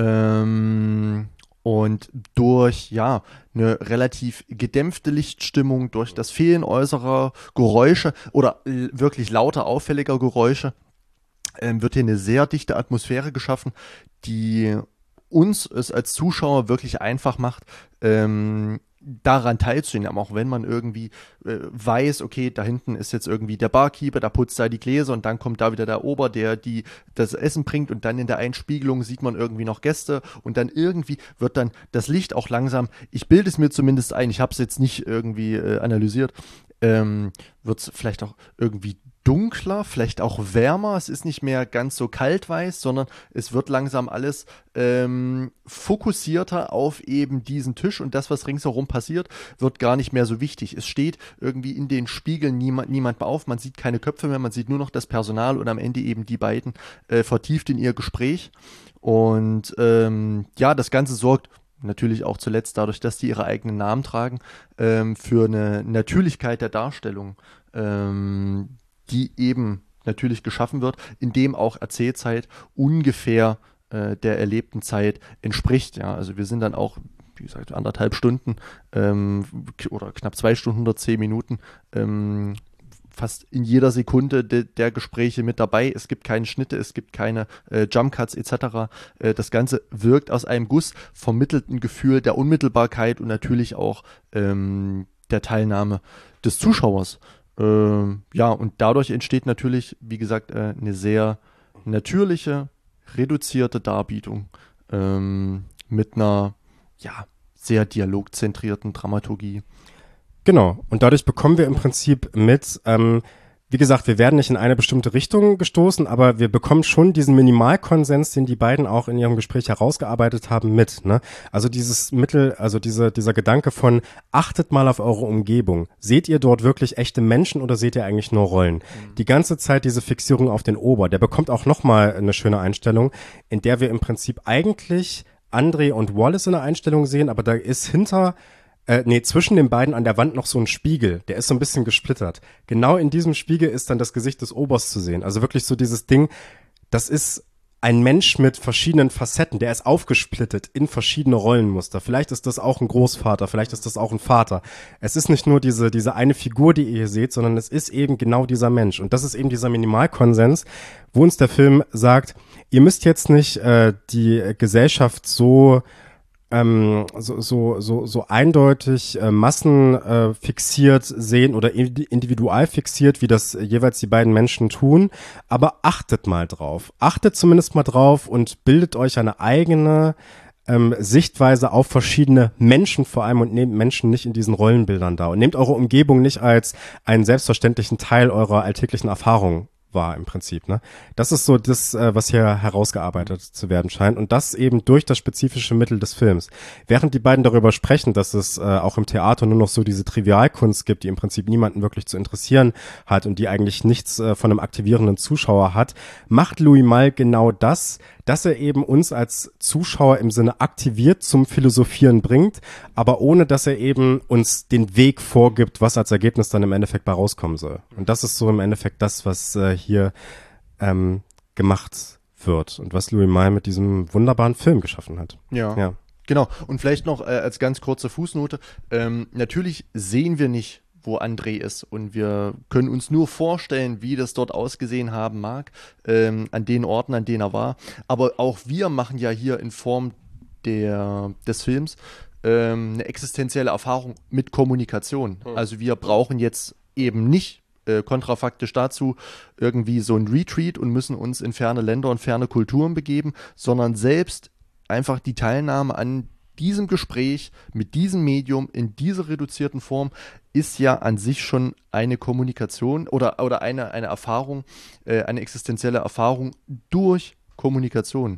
Ähm, Und durch, ja, eine relativ gedämpfte Lichtstimmung, durch das Fehlen äußerer Geräusche oder äh, wirklich lauter, auffälliger Geräusche, ähm, wird hier eine sehr dichte Atmosphäre geschaffen, die uns es als Zuschauer wirklich einfach macht, ähm, daran teilzunehmen, auch wenn man irgendwie äh, weiß, okay, da hinten ist jetzt irgendwie der Barkeeper, da putzt da die Gläser und dann kommt da wieder der Ober, der die das Essen bringt und dann in der Einspiegelung sieht man irgendwie noch Gäste und dann irgendwie wird dann das Licht auch langsam, ich bilde es mir zumindest ein, ich habe es jetzt nicht irgendwie äh, analysiert, ähm, wird es vielleicht auch irgendwie dunkler, vielleicht auch wärmer, es ist nicht mehr ganz so kaltweiß, sondern es wird langsam alles ähm, fokussierter auf eben diesen Tisch und das, was ringsherum passiert, wird gar nicht mehr so wichtig. Es steht irgendwie in den Spiegeln niemand, niemand mehr auf, man sieht keine Köpfe mehr, man sieht nur noch das Personal und am Ende eben die beiden äh, vertieft in ihr Gespräch und ähm, ja, das Ganze sorgt natürlich auch zuletzt dadurch, dass die ihre eigenen Namen tragen, ähm, für eine Natürlichkeit der Darstellung, ähm, die eben natürlich geschaffen wird, indem auch Erzählzeit ungefähr äh, der erlebten Zeit entspricht. Ja, also wir sind dann auch, wie gesagt, anderthalb Stunden ähm, oder knapp zwei Stunden, hundertzehn Minuten ähm, fast in jeder Sekunde de, der Gespräche mit dabei. Es gibt keine Schnitte, es gibt keine äh, Jumpcuts et cetera. Äh, das Ganze wirkt aus einem Guss, vermittelt ein Gefühl der Unmittelbarkeit und natürlich auch ähm, der Teilnahme des Zuschauers. Ähm, ja, und dadurch entsteht natürlich, wie gesagt, äh, eine sehr natürliche, reduzierte Darbietung ähm, mit einer, ja, sehr dialogzentrierten Dramaturgie. Genau, und dadurch bekommen wir im Prinzip mit, ähm, wie gesagt, wir werden nicht in eine bestimmte Richtung gestoßen, aber wir bekommen schon diesen Minimalkonsens, den die beiden auch in ihrem Gespräch herausgearbeitet haben, mit. Ne? Also dieses Mittel, also diese, dieser Gedanke von, achtet mal auf eure Umgebung. Seht ihr dort wirklich echte Menschen oder seht ihr eigentlich nur Rollen? Mhm. Die ganze Zeit diese Fixierung auf den Ober, der bekommt auch nochmal eine schöne Einstellung, in der wir im Prinzip eigentlich André und Wallace in der Einstellung sehen, aber da ist hinter Äh, nee, zwischen den beiden an der Wand noch so ein Spiegel, der ist so ein bisschen gesplittert. Genau in diesem Spiegel ist dann das Gesicht des Obers zu sehen. Also wirklich so dieses Ding, das ist ein Mensch mit verschiedenen Facetten, der ist aufgesplittet in verschiedene Rollenmuster. Vielleicht ist das auch ein Großvater, vielleicht ist das auch ein Vater. Es ist nicht nur diese, diese eine Figur, die ihr hier seht, sondern es ist eben genau dieser Mensch. Und das ist eben dieser Minimalkonsens, wo uns der Film sagt, ihr müsst jetzt nicht äh, die Gesellschaft so Ähm, so, so, so, so eindeutig äh, massenfixiert äh, fixiert sehen oder individual fixiert, wie das äh, jeweils die beiden Menschen tun, aber achtet mal drauf. Achtet zumindest mal drauf und bildet euch eine eigene ähm, Sichtweise auf verschiedene Menschen vor allem und nehmt Menschen nicht in diesen Rollenbildern da und nehmt eure Umgebung nicht als einen selbstverständlichen Teil eurer alltäglichen Erfahrungen war im Prinzip, ne? Das ist so das, äh, was hier herausgearbeitet zu werden scheint und das eben durch das spezifische Mittel des Films. Während die beiden darüber sprechen, dass es äh, auch im Theater nur noch so diese Trivialkunst gibt, die im Prinzip niemanden wirklich zu interessieren hat und die eigentlich nichts äh, von einem aktivierenden Zuschauer hat, macht Louis Malle genau das, dass er eben uns als Zuschauer im Sinne aktiviert zum Philosophieren bringt, aber ohne, dass er eben uns den Weg vorgibt, was als Ergebnis dann im Endeffekt bei rauskommen soll. Und das ist so im Endeffekt das, was äh, hier ähm, gemacht wird und was Louis Malle mit diesem wunderbaren Film geschaffen hat. Ja, ja. Genau. Und vielleicht noch äh, als ganz kurze Fußnote, ähm, natürlich sehen wir nicht, wo André ist. Und wir können uns nur vorstellen, wie das dort ausgesehen haben mag, ähm, an den Orten, an denen er war. Aber auch wir machen ja hier in Form der, des Films ähm, eine existenzielle Erfahrung mit Kommunikation. Mhm. Also wir brauchen jetzt eben nicht äh, kontrafaktisch dazu irgendwie so ein Retreat und müssen uns in ferne Länder und ferne Kulturen begeben, sondern selbst einfach die Teilnahme an diesem Gespräch mit diesem Medium in dieser reduzierten Form ist ja an sich schon eine Kommunikation oder, oder eine, eine Erfahrung, äh, eine existenzielle Erfahrung durch Kommunikation. Mhm.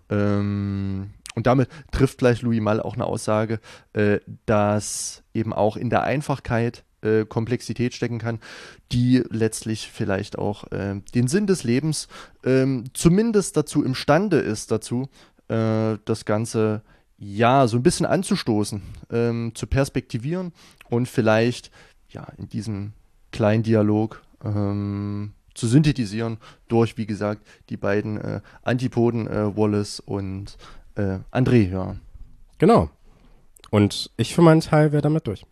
Ähm, und damit trifft gleich Louis Malle auch eine Aussage, äh, dass eben auch in der Einfachkeit äh, Komplexität stecken kann, die letztlich vielleicht auch äh, den Sinn des Lebens äh, zumindest dazu imstande ist, dazu äh, das Ganze ja, so ein bisschen anzustoßen, ähm, zu perspektivieren und vielleicht ja in diesem kleinen Dialog ähm, zu synthetisieren durch, wie gesagt, die beiden äh, Antipoden, äh, Wallace und äh, André, ja. Genau. Und ich für meinen Teil wäre damit durch.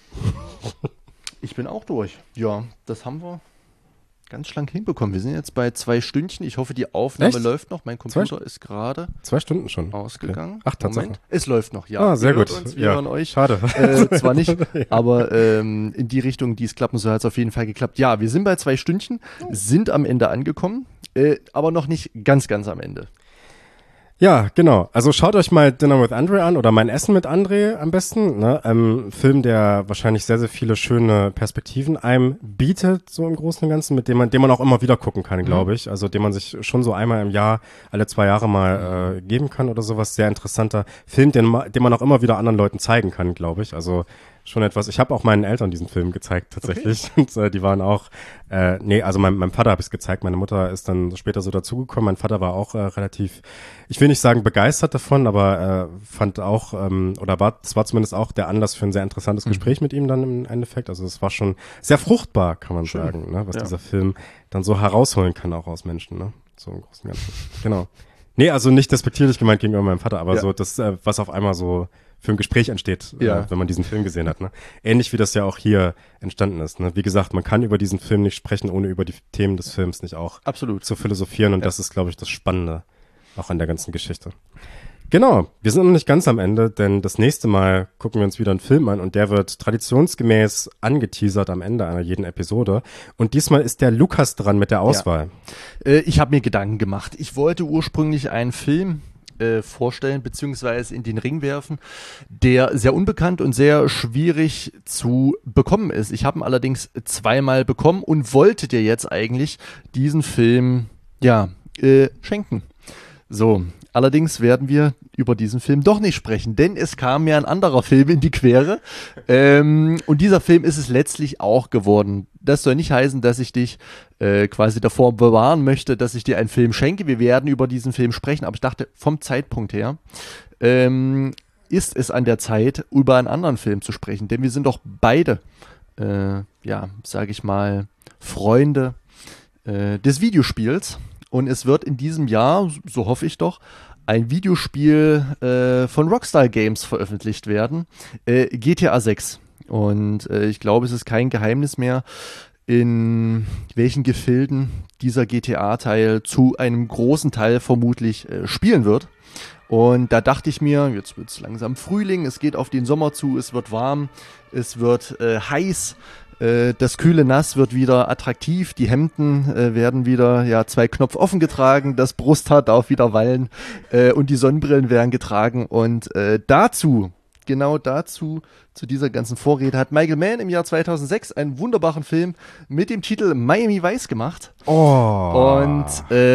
Ich bin auch durch. Ja, das haben wir ganz schlank hinbekommen. Wir sind jetzt bei zwei Stündchen. Ich hoffe, die Aufnahme Echt? läuft noch. Mein Computer zwei? ist gerade Zwei Stunden schon ausgegangen. Okay. Ach, Tatsache. Es läuft noch, ja. Ah, sehr wir gut. Hören uns, wir ja. hören euch. Schade. Äh, zwar nicht, aber ähm, in die Richtung, die es klappen soll, hat es auf jeden Fall geklappt. Ja, wir sind bei zwei Stündchen, sind am Ende angekommen, äh, aber noch nicht ganz, ganz am Ende. Ja, genau. Also schaut euch mal Dinner with André an oder Mein Essen mit André am besten. Ne? Ähm, Film, der wahrscheinlich sehr, sehr viele schöne Perspektiven einem bietet, so im Großen und Ganzen, mit dem man, den man auch immer wieder gucken kann, glaube mhm. ich. Also den man sich schon so einmal im Jahr, alle zwei Jahre mal äh, geben kann oder sowas. Sehr interessanter Film, den, den man auch immer wieder anderen Leuten zeigen kann, glaube ich. Also schon etwas. Ich habe auch meinen Eltern diesen Film gezeigt tatsächlich okay. und äh, die waren auch, äh, nee, also mein, meinem Vater habe ich es gezeigt, meine Mutter ist dann später so dazugekommen, mein Vater war auch äh, relativ, ich will nicht sagen begeistert davon, aber äh, fand auch, ähm, oder war, es war zumindest auch der Anlass für ein sehr interessantes mhm. Gespräch mit ihm dann im Endeffekt, also es war schon sehr fruchtbar, kann man Schön. sagen, ne, was ja. dieser Film dann so herausholen kann auch aus Menschen, ne, so im Großen und Ganzen, genau. Nee, also nicht despektierlich gemeint gegenüber meinem Vater, aber ja. so das, äh, was auf einmal so für ein Gespräch entsteht, ja. äh, wenn man diesen Film gesehen hat. Ne? Ähnlich wie das ja auch hier entstanden ist. Ne? Wie gesagt, man kann über diesen Film nicht sprechen, ohne über die Themen des Films nicht auch Absolut. zu philosophieren. Und ja. das ist, glaube ich, das Spannende auch an der ganzen Geschichte. Genau, wir sind noch nicht ganz am Ende, denn das nächste Mal gucken wir uns wieder einen Film an und der wird traditionsgemäß angeteasert am Ende einer jeden Episode. Und diesmal ist der Lukas dran mit der Auswahl. Ja. Äh, ich habe mir Gedanken gemacht. Ich wollte ursprünglich einen Film äh, vorstellen bzw. in den Ring werfen, der sehr unbekannt und sehr schwierig zu bekommen ist. Ich habe ihn allerdings zweimal bekommen und wollte dir jetzt eigentlich diesen Film ja äh, schenken. So, allerdings werden wir über diesen Film doch nicht sprechen, denn es kam mir ein anderer Film in die Quere ähm, und dieser Film ist es letztlich auch geworden. Das soll nicht heißen, dass ich dich äh, quasi davor bewahren möchte, dass ich dir einen Film schenke. Wir werden über diesen Film sprechen, aber ich dachte, vom Zeitpunkt her ähm, ist es an der Zeit, über einen anderen Film zu sprechen, denn wir sind doch beide, äh, ja, sage ich mal, Freunde äh, des Videospiels. Und es wird in diesem Jahr, so hoffe ich doch, ein Videospiel äh, von Rockstar Games veröffentlicht werden, äh, G T A sechs. Und äh, ich glaube, es ist kein Geheimnis mehr, in welchen Gefilden dieser G T A-Teil zu einem großen Teil vermutlich äh, spielen wird. Und da dachte ich mir, jetzt wird es langsam Frühling, es geht auf den Sommer zu, es wird warm, es wird äh, heiß. Das kühle Nass wird wieder attraktiv, die Hemden äh, werden wieder ja zwei Knopf offen getragen, das Brusthaar darf wieder wallen äh, und die Sonnenbrillen werden getragen und äh, dazu, genau dazu, zu dieser ganzen Vorrede hat Michael Mann im Jahr zweitausendsechs einen wunderbaren Film mit dem Titel Miami Vice gemacht. Oh. Und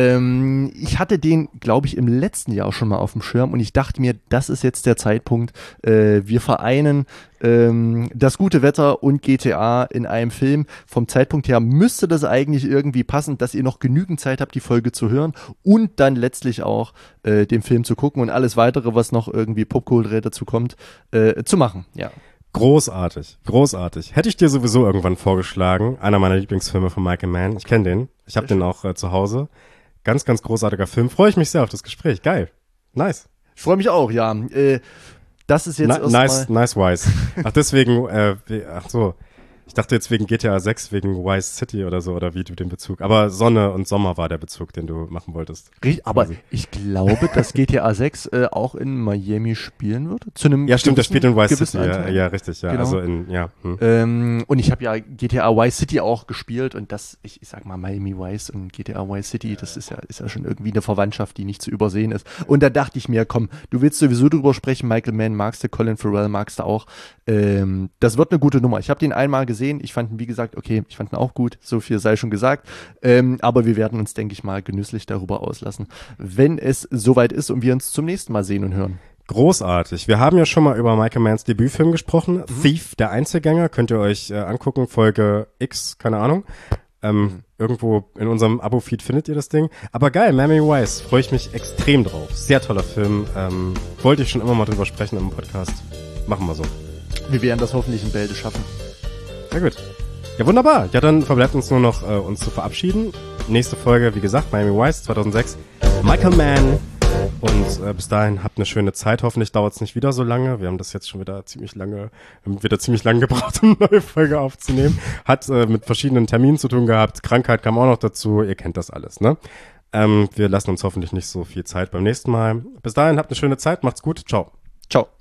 ähm, ich hatte den, glaube ich, im letzten Jahr schon mal auf dem Schirm und ich dachte mir, das ist jetzt der Zeitpunkt, äh, wir vereinen ähm, das gute Wetter und G T A in einem Film. Vom Zeitpunkt her müsste das eigentlich irgendwie passen, dass ihr noch genügend Zeit habt, die Folge zu hören und dann letztlich auch äh, den Film zu gucken und alles weitere, was noch irgendwie Popkulturell dazu kommt, äh, zu machen. Ja. Großartig, großartig. Hätte ich dir sowieso irgendwann vorgeschlagen, einer meiner Lieblingsfilme von Michael Mann. Ich kenne den, ich habe den auch äh, zu Hause. Ganz, ganz großartiger Film. Freue ich mich sehr auf das Gespräch. Geil, nice. Ich freue mich auch, ja. Äh, das ist jetzt Na, erstmal... Nice, nice Wise. Ach, deswegen, äh, ach so. Ich dachte jetzt wegen G T A sechs, wegen Vice City oder so, oder wie du den Bezug. Aber Sonne und Sommer war der Bezug, den du machen wolltest. Richtig, aber ich glaube, dass G T A sechs äh, auch in Miami spielen wird. Zu einem ja, stimmt, der gewissen- spielt in Vice gewissen City. Ja, Anteil. ja, richtig, ja. Genau. Also in, ja. Hm. Ähm, und ich habe ja G T A Vice City auch gespielt und das, ich, ich sag mal, Miami Vice und G T A Vice City, das ist ja, ist ja schon irgendwie eine Verwandtschaft, die nicht zu übersehen ist. Und da dachte ich mir, komm, du willst sowieso drüber sprechen, Michael Mann magst du, Colin Farrell magst du auch. Ähm, das wird eine gute Nummer. Ich habe den einmal gesehen, ich fand ihn, wie gesagt, okay, ich fand ihn auch gut, so viel sei schon gesagt. Ähm, aber wir werden uns, denke ich mal, genüsslich darüber auslassen, wenn es soweit ist und wir uns zum nächsten Mal sehen und hören. Großartig. Wir haben ja schon mal über Michael Manns Debütfilm gesprochen. Mhm. Thief, der Einzelgänger, könnt ihr euch äh, angucken. Folge X, keine Ahnung. Ähm, mhm. Irgendwo in unserem Abo-Feed findet ihr das Ding. Aber geil, Miami Vice, freue ich mich extrem drauf. Sehr toller Film. Ähm, wollte ich schon immer mal drüber sprechen im Podcast. Machen wir so. Wir werden das hoffentlich in Bälde schaffen. Na gut. Ja, wunderbar. Ja, dann verbleibt uns nur noch, äh, uns zu verabschieden. Nächste Folge, wie gesagt, Miami Vice zweitausendsechs. Michael Mann. Und äh, bis dahin habt eine schöne Zeit. Hoffentlich dauert es nicht wieder so lange. Wir haben das jetzt schon wieder ziemlich lange, haben wieder ziemlich lange gebraucht, um eine neue Folge aufzunehmen. Hat äh, mit verschiedenen Terminen zu tun gehabt. Krankheit kam auch noch dazu. Ihr kennt das alles, ne? Ähm, wir lassen uns hoffentlich nicht so viel Zeit beim nächsten Mal. Bis dahin habt eine schöne Zeit. Macht's gut. Ciao. Ciao.